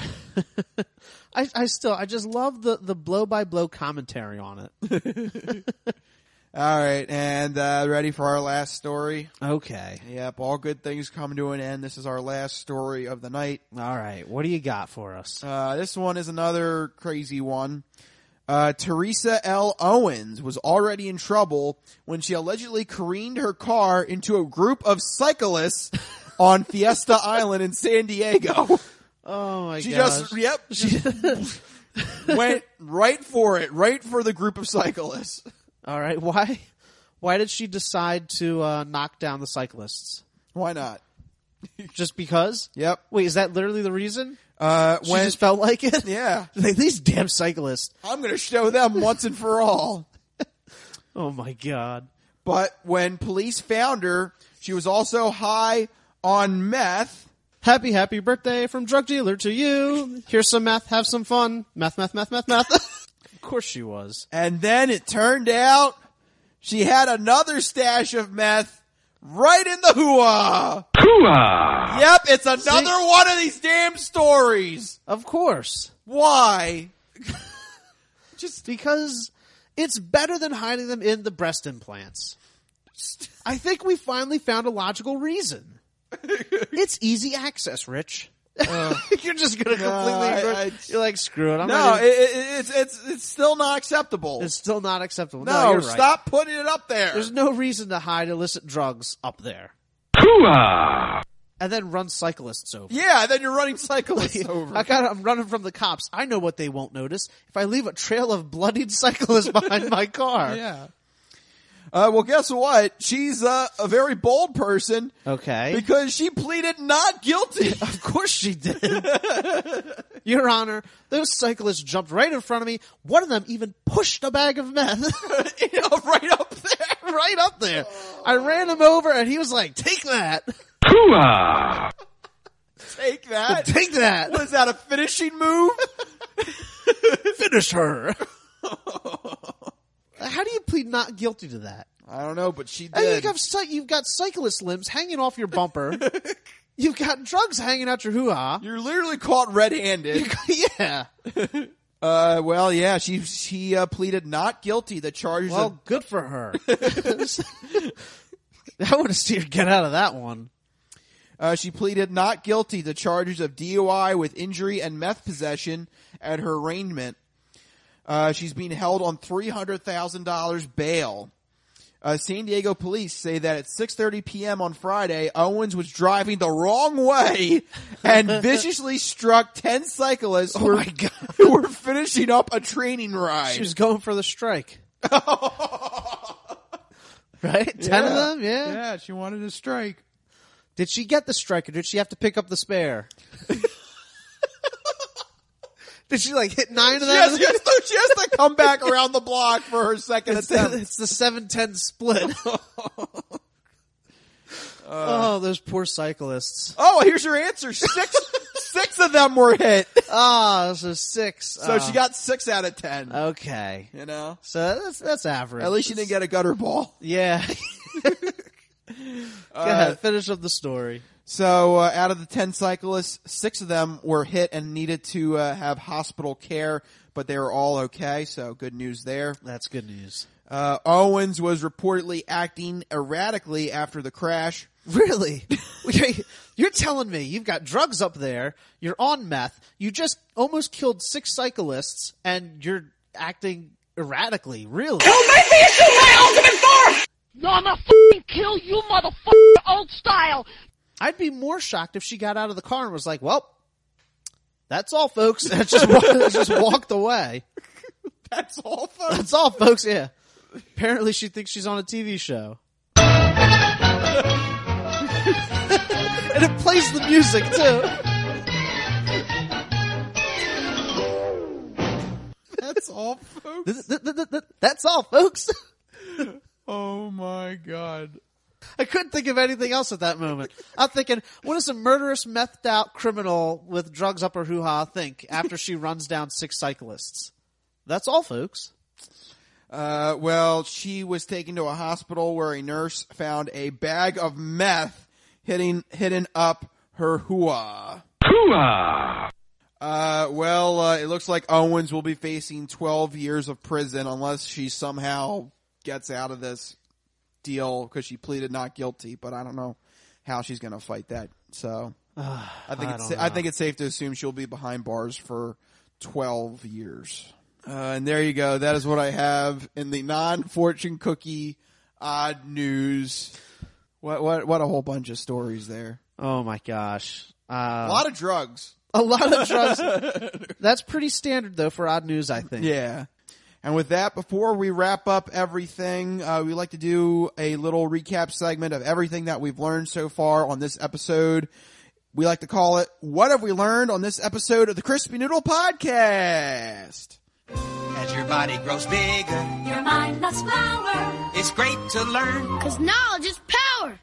I, I still, I just love the, the blow-by-blow commentary on it. All right, and uh, ready for our last story? Okay. Yep, all good things come to an end. This is our last story of the night. All right, what do you got for us? Uh, this one is another crazy one. Uh, Teresa L. Owens was already in trouble when she allegedly careened her car into a group of cyclists on Fiesta Island in San Diego. Oh my she gosh. just, yep, she just went right for it, right for the group of cyclists. All right, why, why did she decide to uh, knock down the cyclists? Why not? Just because? Yep. Wait, is that literally the reason? Uh, she when, just felt like it? Yeah. Like, these damn cyclists. I'm going to show them once and for all. Oh my God. But when police found her, she was also high on meth. Happy, happy birthday from drug dealer to you. Here's some meth. Have some fun. Meth, meth, meth, meth, meth. Of course she was. And then it turned out she had another stash of meth right in the hoo-ah. Hoo-ah. Yep, it's another See? one of these damn stories. Of course. Why? Just because it's better than hiding them in the breast implants. I think we finally found a logical reason. It's easy access, Rich. Uh, you're just gonna no, completely. I, I, you're like, screw it. I'm no, not even, it, it, it's it's it's still not acceptable. It's still not acceptable. No, no you're right. Stop putting it up there. There's no reason to hide illicit drugs up there. Hoo-ah. And then run cyclists over. Yeah, then you're running cyclists over. I got. I'm running from the cops. I know what they won't notice if I leave a trail of bloodied cyclists behind my car. Yeah. Uh, well, guess what? She's uh, a very bold person. Okay. Because she pleaded not guilty. Of course she did. Your Honor, those cyclists jumped right in front of me. One of them even pushed a bag of meth. You know, right up there. Right up there. I ran him over and he was like, take that. Hoo-ah. Take that. Take that. What is that, a finishing move? Finish her. How do you plead not guilty to that? I don't know, but she did. I mean, you've, got, you've got cyclist limbs hanging off your bumper. You've got drugs hanging out your hoo-ha. You're literally caught red-handed. Yeah. Uh, well, yeah, she she uh, pleaded not guilty. The charges. Well, of, good for her. I want to see her get out of that one. Uh, she pleaded not guilty to charges of D U I with injury and meth possession at her arraignment. Uh, she's being held on three hundred thousand dollars bail. Uh, San Diego police say that at six thirty p.m. on Friday, Owens was driving the wrong way and viciously struck ten cyclists oh who, were, my God. who were finishing up a training ride. She was going for the strike. Right? Ten Yeah. of them? Yeah. Yeah, she wanted a strike. Did she get the strike or did she have to pick up the spare? Did she like hit nine of them? Yes, she has to, she has to come back around the block for her second It's attempt. the, it's the seven ten split. Oh, those poor cyclists. Oh, here's your answer. Six, six of them were hit. Ah, oh, so six. So oh. she got six out of ten. Okay. You know? So that's, that's average. At least she didn't get a gutter ball. Yeah. Go Uh, ahead, finish up the story. So, uh, out of the ten cyclists, six of them were hit and needed to uh, have hospital care, but they were all okay, so good news there. That's good news. Uh, Owens was reportedly acting erratically after the crash. Really? You're telling me you've got drugs up there, you're on meth, you just almost killed six cyclists, and you're acting erratically. Really? Don't make me assume my ultimate force! No, I'm gonna f***ing kill you, motherfucker, old style! I'd be more shocked if she got out of the car and was like, well, that's all, folks. And just, wa- just walked away. That's all, folks? That's all, folks, yeah. Apparently she thinks she's on a T V show. And it plays the music, too. That's all, folks? That's all, folks. Oh, my God. I couldn't think of anything else at that moment. I'm thinking, what does a murderous, methed out criminal with drugs up her hoo-ha think after she runs down six cyclists? That's all, folks. Uh, well, she was taken to a hospital where a nurse found a bag of meth hitting, hidden up her hoo-ha. Hoo-ha! Uh, well, uh, it looks like Owens will be facing twelve years of prison unless she somehow gets out of this deal because she pleaded not guilty, but I don't know how she's going to fight that. So I think I it's, don't I know. think it's safe to assume she'll be behind bars for twelve years. Uh, and there you go. That is what I have in the non-fortune cookie odd news. What, what, what a whole bunch of stories there. Oh my gosh. Uh, A lot of drugs. A lot of drugs. That's pretty standard, though, for odd news, I think. Yeah. And with that, before we wrap up everything, uh, we like to do a little recap segment of everything that we've learned so far on this episode. We like to call it, What Have We Learned on This Episode of the Crispy Noodle Podcast? As your body grows bigger, Your mind loves flower. it's great to learn. Cause knowledge is power.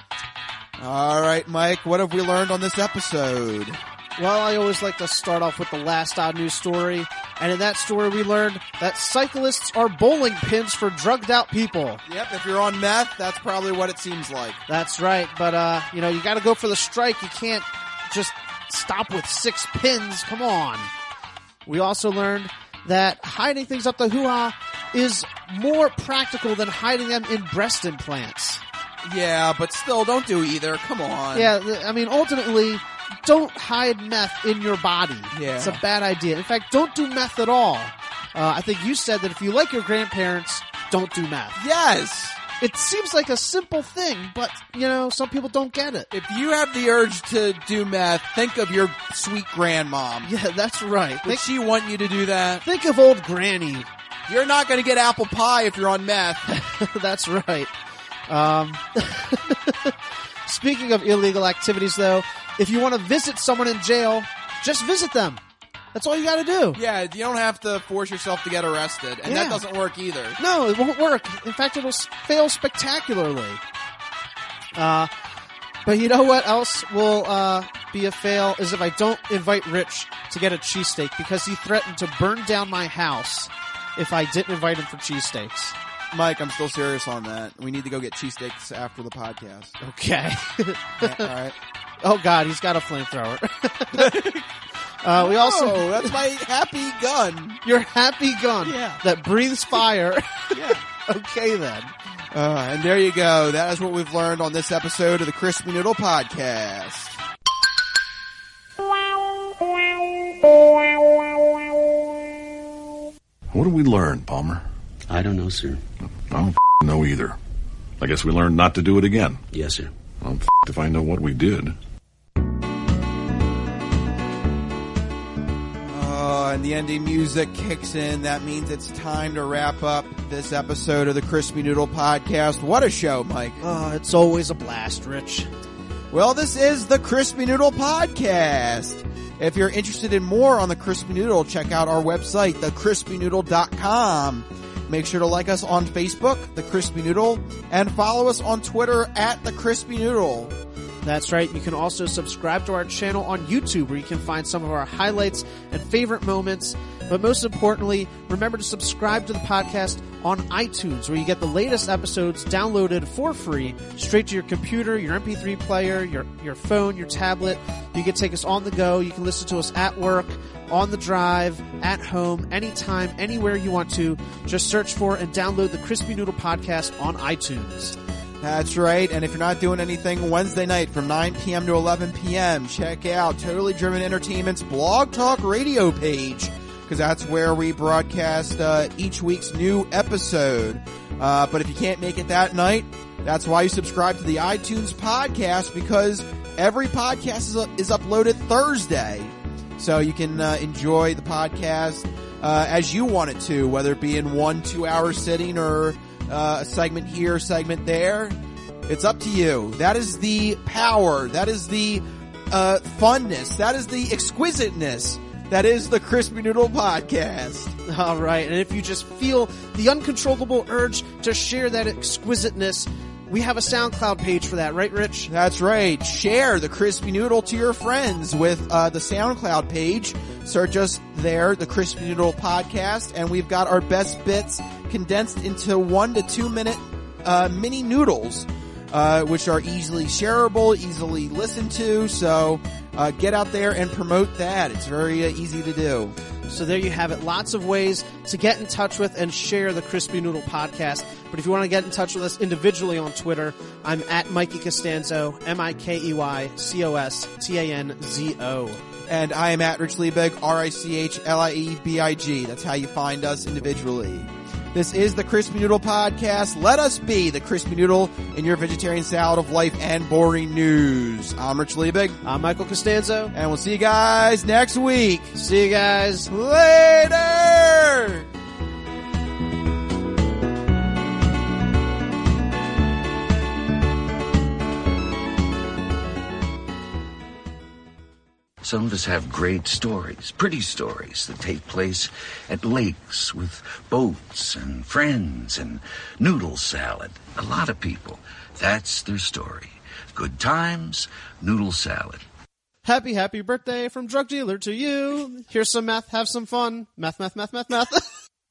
All right, Mike, what have we learned on this episode? Well, I always like to start off with the last odd news story. And in that story, we learned that cyclists are bowling pins for drugged out people. Yep, if you're on meth, that's probably what it seems like. That's right. But, uh, you know, you gotta go for the strike. You can't just stop with six pins. Come on. We also learned that hiding things up the hoo-ha is more practical than hiding them in breast implants. Yeah, but still, don't do either. Come on. Yeah, th- I mean, ultimately, don't hide meth in your body. Yeah. It's a bad idea. In fact, don't do meth at all. Uh, I think you said that if you like your grandparents, don't do meth. Yes! It seems like a simple thing, but, you know, some people don't get it. If you have the urge to do meth, think of your sweet grandmom. Yeah, that's right. Would Think, she want you to do that? think of old Granny. You're not going to get apple pie if you're on meth. That's right. Um, speaking of illegal activities, though, if you want to visit someone in jail, just visit them. That's all you got to do. Yeah, you don't have to force yourself to get arrested, and Yeah. that doesn't work either. No, it won't work. In fact, it'll s- fail spectacularly. Uh, but you know what else will uh, be a fail is if I don't invite Rich to get a cheesesteak because he threatened to burn down my house if I didn't invite him for cheesesteaks. Mike, I'm still serious on that. We need to go get cheesesteaks after the podcast. Okay. Yeah, all right. Oh, God, he's got a flamethrower. uh, we also... Oh, that's my happy gun. Your happy gun Yeah. that breathes fire. Yeah. Okay, then. Uh, and there you go. That is what we've learned on this episode of the Crispy Noodle Podcast. What did we learn, Palmer? I don't know, sir. I don't f- know either. I guess we learned not to do it again. Yes, sir. I'm f- if I know what we did. Oh, and the ending music kicks in. That means it's time to wrap up this episode of the Crispy Noodle Podcast. What a show, Mike. Oh, it's always a blast, Rich. Well, this is the Crispy Noodle Podcast. If you're interested in more on the Crispy Noodle, check out our website, the crispy noodle dot com. Make sure to like us on Facebook, The Crispy Noodle, and follow us on Twitter at The Crispy Noodle. That's right. You can also subscribe to our channel on YouTube where you can find some of our highlights and favorite moments. But most importantly, remember to subscribe to the podcast on iTunes where you get the latest episodes downloaded for free straight to your computer, your M P three player, your, your phone, your tablet. You can take us on the go. You can listen to us at work, on the drive, at home, anytime, anywhere you want to. Just search for and download the Crispy Noodle Podcast on iTunes. That's right. And if you're not doing anything Wednesday night from nine p.m. to eleven p.m., check out Totally Driven Entertainment's Blog Talk Radio page, because that's where we broadcast uh, each week's new episode. Uh, but if you can't make it that night, that's why you subscribe to the iTunes podcast, because every podcast is, uh, is uploaded Thursday. So you can uh, enjoy the podcast uh, as you want it to, whether it be in one two-hour sitting or uh, a segment here, segment there. It's up to you. That is the power. That is the uh, funness. That is the exquisiteness. That is the Crispy Noodle Podcast. All right. And if you just feel the uncontrollable urge to share that exquisiteness, we have a SoundCloud page for that, right, Rich? That's right. Share the Crispy Noodle to your friends with uh, the SoundCloud page. Search us there, the Crispy Noodle Podcast, and we've got our best bits condensed into one to two minute uh, mini noodles, uh, which are easily shareable, easily listened to. So uh, get out there and promote that. It's very uh, easy to do. So there you have it. Lots of ways to get in touch with and share the Crispy Noodle Podcast. But if you want to get in touch with us individually on Twitter, I'm at Mikey Costanzo, M I K E Y C O S T A N Z O. And I am at Rich Liebig, R I C H L I E B I G. That's how you find us individually. This is the Crispy Noodle Podcast. Let us be the Crispy Noodle in your vegetarian salad of life and boring news. I'm Rich Liebig. I'm Michael Costanzo. And we'll see you guys next week. See you guys later! Some of us have great stories, pretty stories that take place at lakes with boats and friends and noodle salad. A lot of people, that's their story. Good times, noodle salad. Happy, happy birthday from drug dealer to you. Here's some meth, have some fun. Meth, meth, meth, meth, meth.